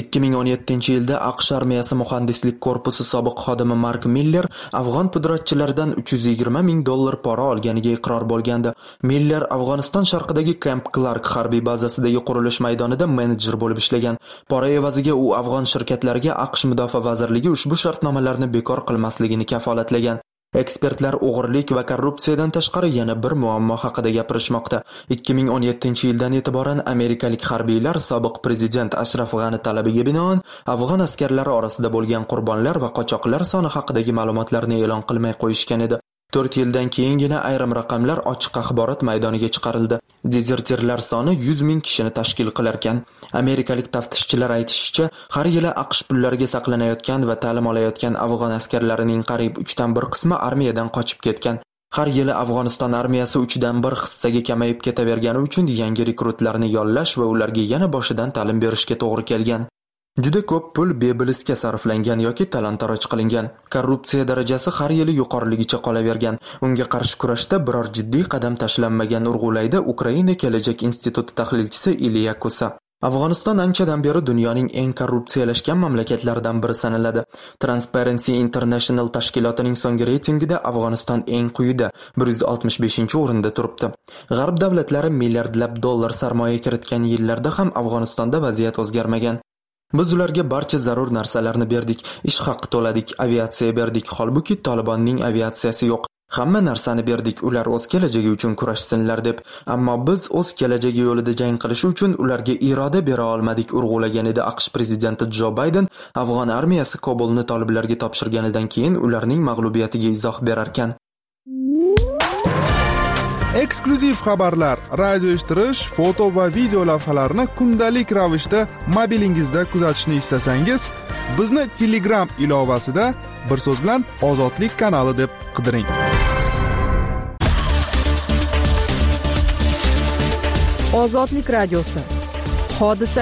2017-yilda AQSh armiyasi muhandislik korpusi sobiq xodimi Mark Miller afg'on pudratchilaridan $320 ming pora olganiga iqror bo'lgandi. Miller Afg'oniston sharqidagi Camp Clark harbiy bazasidagi qurilish maydonida menejer bo'lib ishlagan. Pora evaziga u afg'on shirkatlariga AQSh Mudofaa vazirligi ushbu shartnomalarni bekor qilmasligini kafolatlagan. Ekspertlar o'g'irlik va korrupsiyadan tashqari yana bir muammo haqida gapirishmoqda. 2017-yildan e'tiboran amerikalik harbiylar sobiq prezident Ashraf G'ani talabiga binoan afg'on askarlari orasida bo'lgan qurbonlar va qochoqlar soni haqidagi ma'lumotlarni e'lon qilmay qo'yishgan edi. 4 yildan keyingina ayrim raqamlar ochiq axborot maydoniga chiqarildi. Dezertirlar soni 100 ming kishini tashkil qilarkan. Amerikalik taftishchilar aytishicha, har yili AQSh pullariga saqlanayotgan va ta'lim olayotgan afg'on askarlarining qariyb 3dan 1 qismi armiyadan qochib ketgan. Har yili Afg'oniston armiyasi 1/3 hissaga kamayib ketavergani uchun yangi rekrutlarni yollash va ularga yana boshidan ta'lim berishga to'g'ri kelgan. Juda ko'p pul bebilisga sarflangan yoki talon-taroj qilingan. Korrupsiya darajasi har yili yuqoriligicha qolavergan. Unga qarshi kurashda biror jiddiy qadam tashlanmagan urg'ulaydi Ukraina kelajak instituti tahlilchisi Iliya Kusa. Afg'oniston anchadan beri dunyoning eng korrupsiyalashgan mamlakatlaridan biri sanaladi. Transparency International tashkilotining so'nggi reytingida Afg'oniston eng quyida 165-o'rinda turibdi. G'arb davlatlari milliardlab dollar sarmoya kiritgan yillarda ham Afg'onistonda vaziyat o'zgarmagan. Biz ularga barcha zarur narsalarni berdik, ish haqi to'ladik, aviatsiya berdik, holbuki Tolibonning aviatsiyasi yo'q. Hamma narsani berdik, ular o'z kelajagi uchun kurashsinlar deb. Ammo biz o'z kelajagi yo'lida jang qilish uchun ularga iroda bera olmadik, urg'ulagan edi AQSh prezidenti Jo Bayden Afg'on armiyasi Kobulni toliblarga topshirganidan keyin ularning mag'lubiyatiga izoh berar ekan. Eksklyuziv xabarlar, radio eshittirish, foto va video lavhalarni kundalik ravishda mobilingizda kuzatishni istasangiz, bizni Telegram ilovasida bir so'z bilan Ozodlik kanali deb qidiring. Ozodlik radiosi. Hodisa.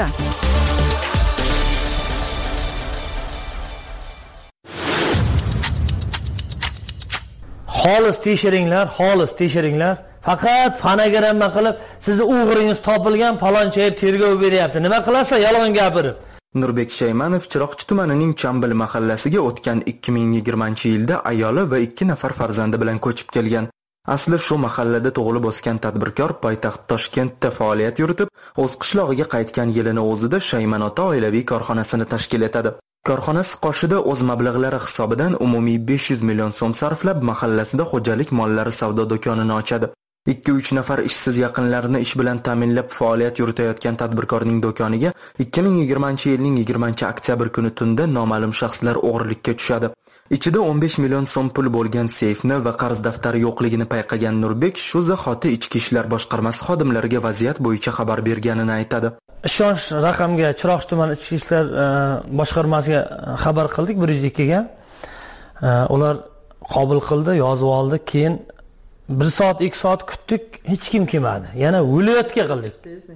Xolis tekshiringlar. Faqat fonogramma qilib, sizni o'g'ringiz topilgan, palonchayib tergov beryapti. Nima qilasiz, yolg'on gapirib? Nurbek Shaymanov Chiroqchi tumanining Chambil mahallasiga o'tgan 2020-yilda ayoli va 2 nafar farzandi bilan ko'chib kelgan. Asli shu mahallada tug'ilib o'sgan tadbirkor poytaxt Toshkentda faoliyat yuritib, o'z qishlog'iga qaytgan yilini o'zida Shayman ota oilaviy korxonasini tashkil etadi. Korxonasi qoshida o'z mablag'lari hisobidan umumiy 500 million so'm sarflab mahallasida xo'jalik mollari savdo do'konini ochadi. 2-3 nafar ishsiz yaqinlarini ish bilan ta'minlab faoliyat yuritayotgan tadbirkorning do'koniga 2020-yilning 20-oktyabr kuni tunda noma'lum shaxslar o'g'rilikka tushadi. Ichida 15 million so'm pul bo'lgan seyfni va qarz daftari yo'qligini payqagan Nurbek shu zahoti Ichki ishlar boshqarmasi xodimlariga vaziyat bo'yicha xabar berganini aytadi. Ishonch raqamga Chiroqchi tumani Ichki ishlar boshqarmasiga xabar qildik 102 ga. Ular qabul qildi, yozib oldi, keyin 1 soat 2 soat kutdik, hech kim kelmadi. Yana viloyatga qildik.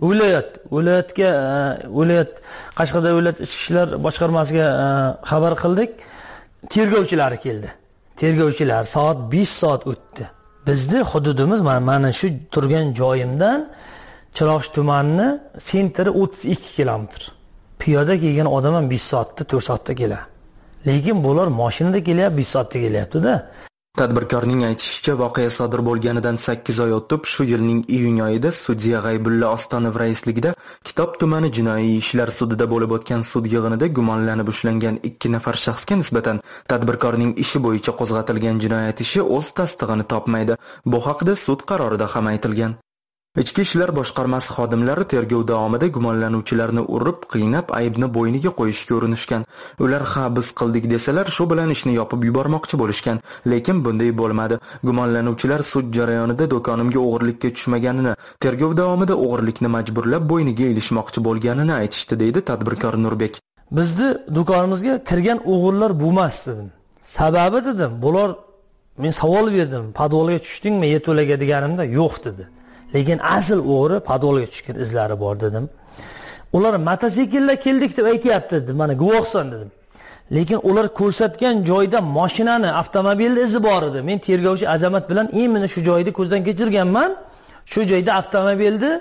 Viloyat Qashqadaryo viloyat ichki ishlar boshqarmasiga xabar qildik. Tergovchilar keldi. Tergovchilar soat 5 soat o'tdi. Bizning hududimiz mana shu turgan joyimdan Chiroqchi tumani sentri 32 kilometr. Piyoda kelgan odam ham 5 soatda, 4 soatda keladi. Lekin bular mashinada kelyapti, 5 soatda kelyapti-da. Tadbirkorning aytishicha, voqea sodir bo'lganidan 8 oy o'tib, shu yilning iyun oyida sudya G'aybulla Ostonov raisligida Kitob tumani jinoiy ishlar sudida bo'lib o'tgan sud yig'inida gumonlanib ushlangan 2 nafar shaxsga nisbatan tadbirkorning ishi bo'yicha qo'zg'atilgan jinoyat ishi o'z tasdig'ini topmaydi. Bu haqda sud qarorida ham aytilgan. Ichki ishlar boshqarmasi xodimlari tergov davomida gumonlanuvchilarni urib, qiynab, aybni bo'yniga qo'yishga urinishgan. Ular ha biz qildik desalar, shu bilan ishni yopib yubormoqchi bo'lishgan, lekin bunday bo'lmadi. Gumonlanuvchilar sud jarayonida do'konimga o'g'irlikka tushmaganini, tergov davomida o'g'irlikni majburlab bo'yniga ilishmoqchi bo'lganini aytishdi, deydi tadbirkor Nurbek. Bizni do'konimizga kirgan o'g'irlar bo'lmas dedim. Sababi dedim, bular men savol berdim, podvolga tushdingmi, yeto'laga deganimda yo'q dedi. Lekin asl o'g'ri podvolga tushgan izlari bor dedim. Ular mototsiklda keldik deb aytayapti dedim. Mana guvohsan dedim. Lekin ular ko'rsatgan joyda mashinani, avtomobilni izi bor edi. Men tergovchi Azamat bilan meni shu joyda ko'zdan kechirganman. Shu joyda avtomobilni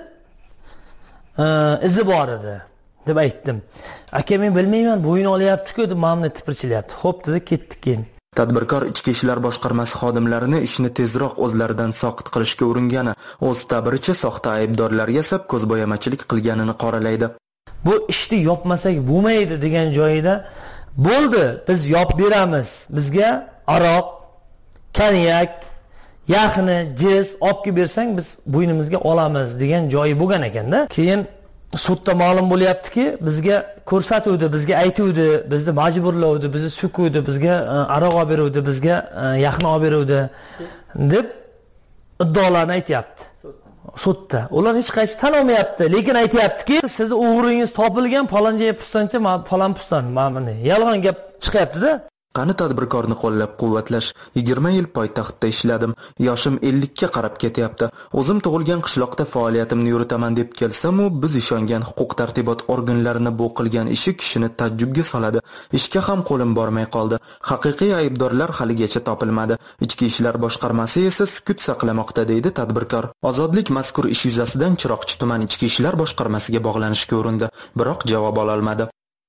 izi bor edi deb aytdim. Aka men bilmayman, bo'yni olyapti-ku deb mamni tipirchilyapti. Xo'p dedi, ketdik keyin. Tadbirkor Ichki ishlar boshqarmasi xodimlarini ishni tezroq o'zlaridan soqit qilishga uringani, o'z ta'biricha soxta aybdorlar yasab ko'zbo'yamachilik qilganini qoralaydi. Bu ishni yopmasak bo'lmaydi degan joyida bo'ldi, biz yop beramiz. Bizga aroq, konyak, yaxni, jiz olib bersang biz bo'ynimizga olamiz degan joyi bo'lgan ekanda. Keyin sudda ma'lum bo'lyaptiki, bizga ko'rsatuvdi, bizga aytuvdi, bizni majburlovdi, bizni sukuvdi, bizga aroq olib beruvdi, bizga yaxni olib beruvdi deb iddaolarni aytayapti. Sudda. Ular hech qaysi tan olmayapti, lekin aytayaptiki, sizni o'g'ringiz topilgan, paloncha pustoncha, palon puston, mana yolg'on gap chiqyapti-da. Qani tadbirkorni qo'llab-quvvatlash? 20 yil poytaxtda ishladim. Yoshim 50 ga qarab ketyapti. O'zim tug'ilgan qishloqda faoliyatimni yuritaman deb kelsam-u, biz ishongan huquq-tartibot organlarini bu qilgan ishi kishini tajjubga soladi. Ishga ham qo'lim bormay qoldi. Haqiqiy aybdorlar haligacha topilmadi. Ichki ishlar boshqarmasi esa sukut saqlamoqda, deydi tadbirkor. Ozodlik mazkur ish yuzasidan Chiroqchi tuman ichki ishlar boshqarmasiga bog'lanishga urindi, biroq javob ola olmadi.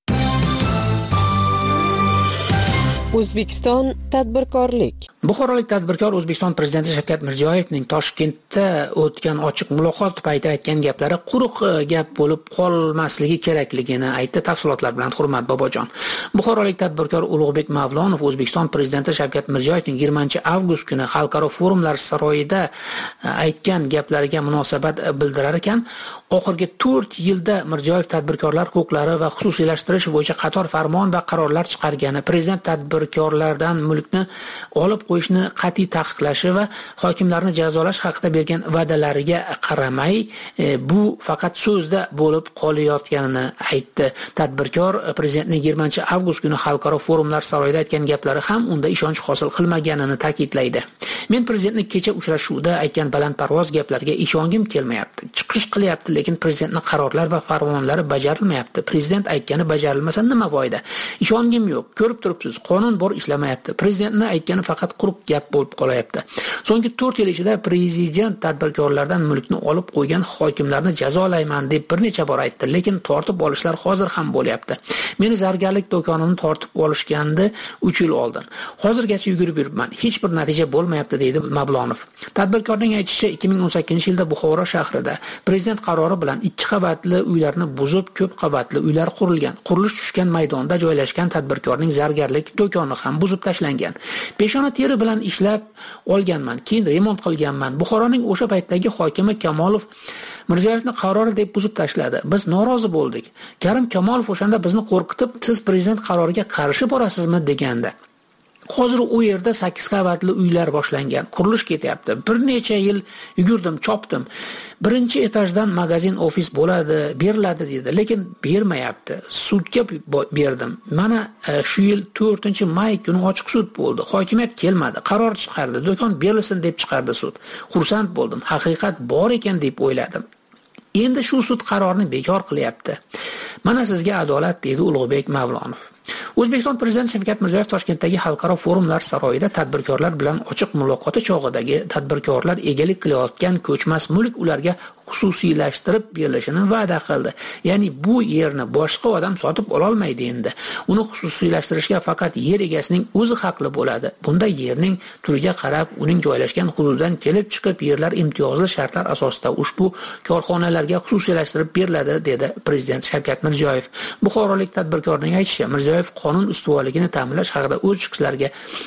O'zbekiston tadbirkorlik. Buxorolik tadbirkor O'zbekiston prezidenti Shavkat Mirziyoyevning Toshkentda o'tgan ochiq muloqot payti aytgan gaplari quruq gap bo'lib qolmasligi kerakligini aytdi. Tafsilotlar bilan Hurmat Bobojon. Buxorolik tadbirkor Ulug'bek Mavlonov O'zbekiston prezidenti Shavkat Mirziyoyevning 20-avgust kuni Xalqaro forumlar saroyida aytgan gaplariga munosabat bildirar ekan, oxirgi 4 yilda Mirziyoyev tadbirkorlar huquqlari va xususiylashtirish bo'yicha qator farmon va qarorlar chiqargani, prezident tadbirkorlardan mulkni olib qo'yishni qat'iy taqiqlashi va hokimlarni jazolash haqida bergan va'dalariga qaramay, bu faqat so'zda bo'lib qolayotganini aytdi. Tadbirkor prezidentning 20-avgust kuni Xalqaro forumlar saroyida aytgan gaplari ham unda ishonch hosil qilmaganini ta'kidlaydi. Men prezidentning kecha uchrashuvda aytgan balandparvoz gaplariga ishongim kelmayapti. Chiqish qilyapti, lekin prezidentning qarorlar va farmonlari bajarilmayapti. Prezident aytgani bajarilmasa nima foyda? Ishongim yo'q. Ko'rib turibsiz, qonun bor ishlamayapti. Prezidentning aytgani faqat quruq gap bo'lib qolayapti. So'nggi 4 yil ichida prezident tadbirkorlardan mulkni olib qo'ygan hokimlarni jazolayman deb bir necha bor aytdi, lekin tortib olishlar hozir ham bo'lyapti. Meni zargarlik do'konimni tortib olishgandi 3 yil oldin. Hozirgacha yugurib yuribman. Hech bir natija bo'lmayapti, deydi Mavlonov. Tadbirkorning aytishicha, 2018-yilda Buxoro shahrida prezident qarori bilan 2 qavatli uylarni buzib, ko'p qavatli uylar qurilgan. Qurilish tushgan maydonda joylashgan tadbirkorning zargarlik do'koni ham buzib tashlangan. Peshona teri bilan ishlab olganman, keyin remont qilganman. Buxoroning o'sha paytdagi hokimi Kamolov Mirziyoyevning qarori deb buzib tashladi. Biz norozi bo'ldik. Karim Kamolov o'shanda bizni qo'rqitib, siz prezident qaroriga qarshi borasizmi degandi. Hozir u yerda 8 qavatli uylar boshlangan, qurilish ketyapti. Bir necha yil yugurdim, chopdim. Birinchi etajdan magazin, ofis bo'ladi, beriladi dedi, lekin bermayapti. Sudga berdim. Mana shu yil 4-may kuni ochiq sud bo'ldi. Hokimiyat kelmadi, qaror chiqardi, do'kon berilsin deb chiqardi sud. Xursand bo'ldim. Haqiqat bor ekan deb o'yladim. Endi shu sud qarorini bekor qilyapti. Mana sizga adolat, dedi Ulug'bek Mavlonov. O'zbekiston prezidenti Shavkat Mirziyoyev Toshkentdagi Xalqaro forumlar saroyida tadbirkorlar bilan ochiq muloqoti chog'idagi tadbirkorlar egalik qilayotgan ko'chmas mulk ularga xususiylashtirib berilishini va'da qildi. Ya'ni bu yerni boshqa odam sotib ola olmaydi endi. Uni xususiylashtirishga faqat yer egasining o'zi haqli bo'ladi. Bunda yerning turiga qarab, uning joylashgan hududidan kelib chiqib yerlar imtiyozli shartlar asosida ushbu korxonalarga xususiylashtirib beriladi, dedi prezident Shavkat Mirziyoyev. Buxorolik tadbirkorning aytishicha, Mirziyoyev qonun ustuvorligini ta'minlash haqida o'z chiqishlariga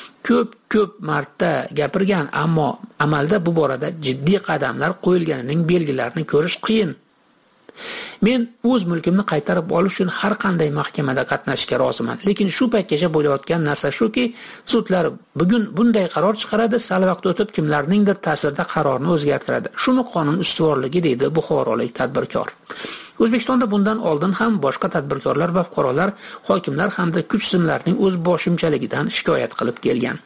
ko'p marta gapirgan, ammo amalda bu borada jiddiy qadamlar qo'yilganining belgilarini ko'rish qiyin. Men o'z mulkimni qaytarib olish uchun har qanday mahkamada qatnashishga roziman, lekin shu paytgacha bo'layotgan narsa shuki, sudlar bugun bunday qaror chiqaradi, sal vaqt o'tib kimlarningdir ta'sirida qarorni o'zgartiradi. Shuni qonun ustuvorligi, deydi buxorolik tadbirkor. O'zbekistonda bundan oldin ham boshqa tadbirkorlar va fuqarolar, hokimlar hamda kuch tizimlarining o'z boshimchaligidan shikoyat qilib kelgan.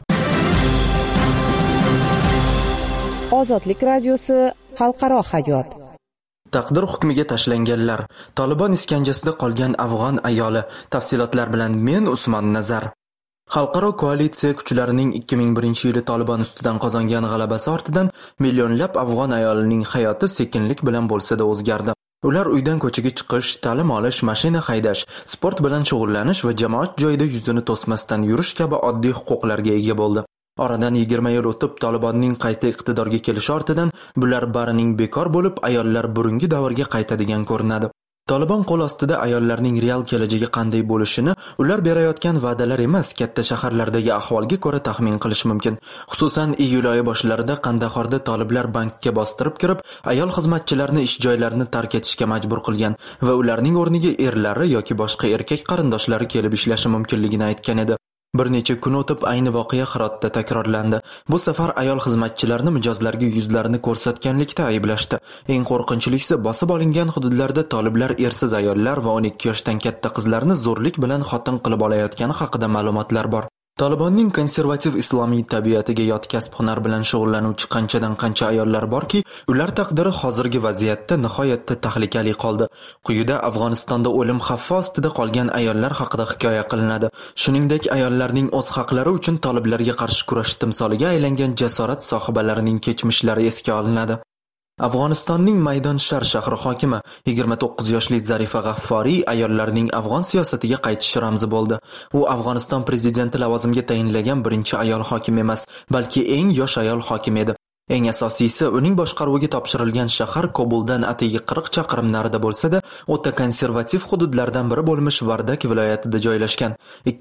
Ozodlik radiosi xalqaro hayot. Taqdir hukmiga tashlanganlar. Tolibon iskanjasida qolgan afg'on ayoli. Tafsilotlar bilan men Usmon Nazar. Xalqaro koalitsiya kuchlarining 2001-yili Tolibon ustidan qozongan g'alabasi ortidan millionlab afg'on ayolining hayoti sekinlik bilan bo'lsa-da o'zgardi. Ular uydan ko'chaga chiqish, ta'lim olish, mashina haydash, sport bilan shug'ullanish va jamoat joyida yuzini to'smasdan yurish kabi oddiy huquqlarga ega bo'ldi. Oradan 20 yil o'tib Tolibonning qayta iqtidorga kelishi ortidan bular barining bekor bo'lib, ayollar burungi davrga qaytadigan ko'rinadi. Tolibon qo'l ostida ayollarning real kelajagi qanday bo'lishini ular berayotgan va'dalar emas, katta shaharlardagi ahvolga ko'ra taxmin qilish mumkin. Xususan, iyul oyi boshlarida Qandahorda toliblar bankka bostirib kirib, ayol xizmatchilarni ish joylarini tark etishga majbur qilgan va ularning o'rniga erlari yoki boshqa erkak qarindoshlari kelib ishlashi mumkinligini aytgan edi. Bir necha kun o'tib ayni voqea Hirotda takrorlandi. Bu safar ayol xizmatchilarni mijozlarga yuzlarini ko'rsatganlikda ayblashdi. Eng qo'rqinchlisi, bosib olingan hududlarda toliblar ersiz ayollar va 12 yoshdan katta qizlarni zo'rlik bilan xotin qilib olayotgani haqida ma'lumotlar bor. Talibanning konservativ islomiy tabiatiga yot kasb-hunar bilan shug'ullanuvchi qanchadan qancha ayollar borki, ular taqdiri hozirgi vaziyatda nihoyatda tahlikali qoldi. Quyida Afg'onistonda o'lim xavfi ostida qolgan ayollar haqida hikoya qilinadi. Shuningdek, ayollarning o'z haqlari uchun toliblarga qarshi kurash timsoliga aylangan jasorat sohibalarining kechmishlari esga olinadi. Afg'onistonning Maydonshar shahri hokimi 29 yoshli Zarifa G'afforiy ayollarning afg'on siyosatiga qaytish ramzi bo'ldi. U Afg'oniston prezidenti lavozimiga tayinlagan birinchi ayol hokim emas, balki eng yosh ayol hokim edi. Eng asosiysi, uning boshqaruviga topshirilgan shahar Kobuldan atigi 40 chaqirim narida bo'lsa-da, o'ta konservativ hududlardan biri bo'lmish Vardak viloyatida joylashgan.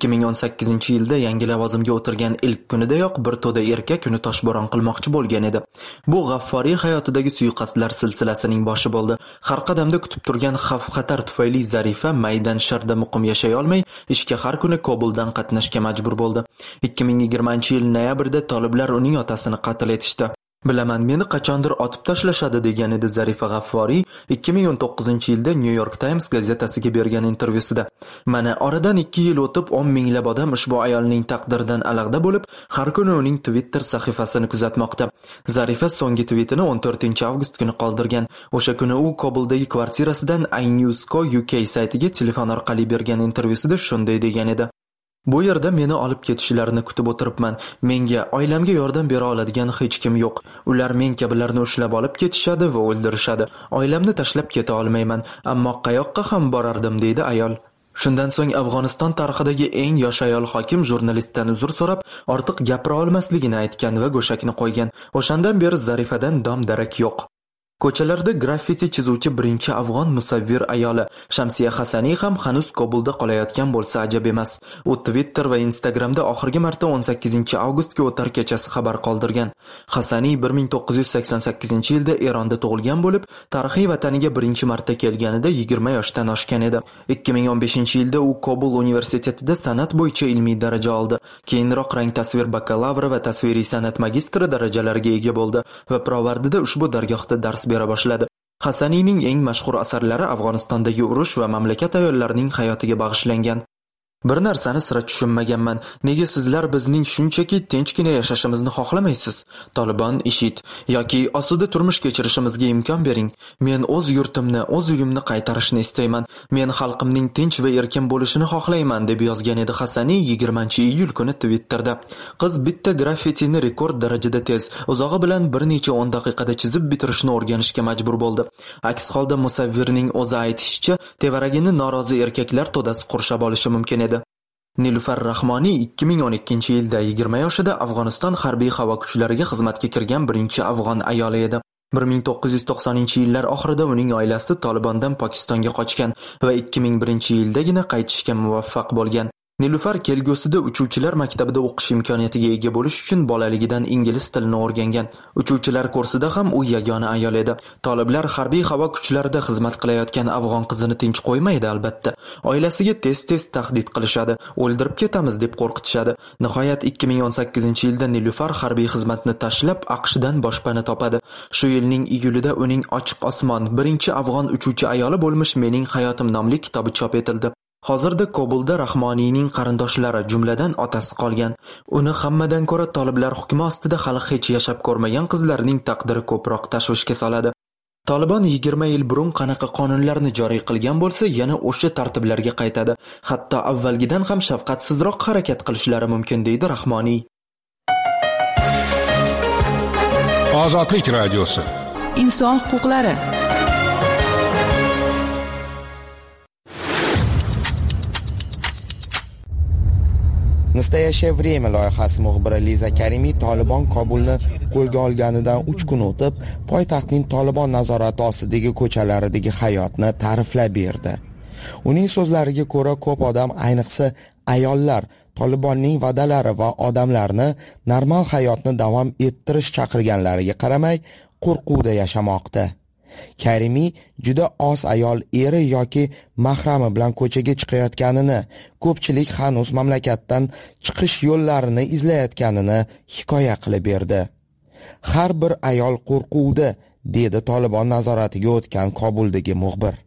2018-yilda yangi lavozimga o'tirgan ilk kunidayoq bir to'da erkak uni toshbo'ron qilmoqchi bo'lgan edi. Bu G'afforiy hayotidagi suiqasdlar silsilasining boshi bo'ldi. Har qadamda kutib turgan xavf-xatar tufayli Zarifa Maydansharda muqim yashay olmay, ishga har kuni Kobuldan qatnashga majbur bo'ldi. 2020-yil noyabrda toliblar uning otasini qatl etishdi. Bilaman, meni qachondir otib tashlashadi degan edi Zarifa G'afforiy 2019-yilda New York Times gazetasiga bergan intervyusida. Mana oradan 2 yil o'tib 10 minglab odam ushbu ayolning taqdiridan alag'da bo'lib, har kuni uning Twitter sahifasini kuzatmoqda. Zarifa so'nggi tweetini 14-avgust kuni qoldirgan. O'sha kuni u Kobuldagi kvartirasidan iNews.co UK saytiga telefon orqali bergan intervyusida shunday degan edi: Bu yerda meni olib ketishlarini kutib o'tiribman. Menga, oilamga yordam bera oladigan hech kim yo'q. Ular men kabilarni ushlab olib ketishadi va o'ldirishadi. Oilamni tashlab keta olmayman, ammo qayoqqa ham borardim, deydi ayol. Shundan so'ng Afg'oniston tarixidagi eng yosh ayol hokim jurnalistdan uzr so'rab, ortiq gapira olmasligini aytgan va go'shakni qo'ygan. O'shandan beri Zarifadan dom-darak yo'q. Ko'chalarda graffiti chizuvchi birinchi afg'on musavvir ayoli Shamsiya Hasani ham hanuz Kobulda qolayotgan bo'lsa ajab emas. U Twitter va Instagramda oxirgi marta 18-avgustga o'tar kechasi xabar qoldirgan. Hasani 1988-yilda Eronda tug'ilgan bo'lib, tarixiy vataniga birinchi marta kelganida 20 yoshdan oshgan edi. 2015-yilda u Kobul universitetida san'at bo'yicha ilmiy daraja oldi. Keyinroq rang tasvir bakalavri va tasviriy san'at magistri darajalariga ega bo'ldi va Provardida ushbu dargohda dars bera boshladi. Hasaniyning eng mashhur asarlari Afg'onistondagi urush va mamlakat ayollarining hayotiga bag'ishlangan. Bir narsani sira tushunmaganman. Nega sizlar bizning shunchaki tinchgina yashashimizni xohlamaysiz? Taliban, IShID yoki osuda turmush kechirishimizga imkon bering. Men o'z yurtimni, o'z uyimni qaytarishni istayman. Men xalqimning tinch va erkin bo'lishini xohlayman, deb yozgan edi Hasani 20-iyul kuni Twitterda. Qiz bitta graffitini rekord darajada tez, uzog'i bilan bir necha 10 daqiqada chizib bitirishni o'rganishga majbur bo'ldi. Aks holda musavvirning o'zi aytishicha, tevaragini norozi erkaklar to'dasi qurshab olishi mumkin edi. Nilufar Rahmoniy 2012-yilda 20 yoshida Afg'oniston harbiy havo kuchlariga xizmatga kirgan birinchi afg'on ayoli edi. 1990-yillar oxirida uning oilasi Talibandan Pokistonga qochgan va 2001-yildagina qaytishga muvaffaq bo'lgan. Nilufar kelgusida uchuvchilar maktabida o'qish imkoniyatiga ega bo'lish uchun bolaligidan ingliz tilini o'rgangan. Uchuvchilar kursida ham u yagona ayol edi. Toliblar harbiy havo kuchlarida xizmat qilayotgan afg'on qizini tinch qo'ymaydi albatta. Oilasiga tez-tez tahdid qilishadi, o'ldirib ketamiz deb qo'rqitishadi. Nihoyat 2018-yilda Nilufar harbiy xizmatni tashlab AQShdan boshpana topadi. Shu yilning iyulida uning Ochiq osmon, birinchi afg'on uchuvchi ayoli bo'lmish Mening hayotim nomli kitobi chop etildi. Hozirda Kobulda Rahmoniyning qarindoshlari, jumladan otasi qolgan. Uni hammadan ko'ra toliblar hukmi ostida hali hech yashab ko'rmagan qizlarning taqdiri ko'proq tashvishga soladi. Taliban 20 yil burun qanaqa qonunlarni joriy qilgan bo'lsa, yana o'sha tartiblarga qaytadi. Hatto avvalgidan ham shafqatsizroq harakat qilishlari mumkin, deydi Rahmoniy. Ozodlik radiosi. Inson huquqlari. Nastoящее время loyihasi muxbiri Liza Karimiy Taliban Kobulni qo'lga olganidan 3 kun o'tib, poytaxtning Taliban nazorati ostidagi ko'chalaridagi hayotni ta'riflab berdi. Uning so'zlariga ko'ra, ko'p odam, ayniqsa ayollar, Talibanning va'dalari va odamlarni normal hayotni davom ettirish chaqirganlariga qaramay, qo'rquvda yashamoqda. Karimiy juda oz ayol eri yoki mahrami bilan ko'chaga chiqayotganini, ko'pchilik hanuz mamlakatdan chiqish yo'llarini izlayotganini hikoya qilib berdi. Har bir ayol qo'rquvda, dedi Taliban nazoratiga o'tgan Kobuldagi muxbir.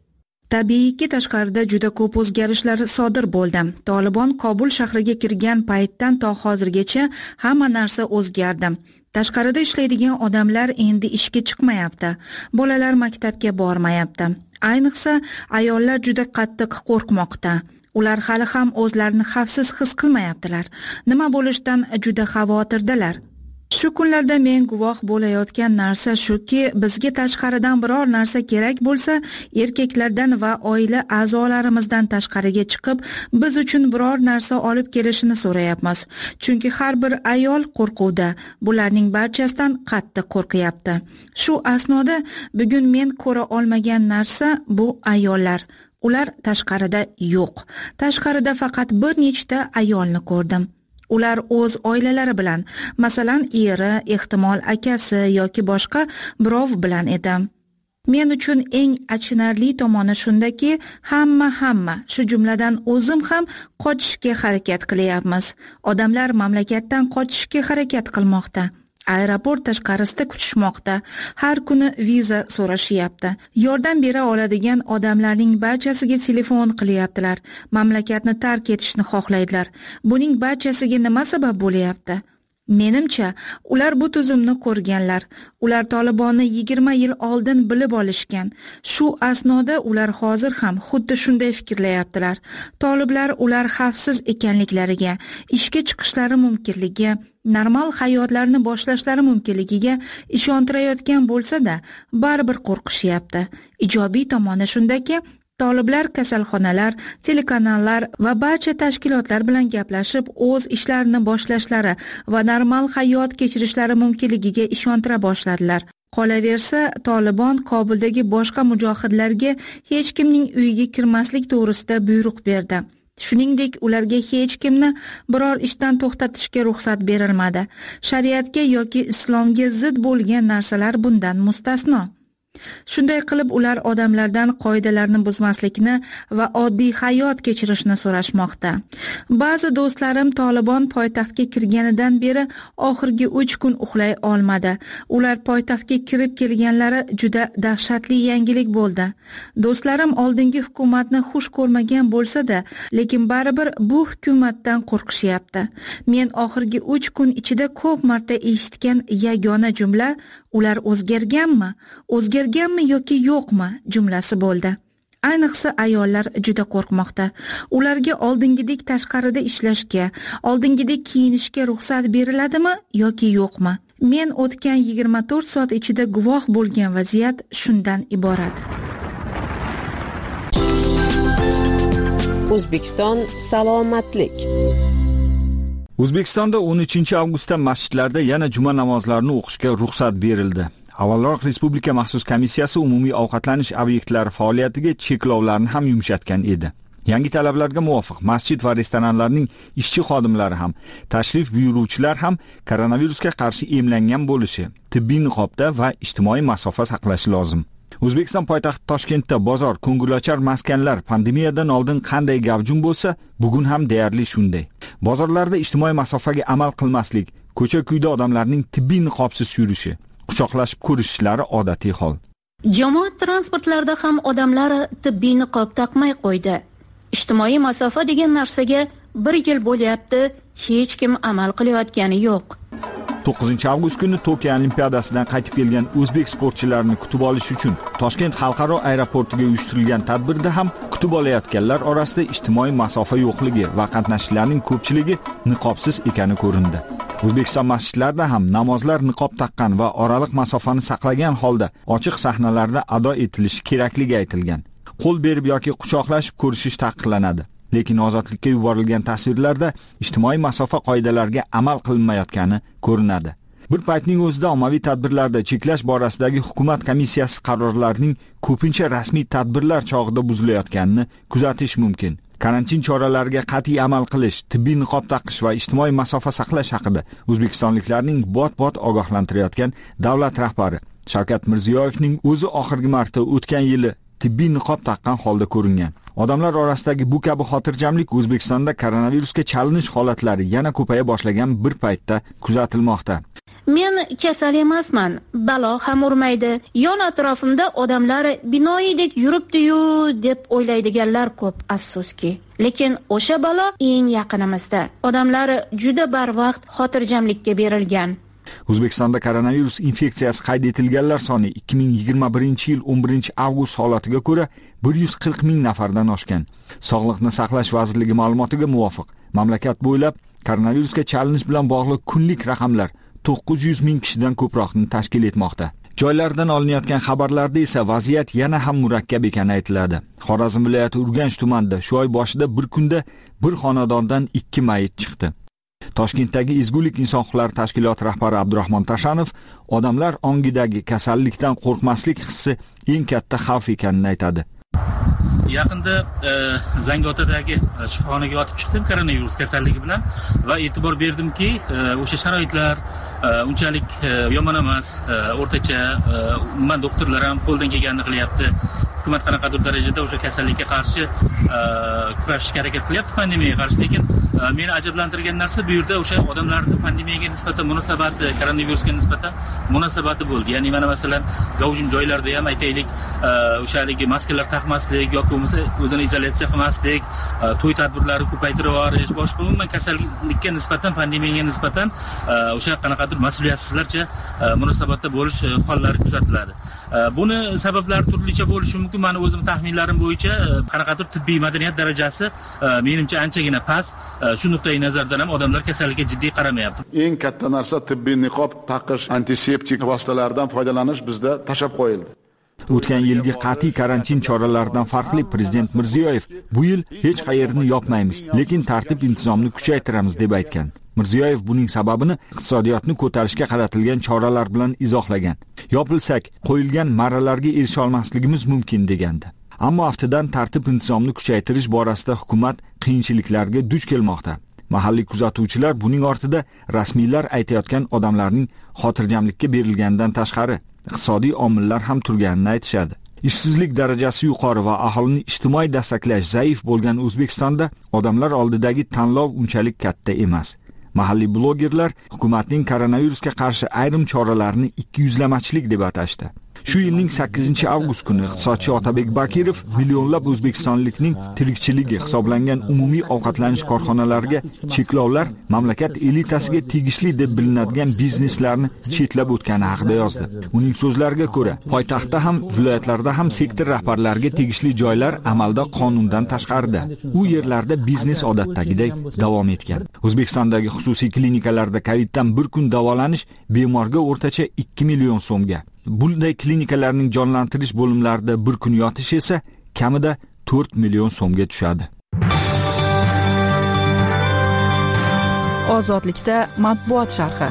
Tabiiyki tashqarida juda ko'p o'zgarishlar sodir bo'ldi. Tolibon Kobul shahriga kirgan paytdan to hozirgacha hamma narsa o'zgardi. Tashqarida ishlaydigan odamlar endi ishga chiqmayapti. Bolalar maktabga bormayapti. Ayniqsa ayollar juda qattiq qo'rqmoqda. Ular hali ham o'zlarini xavfsiz his qilmayaptilar. Nima bo'lishidan juda xavotirdalar. Shu kunlarda men guvoh bo'layotgan narsa shuki, bizga tashqaridan biror narsa kerak bo'lsa, erkaklardan va oila a'zolarimizdan tashqariga chiqib, biz uchun biror narsa olib kelishini so'rayapmiz. Chunki har bir ayol qo'rquvda, bularning barchasidan qattiq qo'rqyapti. Shu asnoda bugun men ko'ra olmagan narsa bu ayollar. Ular tashqarida yo'q. Tashqarida faqat bir nechta ayolni ko'rdim. Ular o'z oilalari bilan, masalan, eri, ehtimol akasi yoki boshqa birov bilan edi. Men uchun eng achinarli tomoni shundaki, hamma, shu jumladan o'zim ham qochishga harakat qilyapmiz. Odamlar mamlakatdan qochishga harakat qilmoqda. Aeroport tashqarisida kutishmoqda. Har kuni viza so'rashyapti. Yordam bera oladigan odamlarning barchasiga telefon qilyaptilar. Mamlakatni tark etishni xohlaydilar. Buning barchasiga nima sabab bo'lyapti? Menimcha, ular bu tuzumni ko'rganlar. Ular Tolibonni 20 yil oldin bilib olishgan. Shu asnoda ular hozir ham xuddi shunday fikrlayaptilar. Toliblar ular xavfsiz ekanliklariga, ishga chiqishlari mumkinligi, normal hayotlarini boshlashlari mumkinligiga ishontirayotgan bo'lsa-da, baribir qo'rqishyapti. Ijobiy tomoni shundaki, Toliblar kasalxonalar, telekanallar va barcha tashkilotlar bilan gaplashib, o'z ishlarini boshlashlari va normal hayot kechirishlari mumkinligiga ishontira boshladilar. Qolaversa, Tolibon Kobuldagi boshqa mujohidlarga hech kimning uyiga kirmaslik to'g'risida buyruq berdi. Shuningdek, ularga hech kimni biror ishdan to'xtatishga ruxsat berilmadi. Shariatga yoki islomga zid bo'lgan narsalar bundan mustasno. Shunday qilib ular odamlardan qoidalarni buzmaslikni va oddiy hayot kechirishni so'rashmoqda. Ba'zi do'stlarim Tolibon poytaxtga kirganidan beri oxirgi 3 kun uxlay olmadi. Ular poytaxtga kirib kelganlari juda dahshatli yangilik bo'ldi. Do'stlarim oldingi hukumatni xush ko'rmagan bo'lsa-da, lekin baribir bu hukumatdan qo'rqishyapti. Men oxirgi 3 kun ichida ko'p marta eshitgan yagona jumla ular o'zgarganmi yoki yo'qmi jumlasi bo'ldi. Ayniqsa ayollar juda qo'rqmoqda. Ularga oldingidek tashqarida ishlashga, oldingidek kiyinishga ruxsat beriladimi yoki yo'qmi? Men o'tgan 24 soat ichida guvoh bo'lgan vaziyat shundan iborat. O'zbekiston salomatlik. O'zbekistonda 13 avgustda masjidlarda yana juma namozlarini o'qishga ruxsat berildi. Avvalroq Respublika maxsus komissiyasi umumiy ovqatlanish obyektlari faoliyatiga cheklovlarni ham yumshatgan edi. Yangi talablarga muvofiq masjid va restoranlarning ishchi xodimlari ham, tashrif buyuruvchilar ham koronavirusga qarshi emlangan bo'lishi, tibbiy niqobda va ijtimoiy masofa saqlashi lozim. O'zbekiston poytaxti Toshkentda bozor, ko'ngilochar maskanlar pandemiyadan oldin qanday gavjum bo'lsa, bugun ham deyarli shunday. Bozorlarda ijtimoiy masofaga amal qilmaslik, ko'cha-kuyda odamlarning tibbiy niqobsiz yurishi, quchoqlashib ko'rishishlari odatiy hol. Jamoat transportlarida ham odamlar tibbiy niqob taqmay qo'ydi. Ijtimoiy masofa degan narsaga 1 yil bo'lyapti, hech kim amal qilayotgani yo'q. 9 avgust kuni Tokio Olimpiadasidan qaytib kelgan o'zbek sportchilarini kutib olish uchun Toshkent xalqaro aeroportiga uyushtirilgan tadbirda ham kutib olayotganlar orasida ijtimoiy masofa yo'qligi va qatnashchilarning ko'pchiligi niqobsiz ekani ko'rindi. O'zbekiston masjidlarida ham namozlar niqob taqqan va oraliq masofani saqlagan holda ochiq sahnalarda ado etilishi kerakligi aytilgan. Qo'l berib yoki quchoqlashib ko'rishish taqiqlanadi. Lekin ozodlikka yuborilgan tasvirlarda ijtimoiy masofa qoidalariga amal qilinmayotgani ko'rinadi. Bir paytning o'zida ommaviy tadbirlarda cheklash borasidagi hukumat komissiyasi qarorlarining ko'pincha rasmiy tadbirlar chog'ida buzilayotganini kuzatish mumkin. Karantin choralariga qat'iy amal qilish, tibbiy niqob taqish va ijtimoiy masofa saqlash haqida o'zbekistonliklarning bot-bot ogohlantirayotgan davlat rahbari Shavkat Mirziyoyevning o'zi oxirgi marta o'tgan yili tibbiy niqob taqqan holda ko'ringan. Odamlar orasidagi bu kabi xotirjamlik O'zbekistonda koronavirusga chalinish holatlari yana ko'paya boshlagan bir paytda kuzatilmoqda. men kasal emasman, balo ham urmaydi, yon atrofimda odamlar binoyidek yuribdi-yu deb o'ylaydiganlar ko'p, afsuski. Lekin o'sha balo eng yaqinimizda. Odamlar juda barvaqt xotirjamlikka berilgan. O'zbekistonda koronavirus infeksiyasi qayd etilganlar soni 2021-yil 11-avgust holatiga ko'ra 140 ming nafardan oshgan. Sog'liqni saqlash vazirligi ma'lumotiga muvofiq, mamlakat bo'ylab koronavirusga chalinish bilan bog'liq kunlik raqamlar 900 ming kishidan ko'proqni tashkil etmoqda. Joylardan olinayotgan xabarlarda esa vaziyat yana ham murakkab ekani aytiladi. Xorazm viloyati Urganch tumanida shu oy boshida bir kunda bir xonadondan 2 mayit chiqdi. Toshkentdagi Ezgulik inson huquqlari tashkiloti rahbari Abdurahmon Tashanov odamlar ongidagi kasallikdan qo'rqmaslik hissi eng katta xavf ekanini aytadi. Yaqinda Zangiotadagi shifoxonaga yotib chiqdim koronavirus kasalligi bilan va e'tibor berdimki, o'sha sharoitlar unchalik yomon emas, o'rtacha, umuman doktorlar ham qo'ldan kelganini qilyapti. Hukumat qanaqadir darajada o'sha kasallikka qarshi kurashishga harakat qilyapti, pandemiyaga qarshi. Lekin meni ajablantirgan narsa bu yerda o'sha odamlarning pandemiyaga nisbatan munosabati, koronavirusga nisbatan munosabati bo'ldi. Ya'ni mana masalan, gavjum joylarda ham aytaylik, o'sha haligi maskalar taqmaslik yoki bo'lmasa o'zini izolyatsiya qilmaslik, to'y tadbirlari ko'paytirib yuborish, boshqa umuman kasallikka nisbatan, pandemiyaga nisbatan o'sha qanaqadir mas'uliyatsizlarcha munosabatda bo'lish hollari kuzatiladi. Buni sabablari turlicha bo'lishi mumkin. Meni o'zim taxminlarim bo'yicha qanaqadir tibbiy madaniyat darajasi menimcha anchagina past. Shu nuqtai nazardan ham odamlar kasallikka jiddiy qaramayapti. Eng katta narsa tibbiy niqob taqish, antiseptik vositalardan foydalanish bizda tashab qo'yildi. O'tgan yilgi qat'iy karantin choralaridan farqli Prezident Mirziyoyev bu yil hech qayerni yopmaymiz, lekin tartib intizomni kuchaytiramiz deb aytgan. Mirziyoyev buning sababini iqtisodiyotni ko'tarishga qaratilgan choralar bilan izohlagan. Yopilsak, qo'yilgan marralarga erisha olmasligimiz mumkin degandi. Ammo aftidan tartib intizomni kuchaytirish borasida hukumat qiyinchiliklarga duch kelmoqda. Mahalliy kuzatuvchilar buning ortida rasmiylar aytayotgan odamlarning xotirjamlikka berilganidan tashqari iqtisodiy omillar ham turganini aytishadi. Ishsizlik darajasi yuqori va aholini ijtimoiy dastaklash zaif bo'lgan O'zbekistonda odamlar oldidagi tanlov unchalik katta emas. Mahalliy blogerlar hukumatning koronavirusga qarshi ayrim choralarini ikkiyuzlamachilik deb atashdi. Shu yilning 8-avgust kuni iqtisodchi Otabek Bakirov millionlab o'zbekistonlikning tirikchiligi hisoblangan umumiy ovqatlanish korxonalariga cheklovlar mamlakat elitasiga tegishli deb bilinadigan bizneslarni chetlab o'tgani haqida yozdi. Uning so'zlariga ko'ra, poytaxtda ham, viloyatlarda ham sektor rahbarlariga tegishli joylar amalda qonundan tashqarida. U yerlarda biznes odatdagidek davom etgan. O'zbekistondagi xususiy klinikalarda Coviddan bir kun davolanish bemorga o'rtacha 2 million so'mga. Bunday klinikalarning jonlantirish bo'limlarida bir kun yotish esa kamida 4 million so'mga tushadi. Ozodlikda matbuot sharhi.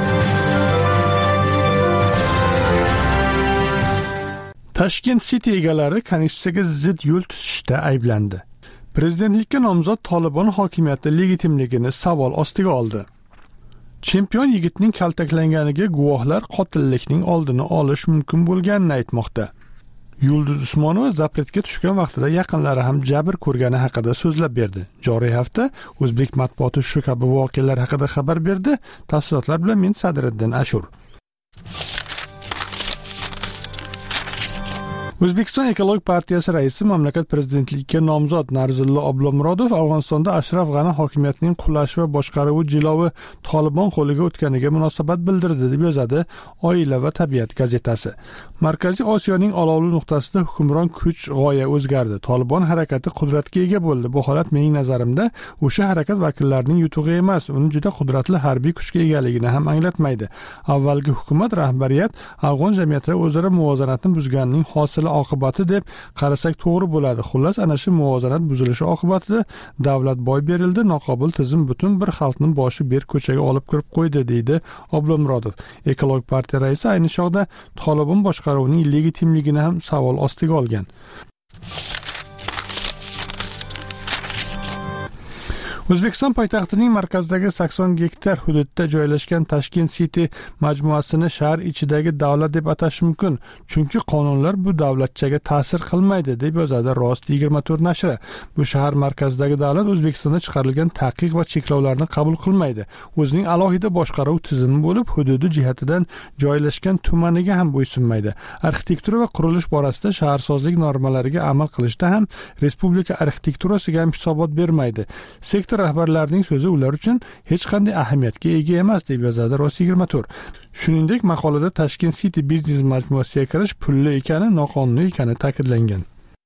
Tashkent City egalari konstitutsiyaga zid yo'l tutishda ayblandi. Prezidentlikka nomzod Tolibon hokimiyati legitimligini savol ostiga oldi. Chempion yigitning kaltaklanganiga guvohlar qotillikning oldini olish mumkin bo'lganini aytmoqda. Yulduz Usmonova zapretga tushgan vaqtida yaqinlari ham jabr ko'rgani haqida so'zlab berdi. Joriy hafta o'zbek matbuoti shu kabi voqealar haqida xabar berdi. Tafsilotlar bilan men Sadriddin Ashur. O'zbekiston Ekologik partiyasi raisi mamlakat prezidentligiga nomzod Narzullo Oblomurodov Afg'onistonda Ashraf G'ani hokimiyatining qulashi va boshqaruvi jilovi Tolibon qo'liga o'tganiga munosabat bildirdi deb yozadi Oila va tabiat gazetasi. Markaziy Osiyoning olovli nuqtasida hukmron kuch g'oya o'zgardi. Tolibon harakati qudratga ega bo'ldi. Bu holat mening nazarimda o'sha harakat vakillarining yutug'i emas, uni juda qudratli harbiy kuchga egaligini ham anglatmaydi. Avvalgi hukumat rahbariyat afg'on jamiyatida o'zaro muvozanatni buzganining hosili oqibati deb qarasak to'g'ri bo'ladi. Xullas, ana shu muvozanat buzilishi oqibatida davlat boy berildi, noqobil tizim butun bir xalqning boshi ber ko'chaga olib kirib qo'ydi, deydi Oblomurodov. Ekologik partiya raisi ayni chog'da Tolibon boshqaruvining legitimligini ham savol ostiga olgan. O'zbekiston poytaxtining markazidagi 80 gektar hududda joylashgan Tashkent City majmuasini shahar ichidagi davlat deb atash mumkin, chunki qonunlar bu davlatchaga ta'sir qilmaydi, deb yozadi Rost 24 nashri. Bu shahar markazidagi davlat O'zbekistonda chiqarilgan taqiq va cheklovlarni qabul qilmaydi. O'zining alohida boshqaruv tizimi bo'lib, hududi jihatidan joylashgan tumaniga ham bo'ysunmaydi. Arxitektura va qurilish borasida shaharsozlik normalariga amal qilishda ham respublika arxitekturasiga ham hisobot bermaydi. Sektor rahbarlarining so'zi ular uchun hech qanday ahamiyatga ega emas, deb yozadi Rost 24. Shuningdek, maqolada Tashkent City biznes majmuasiga kirish pulli ekani, noqonuniy ekani ta'kidlangan.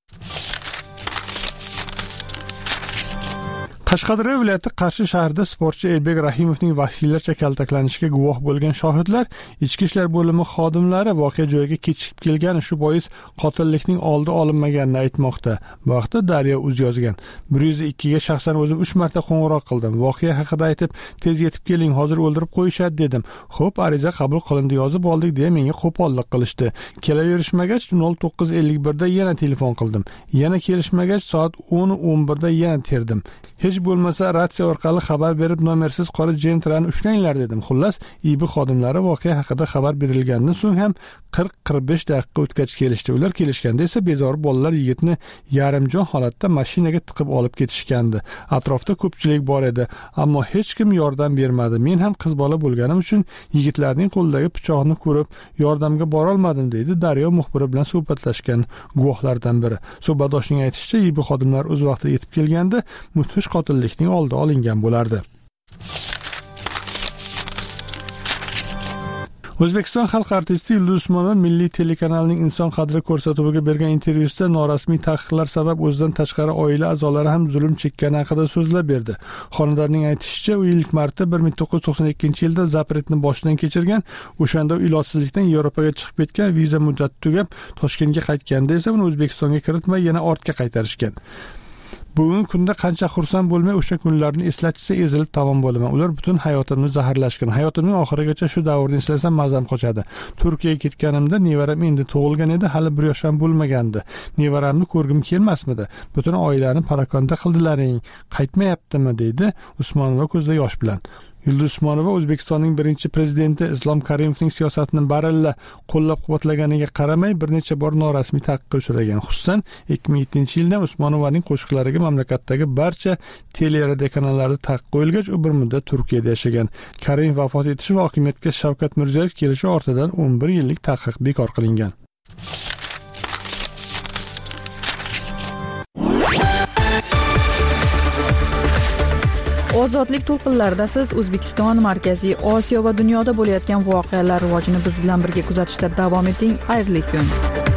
Qashqadaryo viloyati Qarshi shahrida sportchi Elbek Rahimovning vahshiylarcha kaltaklanishiga guvoh bo'lgan shohidlar ichki ishlar bo'limi xodimlari voqea joyiga kechikib kelgani, shu bois qotillikning oldi olinmaganini aytmoqda. Bu haqda Daryo.uz yozgan. 102 ga shaxsan o'zim 3 marta qo'ng'iroq qildim. Voqea haqida aytib, tez yetib keling, hozir o'ldirib qo'yishadi dedim. Xo'p, ariza qabul qilindi, yozib oldik deya menga qo'pollik qilishdi. Kelaverishmagach 09:51 da yana telefon qildim. Yana kelishmagach soat 10:11 da yana terdim. Hech bo'lmasa ratsiya orqali xabar berib nomersiz qora jentrani ushlanglar dedim. Xullas, IB xodimlari voqea haqida xabar berilgandan so'ng ham 40-45 daqiqa o'tgach kelishdi. Ular kelishganda esa bezori bolalar yigitni yarimjon holatda mashinaga tiqib olib ketishgandi. Atrofda ko'pchilik bor edi, ammo hech kim yordam bermadi. Men ham qiz bola bo'lganim uchun yigitlarning qo'lidagi pichoqni ko'rib yordamga bora olmadim, deydi Daryo muxbiri bilan suhbatlashgan guvohlardan biri. Suhbatdoshning aytishicha, IB xodimlar o'z vaqtida yetib kelganda mudhish qotillikning oldi olingan bo'lardi. O'zbekiston xalq artisti Yulduz Usmonova Milliy telekanalining Inson qadri ko'rsatuviga bergan intervyusida norasmiy taqiqlar sabab o'zidan tashqari oila a'zolari ham zulm chekkani haqida so'zlab berdi. Xonandaning aytishicha, u ilk marta 1992-yilda zapretni boshdan kechirgan, o'shanda ilojsizlikdan Yevropaga chiqib ketgan, viza muddati tugab Toshkentga qaytganda esa uni O'zbekistonga kiritmay yana ortga qaytarishgan. Bugungi kunda qancha xursand bo'lmay o'sha kunlarni eslatsa ezilib tamom bo'laman. Ular butun hayotimni zaharlashgan. Hayotimning oxirigacha shu davrni eslasam mazam qochadi. Turkiyaga ketganimda nevaram endi tug'ilgan edi, hali 1 yosh ham bo'lmagandi. Nevaramni ko'rgim kelmasmidi? Butun oilani parakonda qildilaring. Qaytmayaptimi, deydi Usmonova ko'zda yosh bilan. Yulduz Usmonova O'zbekistonning birinchi prezidenti Islom Karimovning siyosatini baralla qo'llab-quvvatlaganiga qaramay bir necha bor norasmiy taqiqqa uchragan. Xususan, 2007-yilda Usmonovaning qo'shiqlariga mamlakatdagi barcha teleradio kanallarda taqiq qo'yilgach, u bir muddat Turkiyada yashagan. Karimov vafot etishi va hokimiyatga Shavkat Mirziyoyev kelishi ortidan 11 yillik taqiq bekor qilingan. Ozodlik to'lqinlarida siz O'zbekiston, Markaziy Osiyo va dunyoda bo'layotgan voqealar rivojini biz bilan birga kuzatishda davom eting. Xayrli kun.